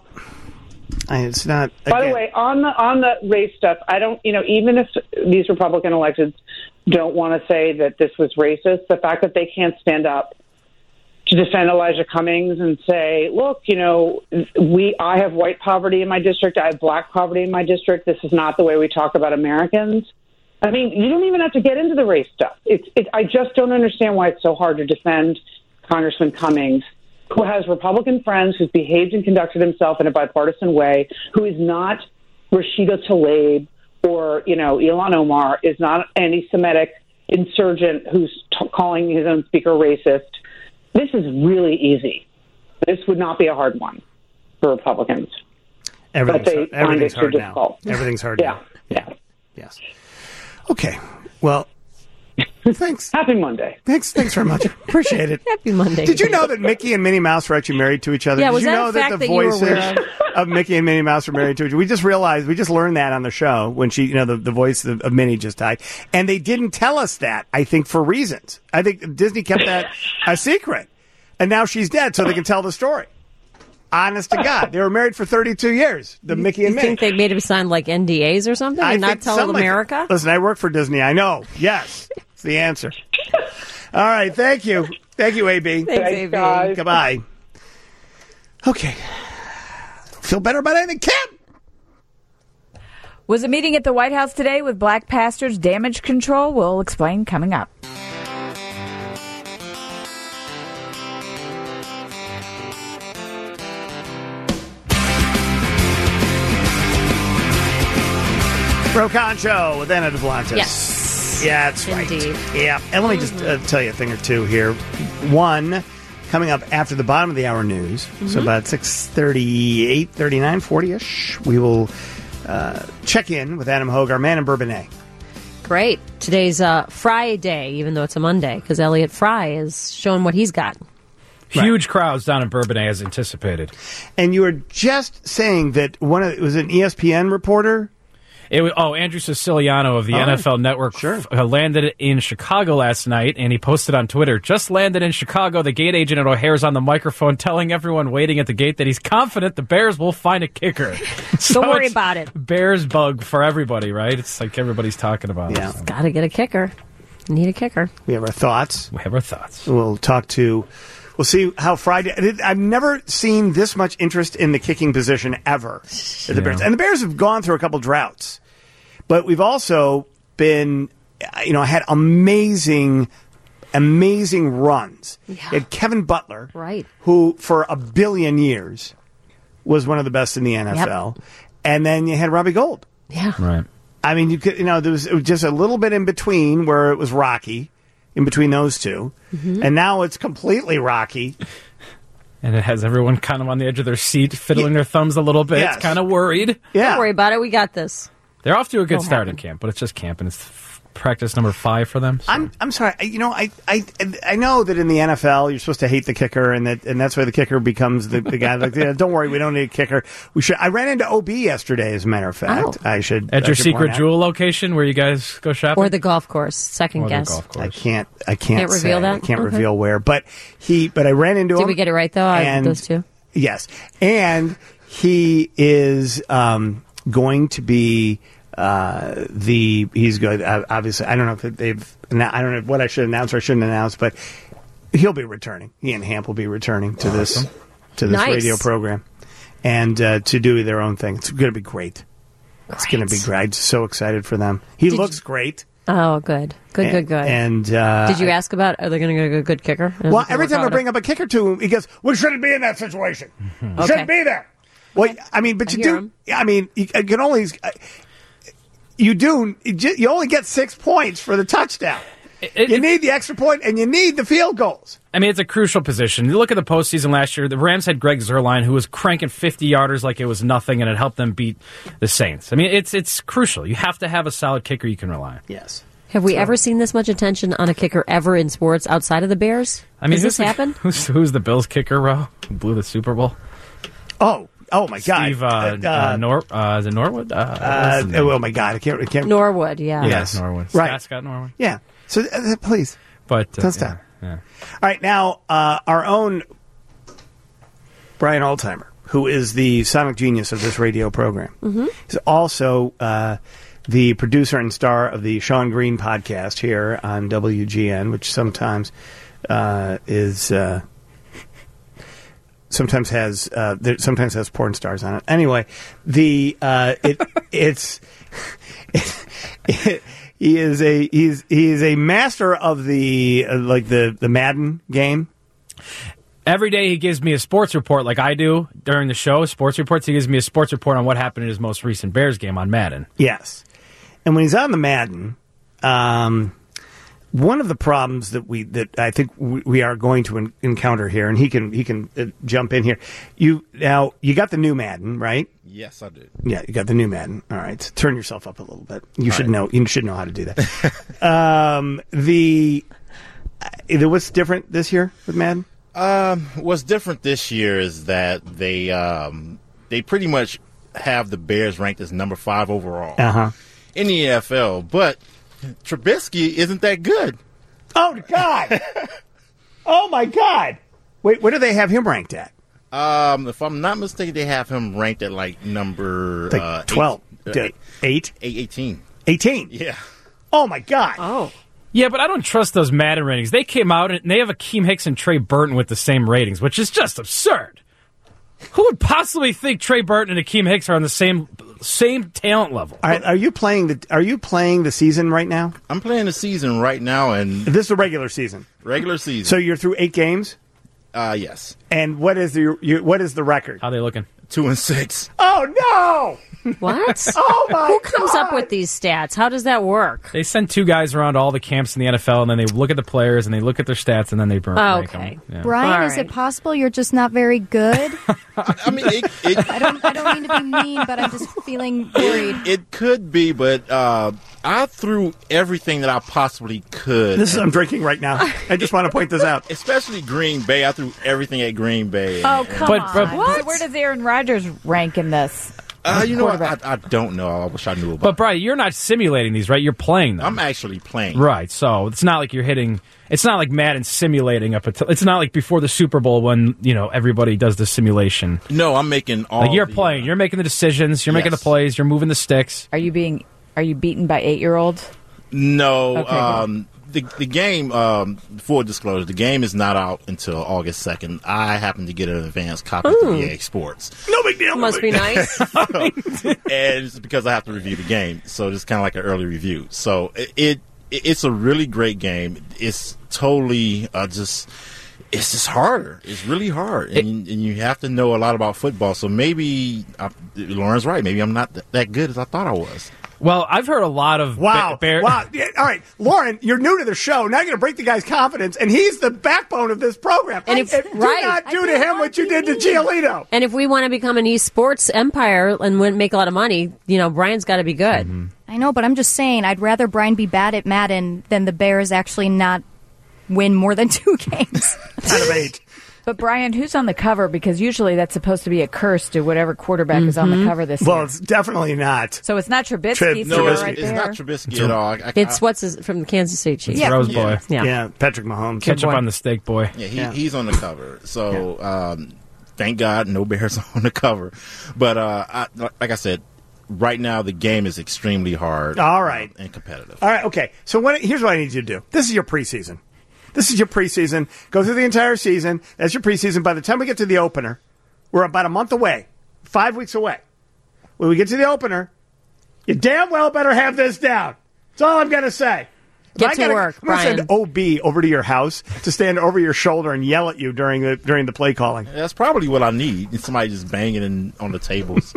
I, it's not. By again, the way, on the on the race stuff, I don't, you know, even if these Republican electeds don't want to say that this was racist, the fact that they can't stand up to defend Elijah Cummings and say, look, you know, we, I have white poverty in my district, I have black poverty in my district. This is not the way we talk about Americans. I mean, you don't even have to get into the race stuff. It's, it, I just don't understand why it's so hard to defend Congressman Cummings, who has Republican friends, who's behaved and conducted himself in a bipartisan way, who is not Rashida Tlaib or, you know, Ilhan Omar, is not an anti-Semitic insurgent who's t- calling his own speaker racist. This is really easy. This would not be a hard one for Republicans. Everything's, but they hard, everything's find it too hard now. difficult. Everything's hard yeah, now. Yeah. Yes. Okay. Well, Thanks. Happy Monday. Thanks. Thanks very much. Appreciate it. Happy Monday. Did you know that Mickey and Minnie Mouse were actually married to each other? Yeah, Did was you that know a fact that the that you were voices aware of Mickey and Minnie Mouse were married to each other? We just realized, we just learned that on the show when she, you know, the, the voice of, of Minnie just died. And they didn't tell us that, I think, for reasons. I think Disney kept that a secret. And now she's dead, so they can tell the story. Honest to God. They were married for thirty-two years, the Mickey and You Minnie. think they made him sign like N D As or something I and not think tell something like America? that. Listen, I work for Disney. I know. Yes. It's the answer. All right. Thank you. Thank you, A B. Thanks, A B. guys. Goodbye. Okay. Feel better about anything, Kim? Was a meeting at the White House today with black pastors damage control? We'll explain coming up. Rokon Show with Anna DeBlantis. Yes. Yeah, that's right. Indeed. Yeah. And let me just uh, tell you a thing or two here. One, coming up after the bottom of the hour news, Mm-hmm. so about six thirty-eight, thirty-nine, forty-ish, we will uh, check in with Adam Hogue, our man in Bourbonnais. Great. Today's uh, Friday, even though it's a Monday, because Elliot Fry is showing what he's got. Huge crowds down in Bourbonnais as anticipated. And you were just saying that one of it was an E S P N reporter. It was, oh, Andrew Siciliano of the Oh, N F L Network sure. f- uh, landed in Chicago last night, and he posted on Twitter, just landed in Chicago. The gate agent at O'Hare's on the microphone telling everyone waiting at the gate that he's confident the Bears will find a kicker. So Don't worry it's about it. Bears bug for everybody, right? It's like everybody's talking about Yeah. it. Got to get a kicker. Need a kicker. We have our thoughts. We have our thoughts. We'll talk to, we'll see how Friday, I've never seen this much interest in the kicking position ever at the Bears. And the Bears have gone through a couple droughts. But we've also been, you know, had amazing, amazing runs. Yeah. You had Kevin Butler, Right. who for a billion years was one of the best in the N F L. Yep. And then you had Robbie Gould. Yeah. Right. I mean, you could, you know, there was, it was just a little bit in between where it was rocky, in between those two. Mm-hmm. And now it's completely rocky. And it has everyone kind of on the edge of their seat, fiddling their thumbs a little bit, Yes. kind of worried. Yeah. Don't worry about it. We got this. They're off to a good Won't start happen. in camp, but it's just camp, and it's f- practice number five for them. so- I'm I'm sorry. I- You know, I, I I know that in the N F L you're supposed to hate the kicker, and that and that's why the kicker becomes the, the guy. Like, yeah, don't worry, we don't need a kicker. We should. I ran into O B yesterday, as a matter of fact. Oh. I should At I your should secret point out. jewel location where you guys go shopping? Or the golf course. Second Or the guess. golf course. I can't. I can't, Can't reveal say. that? I can't Okay. reveal where. But he. But I ran into him. Did we get it right, though? I- And- those two? Yes, and he is um, going to be. Uh, the he's good. Uh, obviously, I don't know if they've. I don't know what I should announce or I shouldn't announce, but he'll be returning. He and Hamp will be returning to this to this Nice. radio program, and uh, to do their own thing. It's going to be great. It's going to be great. I'm so excited for them. He Did looks you- great. Oh, good. Good, good, good. And uh, Did you ask about, are they going to get a good kicker? Is Well, it gonna every work time I out? bring up a kicker to him, he goes, "We shouldn't be in that situation. We Okay. shouldn't be there." Well, I mean, but I you hear do. him. I mean, you you can only. You do. You ju- you only get six points for the touchdown. It- you need the extra point, and you need the field goals. I mean, it's a crucial position. You look at the postseason last year, the Rams had Greg Zuerlein, who was cranking fifty-yarders like it was nothing, and it helped them beat the Saints. I mean, it's it's crucial. You have to have a solid kicker you can rely on. Yes. Have we ever seen this much attention on a kicker ever in sports outside of the Bears? I mean, Does who's this the- happen? Who's, who's the Bills kicker, Ro? Who blew the Super Bowl? Oh, oh my God! Steve, uh, uh, Nor- uh, is it Norwood? Uh, Uh, what's his name? oh my God! I can't. I can't. Norwood, yeah. Yeah, Yes. Norwood. Right. Scott, Scott Norwood. Yeah. So uh, please, But uh, don't stop. yeah, yeah. All right, now uh, our own Brian Altheimer, who is the sonic genius of this radio program, Mm-hmm. is also uh, the producer and star of the Sean Green podcast here on W G N, which sometimes uh, is uh, sometimes has uh, there, sometimes has porn stars on it. Anyway, the uh, it it's. It, he is a he's he is a master of the uh, like the the Madden game. Every day he gives me a sports report like I do during the show, sports reports. He gives me a sports report on what happened in his most recent Bears game on Madden. Yes, and when he's on the Madden, um, One of the problems that we that I think we, we are going to en- encounter here, and he can he can uh, jump in here. You now you got the new Madden, right? Yes, I did. Yeah, you got the new Madden. All right, so turn yourself up a little bit. You All should right. know. You should know how to do that. um, the uh, what's different this year with Madden? Um, what's different this year is that they um, they pretty much have the Bears ranked as number five overall Uh-huh. in the N F L, but Trubisky isn't that good. Oh God! Oh my God! Wait, what do they have him ranked at? Um, if I'm not mistaken, they have him ranked at like number Like uh, twelve, eight, uh, eight, eight, eight, eighteen. eighteen. Yeah. Oh my God! Oh. Yeah, but I don't trust those Madden ratings. They came out and they have Akeem Hicks and Trey Burton with the same ratings, which is just absurd. Who would possibly think Trey Burton and Akeem Hicks are on the same same talent level? All right, are you playing the Are you playing the season right now? I'm playing the season right now, and this is the regular season. Regular season. So you're through eight games. Uh, yes. And what is the you, what is the record? How are they looking? Two and six. Oh no! What? Oh my! Who comes God. up with these stats? How does that work? They send two guys around all the camps in the N F L, and then they look at the players and they look at their stats, and then they rank Oh, okay. them. Yeah. Brian, All is right. it possible you're just not very good? I mean, it, it, I don't. I don't mean to be mean, but I'm just feeling worried. it could be, but uh, I threw everything that I possibly could. This is I'm drinking right now. I just want to point this out. Especially Green Bay. I threw everything at Green Bay. Oh, and- come But- on. but- So where does Aaron Rodgers rank in this? Uh, you know what? I, Quarterback. I don't know. I wish I knew about. But Brian, you're not simulating these, right? You're playing them. I'm actually playing. Right, so it's not like you're hitting. It's not like Madden simulating up until. It's not like before the Super Bowl when you know everybody does the simulation. No, I'm making all. Like you're the, playing, you're making the decisions, you're making the Yes. plays, you're moving the sticks. Are you being? Are you beaten by eight year olds? No, Okay, um, the the game. Um, full disclosure, the game is not out until August second. I happen to get an advanced copy Ooh. of E A Sports. No big deal. Must be nice. and it's because I have to review the game, so it's kind of like an early review. So it, it it's a really great game. It's totally uh, just it's just harder. It's really hard, and, and you have to know a lot about football. So maybe uh, Lauren's right. Maybe I'm not th- that good as I thought I was. Well, I've heard a lot of Wow! Ba- Bear- Wow! Yeah, all right, Lauren, you're new to the show. Now you're going to break the guy's confidence, and he's the backbone of this program. And if- do right. not do I to don't him want what you to did to be. Giolito. And if we want to become an esports empire and win- make a lot of money, you know, Brian's got to be good. Mm-hmm. I know, but I'm just saying, I'd rather Brian be bad at Madden than the Bears actually not win more than two games. Out of eight. But Brian, who's on the cover? Because usually that's supposed to be a curse to whatever quarterback is on the cover this Well, year. it's definitely not. So it's not Trubisky. Trib- so No, you're it's, right it's there. not Trubisky at all. I, I, It's what's his, from the Kansas City Chiefs. Yeah. Rose Boy. Yeah. Yeah, Patrick Mahomes. Ketchup boy. on the steak, boy. Yeah, he, Yeah. he's on the cover. So um, thank God no Bears on the cover. But uh, I, like I said, right now the game is extremely hard. All right. um, and competitive. All right, okay. So what, here's what I need you to do. This is your preseason. This is your preseason. Go through the entire season. That's your preseason. By the time we get to the opener, we're about a month away, five weeks away. When we get to the opener, you damn well better have this down. That's all I'm going to say. If Get I to gotta- work, I'm going to Brian. send O B over to your house to stand over your shoulder and yell at you during the during the play calling. That's probably what I need. Somebody just banging in, on the tables.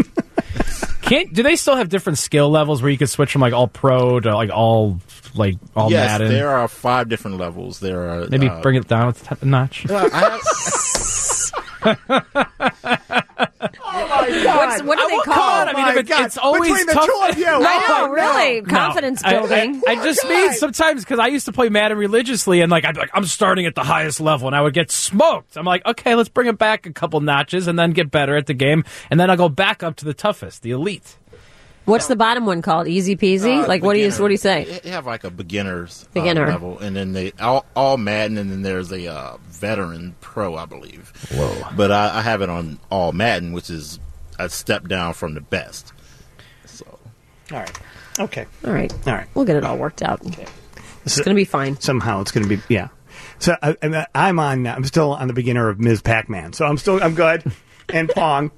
Can't do they still have different skill levels where you could switch from like all pro to like all like all yes, Madden? there are five different levels. There are Maybe uh, bring it down a notch. uh, I have, Oh, my God. What's, what do they Come call on, it? I mean, my if it, God. it's always Between the tough. two of you. I know, Oh, really. no. Confidence I- I- building. I, just God. mean sometimes because I used to play Madden religiously, and like I'd be like, I'm starting at the highest level, and I would get smoked. I'm like, okay, let's bring it back a couple notches, and then get better at the game, and then I'll go back up to the toughest, the elite. What's the bottom one called? Easy peasy? uh, like, what do you beginner. what do you say? They have like a beginner's uh, Beginner. level, and then they all, all Madden, and then there's a uh, veteran pro, I believe. Whoa! But I, I have it on all Madden, which is a step down from the best. So, All right. Okay. All right. All right. We'll get it all worked out. It's going to be fine. Somehow it's going to be, yeah. So I, I'm- I'm on, I'm still on the beginner of Miz Pac-Man. So I'm still, I'm good. And Pong.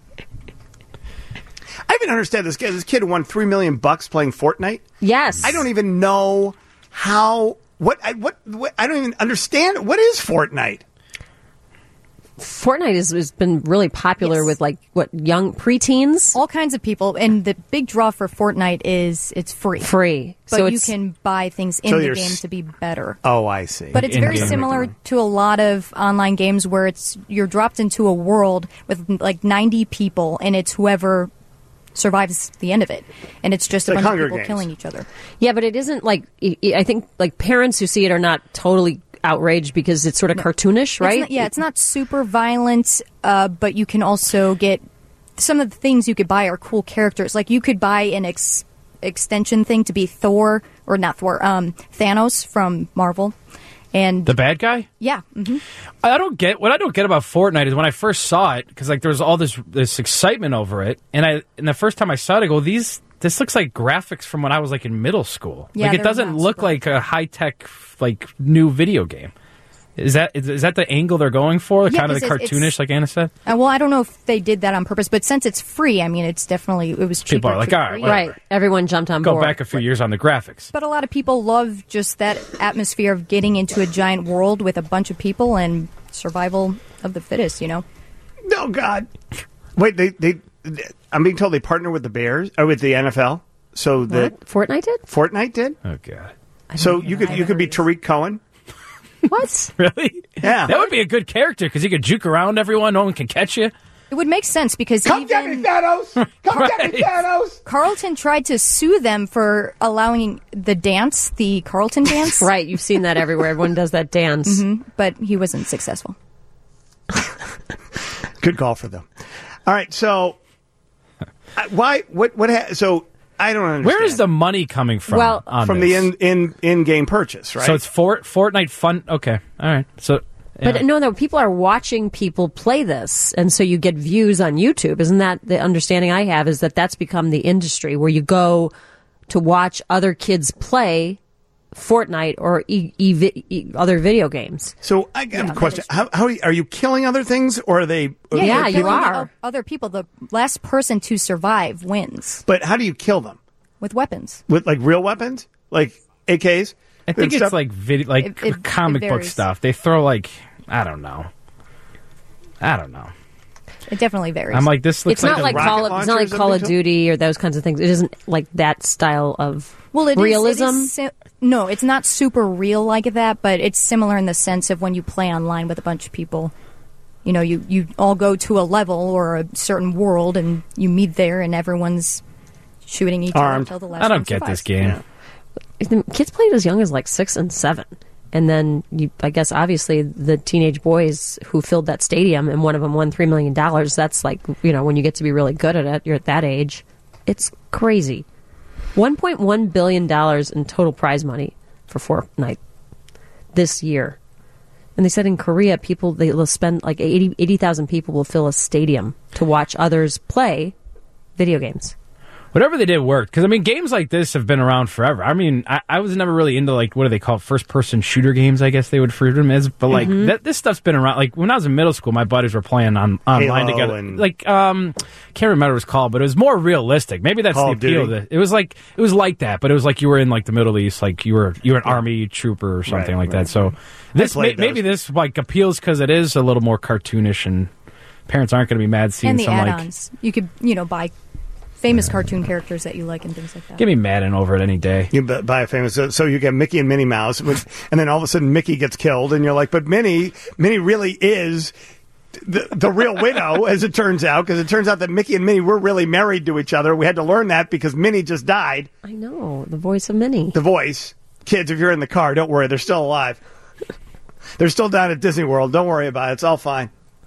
I even understand this kid. This kid won three million bucks playing Fortnite. Yes. I don't even know how, what, I, what, what, I don't even understand. What is Fortnite? Fortnite has, has been really popular Yes. with like what young preteens. All kinds of people, and the big draw for Fortnite is it's free. Free, but so you it's, can buy things in So the you're game s- to be better. Oh, I see. But it's very In-game. similar to a lot of online games where it's you're dropped into a world with like ninety people, and it's whoever survives the end of it, and it's just It's a like bunch Hunger of people Games. killing each other. Yeah, but it isn't like I I think like parents who see it are not totally outraged because it's sort of cartoonish, right? It's not, yeah, it's not super violent, uh, but you can also get some of the things you could buy are cool characters. Like you could buy an ex- extension thing to be Thor or not Thor, um, Thanos from Marvel, and The bad guy? yeah, hmm I don't get what I don't get about Fortnite is when I first saw it because like there was all this this excitement over it, and I and the first time I saw it, I go these this looks like graphics from when I was like in middle school. Yeah, like it they're doesn't not look like a high tech like new video game. Is that is, is that the angle they're going for? Yeah, kind of the 'cause it's- cartoonish, it's- like Anna said. Uh, well, I don't know if they did that on purpose, but since it's free, I mean, it's definitely it was cheaper. People are like, to all right, create. whatever. right. Everyone jumped on Go board. back a few years on the graphics. But a lot of people love just that atmosphere of getting into a giant world with a bunch of people and survival of the fittest. You know. No, God. Wait, they, they, I'm being told they partner with the Bears, or with the N F L, so that What? Fortnite did? Fortnite did? Oh, God. So you could you could be Tariq Cohen? What? Really? Yeah. That would be a good character because you could juke around everyone. No one can catch you. It would make sense because Come even get me, Thanos! Come get me, Thanos! Carlton tried to sue them for allowing the dance, the Carlton dance. Right, you've seen that everywhere. Everyone does that dance. hmm But he wasn't successful. Good call for them. All right, so uh, why? What? What? Ha- so I don't understand. Where is the money coming from? Well, on from this? the in in in game purchase, right? So it's Fort Fortnite fun. Okay, all right. So, yeah. But no, no, people are watching people play this, and so you get views on YouTube. Isn't that the understanding I have? Is that that's become the industry where you go to watch other kids play Fortnite or e- e- e- other video games. So I have a question: How, how are you, are you killing other things, or are they? Yeah, Yeah, you're you killing the are. o- Other people, the last person to survive wins But how do you kill them? with weapons. With like real weapons, like A Ks? I think and it's stuff? like video, like It- it- comic it book varies. stuff. They throw like I don't know. I don't know. It definitely varies. I'm like this looks It's like not a like rocket Call of, it's not like launchers Call have of been Duty or those kinds of things. It isn't like that style of well, it is- it realism. is si- no, it's not super real like that, but it's similar in the sense of when you play online with a bunch of people. You know, you, you all go to a level or a certain world, and you meet there, and everyone's shooting each Armed. other until the last I don't one get survives. this game. The kids played as young as like six and seven. And then, you, I guess, obviously, the teenage boys who filled that stadium, and one of them won three million dollars. That's like, you know, when you get to be really good at it, you're at that age. It's crazy. one point one billion dollars in total prize money for Fortnite this year. And they said in Korea, people, they will spend like eighty eighty thousand people will fill a stadium to watch others play video games. Whatever they did worked because I mean games like this have been around forever. I mean I, I was never really into like what do they call it? First person shooter games, I guess they would refer to them as. But like Mhm. that, this stuff's been around. Like when I was in middle school, my buddies were playing on online Halo together. and- Like um, can't remember what it was called, but it was more realistic. Maybe that's Call the of appeal. Of Duty. it. It was like it was like that, but it was like you were in like the Middle East, like you were you were an army trooper or something Right, like right, that. So this may, played maybe those. this like appeals because it is a little more cartoonish and parents aren't going to be mad seeing And the some like. add-ons. You could, you know, buy famous cartoon characters that you like and things like that. Give me Madden over it any day. You bu- buy a famous, so, so you get Mickey and Minnie Mouse, with, and then all of a sudden Mickey gets killed, and you're like, but Minnie, Minnie really is the, the real widow, as it turns out, because it turns out that Mickey and Minnie were really married to each other. We had to learn that because Minnie just died. I know, the voice of Minnie. The voice. Kids, if you're in the car, don't worry, they're still alive. They're still down at Disney World. Don't worry about it. It's all fine.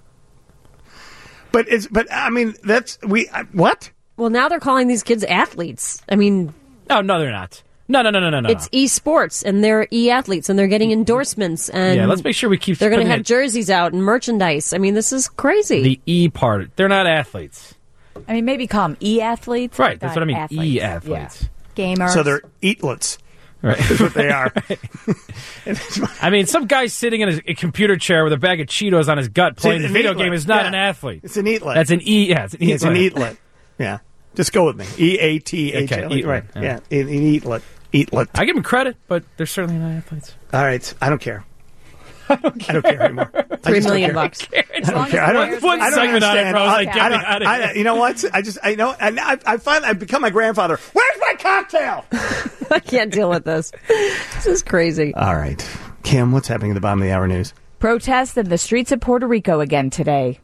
But it's, but I mean, that's, we, I, what? Well, now they're calling these kids athletes. I mean, Oh no, they're not. No, no, no, no, no, no. it's esports, and they're e-athletes, and they're getting endorsements, and Yeah, let's make sure we keep they're going to putting have it- jerseys out and merchandise. I mean, this is crazy. the E part. They're not athletes. I mean, maybe call them e-athletes. Right, that's not what I mean. athletes. E-athletes. Gamers. So they're eatlets. Right. Is what they are. I mean, some guy sitting in a, a computer chair with a bag of Cheetos on his gut playing an the video eatlet. game is not Yeah. an athlete. It's an eatlet. That's an E. Yeah, it's an eatlet. It's an eatlet. Yeah. Just go with me. E A T H L. Okay, eatlet, Right. yeah. Yeah. An an eatlet. Eatlet. I give them credit, but they're certainly not athletes. All right. I don't care. I don't care anymore. Three million bucks. I don't care. I don't, One I don't segment on it, understand. bro. I was like, I, get I me don't, out of I, here. I, you know what? I just, I know, and I, I finally, I've become my grandfather. Where's my cocktail? I can't deal with this. This is crazy. All right. Kim, what's happening at the bottom of the hour news? Protests in the streets of Puerto Rico again today.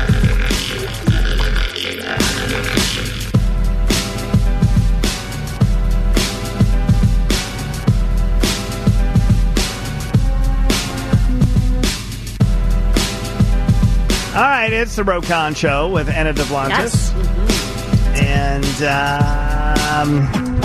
All right, it's the Rokon Show with Anna Devlantis. Yes. And, um,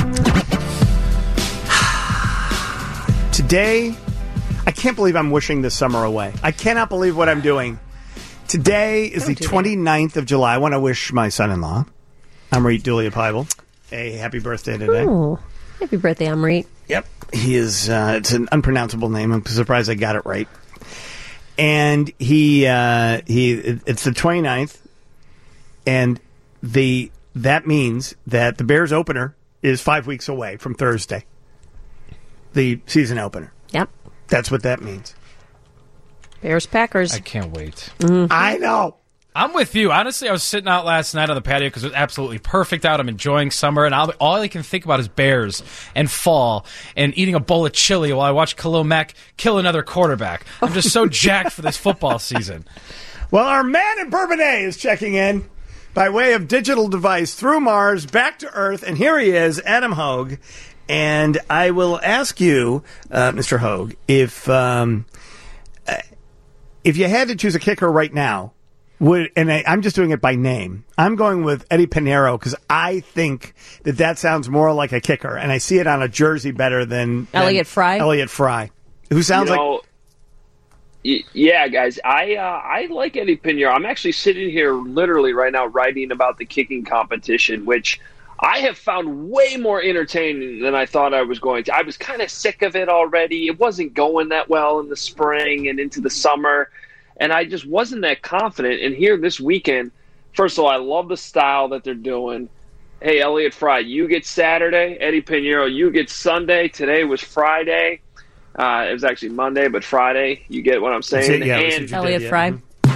today, I can't believe I'm wishing this summer away. I cannot believe what I'm doing. Today is Don't the do that. twenty-ninth of July. I want to wish my son-in-law, Amrit Dulia Pibel, a happy birthday today. Oh, happy birthday, Amrit. Yep. He is, uh, it's an unpronounceable name. I'm surprised I got it right. And he, uh, he, it's the twenty-ninth, and the, that means that the Bears opener is five weeks away from Thursday. The season opener. Yep. That's what that means. Bears Packers. I can't wait. I know. I'm with you. Honestly, I was sitting out last night on the patio because it was absolutely perfect out. I'm enjoying summer, and I'll, all I can think about is Bears and fall and eating a bowl of chili while I watch Khalil Mack kill another quarterback. I'm just so jacked for this football season. Well, our man in Bourbonnais is checking in by way of digital device through Mars, back to Earth, and here he is, Adam Hogue. And I will ask you, uh, Mister Hogue, if um, uh, if you had to choose a kicker right now, would and I, I'm just doing it by name. I'm going with Eddie Pinheiro because I think that that sounds more like a kicker, and I see it on a jersey better than, than Elliott Fry. Elliott Fry, who sounds You like. know, y- yeah, guys, I uh, I like Eddie Pinheiro. I'm actually sitting here literally right now writing about the kicking competition, which I have found way more entertaining than I thought I was going to. I was kind of sick of it already. It wasn't going that well in the spring and into the summer, and I just wasn't that confident. And here this weekend, first of all, I love the style that they're doing. Hey, Elliott Fry, you get Saturday. Eddie Pinheiro, you get Sunday. Today was Friday. Uh, it was actually Monday, but Friday. You get what I'm saying? Yeah, and Elliott Fry.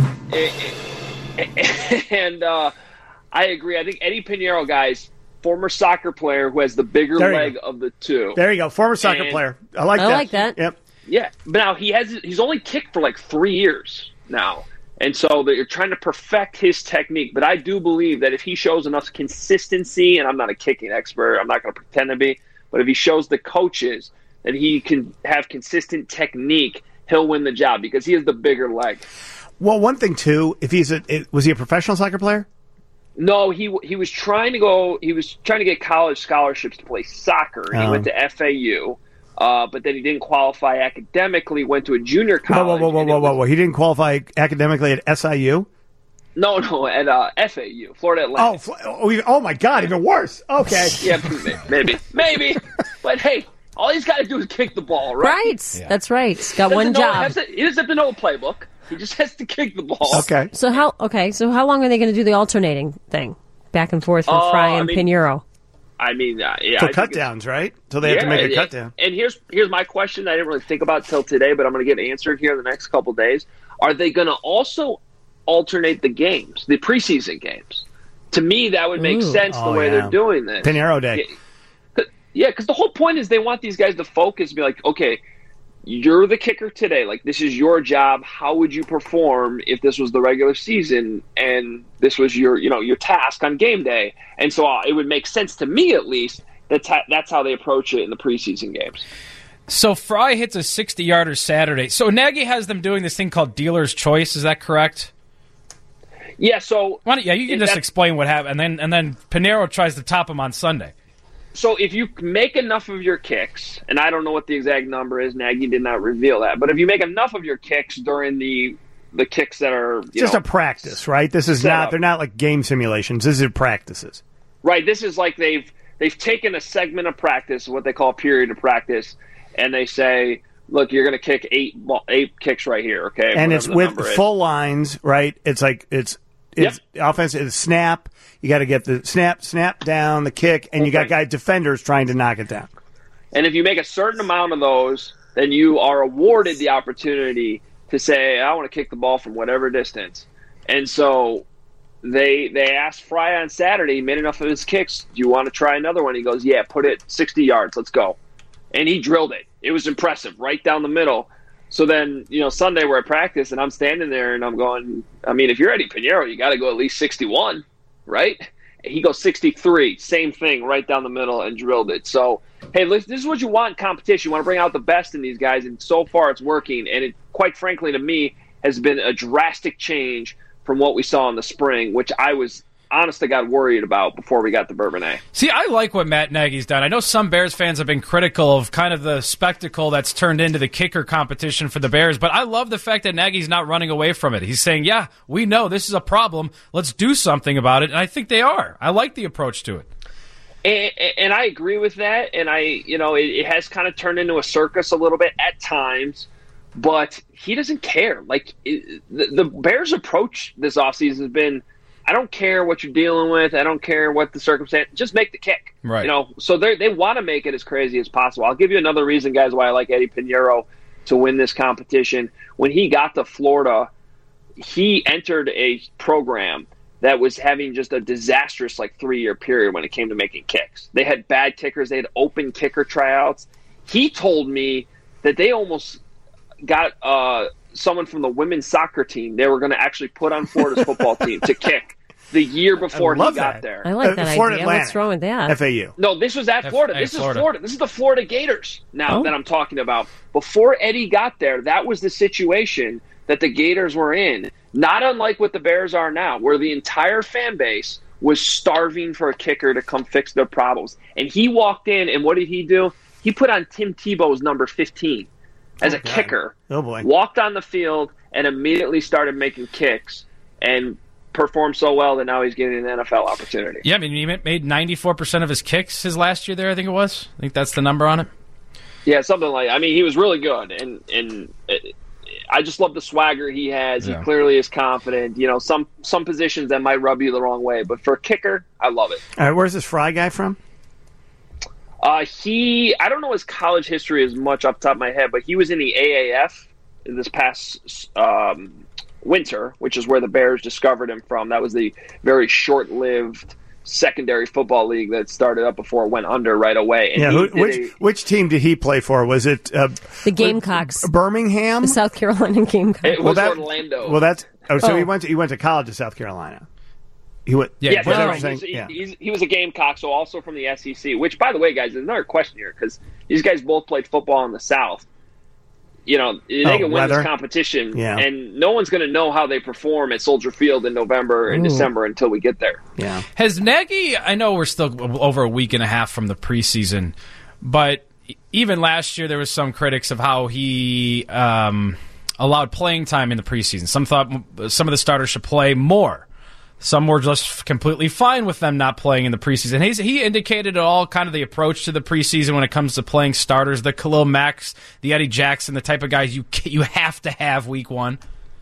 and uh, I agree. I think Eddie Pinheiro, guys, former soccer player who has the bigger There you leg go. of the two. There you go, former soccer And- player. I like I that. like that. Yep. Yeah, but now he has he's only kicked for like three years now, and so they're trying to perfect his technique. But I do believe that if he shows enough consistency, and I'm not a kicking expert, I'm not going to pretend to be, but if he shows the coaches that he can have consistent technique, he'll win the job because he has the bigger leg. Well, one thing too, if he's a it, was he a professional soccer player? No, he he was trying to go. He was trying to get college scholarships to play soccer. He Oh. went to F A U, uh, but then he didn't qualify academically. Went to a junior Whoa, college. whoa, whoa, whoa, and it whoa, whoa, was- whoa! He didn't qualify academically at S I U. No, no, at uh, F A U, Florida Oh, Atlantic. fl- oh, even- oh my God! Even worse. Okay. Yeah, maybe, maybe. But hey, all he's got to do is kick the ball, right? Right. That's right. He's got Doesn't one know- job. has to- he doesn't have to know a playbook. He just has to kick the ball. Okay. So how? Okay. So how long are they going to do the alternating thing, back and forth from Oh, Fry I and mean, Pinheiro? I mean, uh, yeah. For I think cut it's- downs, right? So they have to Yeah, make a and- cut down. And here's here's my question I didn't really think about till today, but I'm going to get answered here in the next couple days. Are they going to also alternate the games, the preseason games? To me, that would make Ooh. sense the Oh, way yeah. they're doing this. Pinheiro Day. Yeah, Yeah, because the whole point is they want these guys to focus and be like, okay, you're the kicker today. Like, this is your job. How would you perform if this was the regular season and this was your, you know, your task on game day? And so uh, it would make sense to me, at least, that's how, that's how they approach it in the preseason games. So Fry hits a sixty-yarder Saturday. So Nagy has them doing this thing called dealer's choice. Is that correct? Yeah. So Why don't, yeah, you can just that- explain what happened, and then and then Pinheiro tries to top him on Sunday. So if you make enough of your kicks, and I don't know what the exact number is, Nagy did not reveal that, but if you make enough of your kicks during the the kicks that are you Just know, a practice, right? This is set not. up. They're not like game simulations. This is practices. right, this is like they've they've taken a segment of practice, what they call a period of practice, and they say, look, you're going to kick eight ball, eight kicks right here, okay? And Whatever it's the with number is. full lines, right? It's like it's it's offense. It's snap. You got to get the snap, snap down, the kick, and you got guy defenders trying to knock it down. And if you make a certain amount of those, then you are awarded the opportunity to say, I want to kick the ball from whatever distance. And so they they asked Fry on Saturday, he made enough of his kicks. Do you want to try another one? He goes, yeah, put it sixty yards. Let's go. And he drilled it. It was impressive, right down the middle. So then, you know, Sunday we're at practice, and I'm standing there, and I'm going, I mean, if you're Eddie Pinheiro, you got to go at least sixty-one, right? And he goes sixty-three, same thing, right down the middle, and drilled it. So, hey, this is what you want in competition. You want to bring out the best in these guys, and so far it's working. And it, quite frankly, to me, has been a drastic change from what we saw in the spring, which I was honest to God worried about before we got to Bourbonnais. See, I like what Matt Nagy's done. I know some Bears fans have been critical of kind of the spectacle that's turned into the kicker competition for the Bears, but I love the fact that Nagy's not running away from it. He's saying, yeah, we know this is a problem. Let's do something about it, and I think they are. I like the approach to it. And, and I agree with that, and I, you know, it, it has kind of turned into a circus a little bit at times, but he doesn't care. Like, it, the, the Bears' approach this offseason has been, I don't care what you're dealing with. I don't care what the circumstance. Just make the kick. Right. You know, so they they want to make it as crazy as possible. I'll give you another reason, guys, why I like Eddie Pinheiro to win this competition. When he got to Florida, he entered a program that was having just a disastrous like three-year period when it came to making kicks. They had bad kickers. They had open kicker tryouts. He told me that they almost got uh, someone from the women's soccer team they were going to actually put on Florida's football team to kick the year before he got that. there. I like Uh, that Florida idea. Atlantic. What's wrong with that? F A U. No, this was at F- Florida. hey, This Florida. is Florida. This is the Florida Gators now Oh. that I'm talking about. Before Eddie got there, that was the situation that the Gators were in. Not unlike what the Bears are now, where the entire fan base was starving for a kicker to come fix their problems. And he walked in, and what did he do? He put on Tim Tebow's number fifteen as Oh, a God. kicker. Oh, boy. Walked on the field and immediately started making kicks and performed so well that now he's getting an N F L opportunity. Yeah, I mean, he made ninety-four percent of his kicks his last year there, I think it was. I think that's the number on it. Yeah, something like I mean, he was really good, and and it, I just love the swagger he has. Yeah. He clearly is confident. You know, some some positions that might rub you the wrong way, but for a kicker, I love it. All right, where's this Fry guy from? Uh, he, I don't know his college history as much off the top of my head, but he was in the A A F this past um, winter, which is where the Bears discovered him from. That was the very short-lived secondary football league that started up before it went under right away. And Yeah, he who, did which a- which team did he play for? Was it uh, The Gamecocks. Birmingham? The South Carolina Gamecocks. It was that- Orlando. Well, that's oh, so Oh. he went to he went to college in South Carolina. He went. Yeah, Yeah, was that that's what right. you're He's, saying? Yeah. he's, he was a Gamecock, so also from the S E C. Which, by the way, guys, there's another question here because these guys both played football in the South. You know, they Oh, can win weather? this competition, Yeah. and no one's going to know how they perform at Soldier Field in November and Ooh. December until we get there. Yeah. Has Nagy, I know we're still over a week and a half from the preseason, but even last year there was some critics of how he um, allowed playing time in the preseason. Some thought some of the starters should play more. Some were just completely fine with them not playing in the preseason. He's, he indicated all kind of the approach to the preseason when it comes to playing starters, the Khalil Macks, the Eddie Jackson, the type of guys you you have to have week one.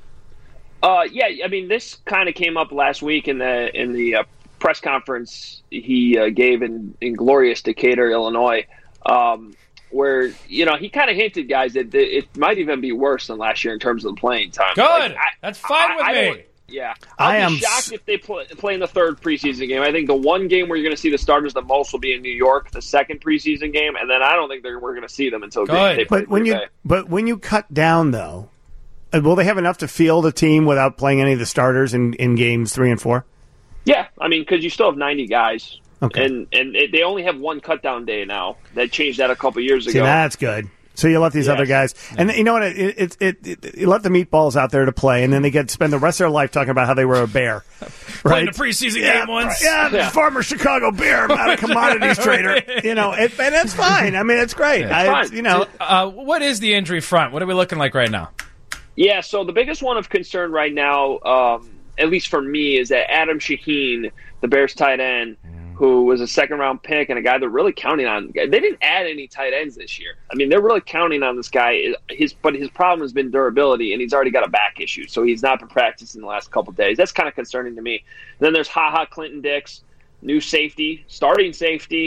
Uh, yeah, I mean, this kind of came up last week in the in the uh, press conference he uh, gave in, in glorious Decatur, Illinois, um, where you know he kind of hinted, guys, that it might even be worse than last year in terms of the playing time. Good, Like, I- that's fine I- with I me. don't- Yeah, I'll I be am shocked s- if they play, play in the third preseason game. I think the one game where you're going to see the starters the most will be in New York, the second preseason game, and then I don't think they're, we're going to see them until Good. they play But when Green you Bay. but when you cut down though, uh, will they have enough to field a team without playing any of the starters in, in games three and four? Yeah, I mean, because you still have ninety guys, Okay. and and it, they only have one cut down day now. They changed that a couple years See, ago. that's good. So you let these Yes. other guys, and you know what? It, it, it, it, you let the meatballs out there to play, and then they get spend the rest of their life talking about how they were a bear, Playing right? the preseason yeah, game once. Yeah, Yeah. former Chicago Bear, I'm not a commodities trader. You know, it, and that's fine. I mean, it's great. I, fine. You know, Uh, what is the injury front? What are we looking like right now? Yeah, so the biggest one of concern right now, um, at least for me, is that Adam Shaheen, the Bears tight end, who was a second-round pick and a guy they're really counting on. They didn't add any tight ends this year. I mean, they're really counting on this guy. His, but his problem has been durability, and he's already got a back issue, so he's not been practicing the last couple of days. That's kind of concerning to me. Then there's Ha Ha Clinton Dix, new safety, starting safety.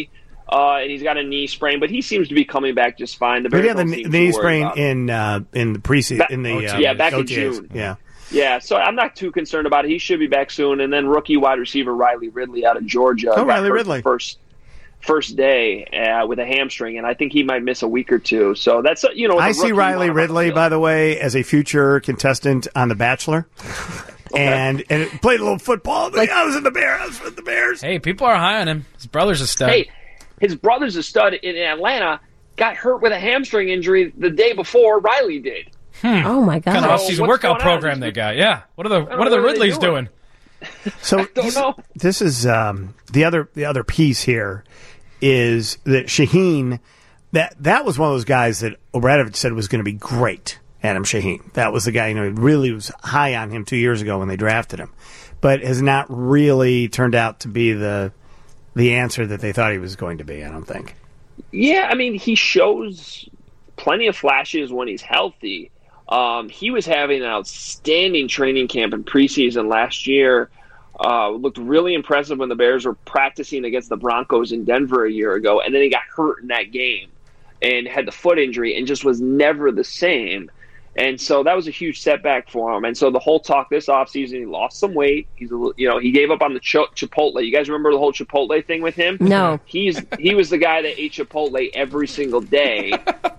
uh, and he's got a knee sprain, but he seems to be coming back just fine. The But Bears yeah, the don't knee seem too knee worried sprain about it. in uh, in the preseason Ba- in the uh, yeah, back in O T As. June. Yeah. Yeah, so I'm not too concerned about it. He should be back soon. And then rookie wide receiver Riley Ridley out of Georgia. Oh, got Riley hurt Ridley. the First first day uh, with a hamstring, and I think he might miss a week or two. So that's, uh, you know, with I a see rookie, Riley you wanna- Ridley, by the way, as a future contestant on The Bachelor. And and played a little football. But I was in the Bears. I was with the Bears. Hey, people are high on him. His brother's a stud. Hey, his brother's a stud in Atlanta. Got hurt with a hamstring injury the day before Riley did. Hmm. Oh my god! Kind of So off-season what's workout going on? program they got. Yeah. What are the don't What are know the what are they Ridleys doing? doing? So don't this, know. this is um, the other the other piece here is that Shaheen, that that was one of those guys that Obradovic said was going to be great. Adam Shaheen, that was the guy, you know, he really was high on him two years ago when they drafted him, but has not really turned out to be the the answer that they thought he was going to be. I don't think. Yeah, I mean, he shows plenty of flashes when he's healthy. Um, he was having an outstanding training camp in preseason last year. Uh, looked really impressive when the Bears were practicing against the Broncos in Denver a year ago, and then he got hurt in that game and had the foot injury and just was never the same. And so that was a huge setback for him. And so the whole talk this offseason, he lost some weight. He's, a, little- you know, he gave up on the ch- Chipotle. You guys remember the whole Chipotle thing with him? No. He's he was the guy that ate Chipotle every single day.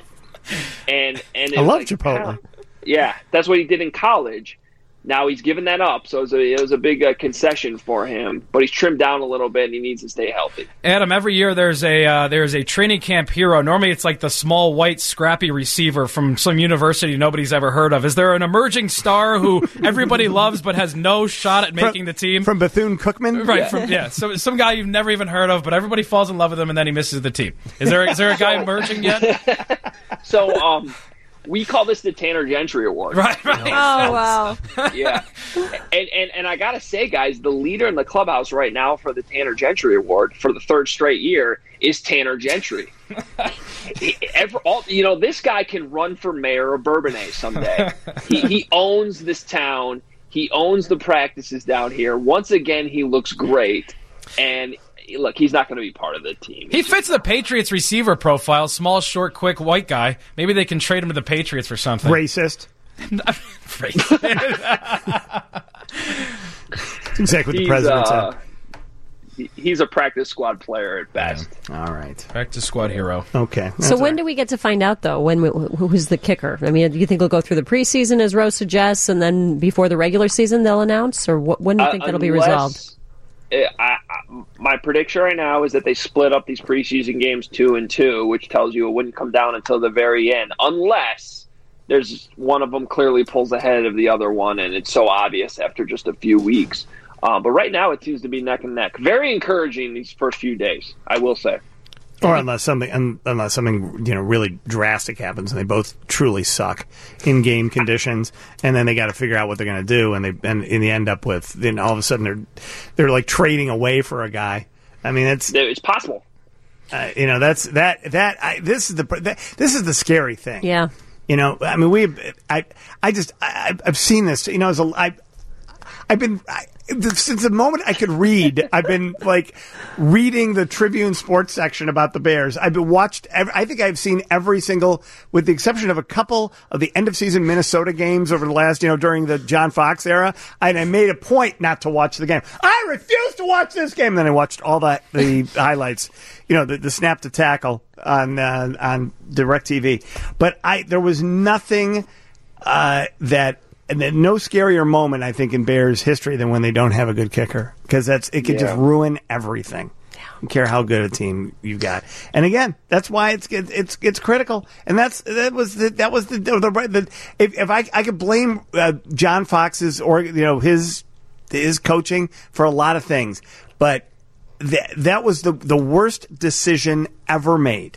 And and it I was love like, Chipotle. yeah, that's what he did in college. Now he's given that up, so it was a, it was a big uh, concession for him. But he's trimmed down a little bit, and he needs to stay healthy. Adam, every year there's a uh, there's a training camp hero. Normally it's like the small, white, scrappy receiver from some university nobody's ever heard of. Is there an emerging star who everybody loves but has no shot at making the team? From Bethune-Cookman? Right, Yeah. from yeah, so some guy you've never even heard of, but everybody falls in love with him, and then he misses the team. Is there is there a guy emerging yet? So um, we call this the Tanner Gentry Award. Right, right. Oh, wow. Yeah, and, and and I gotta say, guys, the leader in the clubhouse right now for the Tanner Gentry Award for the third straight year is Tanner Gentry. He- ever, all, you know, this guy can run for mayor of Bourbonnais someday. He, he owns this town. He owns the practices down here. Once again, he looks great. And look, he's not going to be part of the team. He fits the Patriots receiver profile, small, short, quick, white guy. Maybe they can trade him to the Patriots for something. Racist. Racist. That's exactly what the He's, president uh, said. he- He's a practice squad player at best. All right. Practice squad hero. Okay. So when do we get to find out, though? When who was the kicker? I mean, do you think it'll go through the preseason, as Rose suggests, and then before the regular season they'll announce, or what, when do you think Uh, that'll be unless- resolved? I, I, my prediction right now is that they split up these preseason games two and two, which tells you it wouldn't come down until the very end, unless there's one of them clearly pulls ahead of the other one, and it's so obvious after just a few weeks. Uh, but right now, it seems to be neck and neck. Very encouraging these first few days, I will say. Or unless something, un- unless something you know really drastic happens, and they both truly suck in game conditions, and then they got to figure out what they're going to do, and they and, and they end up with then all of a sudden they're they're like trading away for a guy. I mean, it's it's possible. Uh, you know, that's that that I, this is the that, this is the scary thing. Yeah. You know, I mean, we I I just I, I've seen this. You know, as a I I've been. I, since the moment I could read, I've been like reading the Tribune sports section about the Bears. I've been watched. Every, I think I've seen every single, with the exception of a couple of the end of season Minnesota games over the last, you know, during the John Fox era. And I made a point not to watch the game. I refuse to watch this game. And then I watched all that the highlights, you know, the, the snap to tackle on uh, on DirecTV. But I there was nothing uh, that. And then no scarier moment, I think, in Bears history than when they don't have a good kicker, because that's it could Yeah. just ruin everything. I don't care how good a team you've got. And again, that's why it's it's it's critical. And that's that was the, that was the the, the, the if, if I I could blame uh, John Fox's or you know his his coaching for a lot of things, but that that was the the worst decision ever made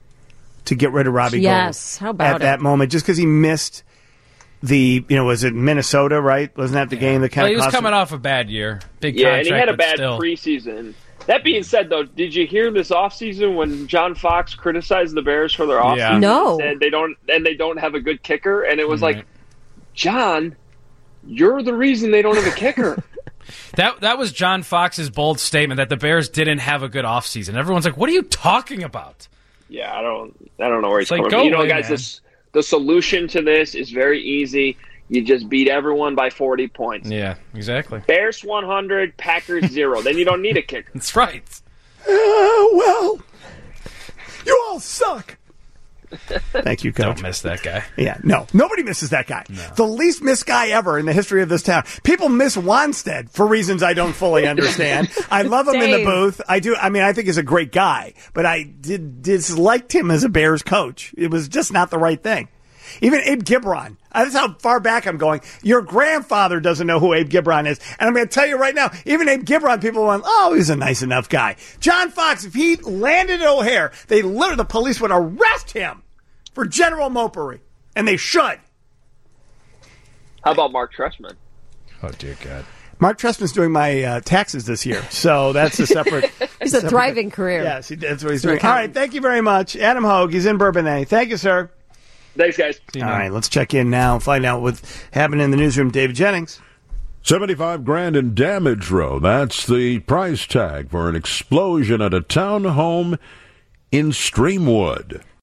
to get rid of Robbie Yes, Gould how about at it? that moment, just because he missed. The you know was it Minnesota, right? Wasn't that the game that kind Well, of he was cost coming him? off a bad year. Big Yeah, contract, and he had a but bad still. preseason. That being said, though, did you hear this offseason when John Fox criticized the Bears for their offseason? Yeah. No. And they don't and they don't have a good kicker, and it was Right. like, John, you're the reason they don't have a kicker. That that was John Fox's bold statement that the Bears didn't have a good offseason. Everyone's like, what are you talking about? Yeah, I don't I don't know where he's It's like, coming go from. You know, away, guys, man. this, the solution to this is very easy. You just beat everyone by forty points. Yeah, exactly. Bears one hundred, Packers zero. Then you don't need a kicker. That's right. Oh, well, you all suck. Thank you, Coach. Don't miss that guy. Yeah, no. Nobody misses that guy. The least missed guy ever in the history of this town. People miss Wanstead for reasons I don't fully understand. I love him in the Same. booth. I do. I mean, I think he's a great guy, but I did disliked him as a Bears coach. It was just not the right thing. Even Abe Gibron. That's how far back I'm going. Your grandfather doesn't know who Abe Gibron is. And I'm going to tell you right now, even Abe Gibron, people went, oh, he's a nice enough guy. John Fox, if he landed at O'Hare, they literally, the police would arrest him for general mopery. And they should. How about Mark Trestman? Oh, dear God. Mark Trestman's doing my uh, taxes this year, so that's a separate. It's a separate- thriving career. Yes, he, that's what he's doing. All right, thank you very much. Adam Hogue, he's in Bourbonnais. Thank you, sir. Thanks, guys. All right, let's check in now and find out what's happening in the newsroom. David Jennings. seventy-five grand in damage, row. That's the price tag for an explosion at a townhome in Streamwood.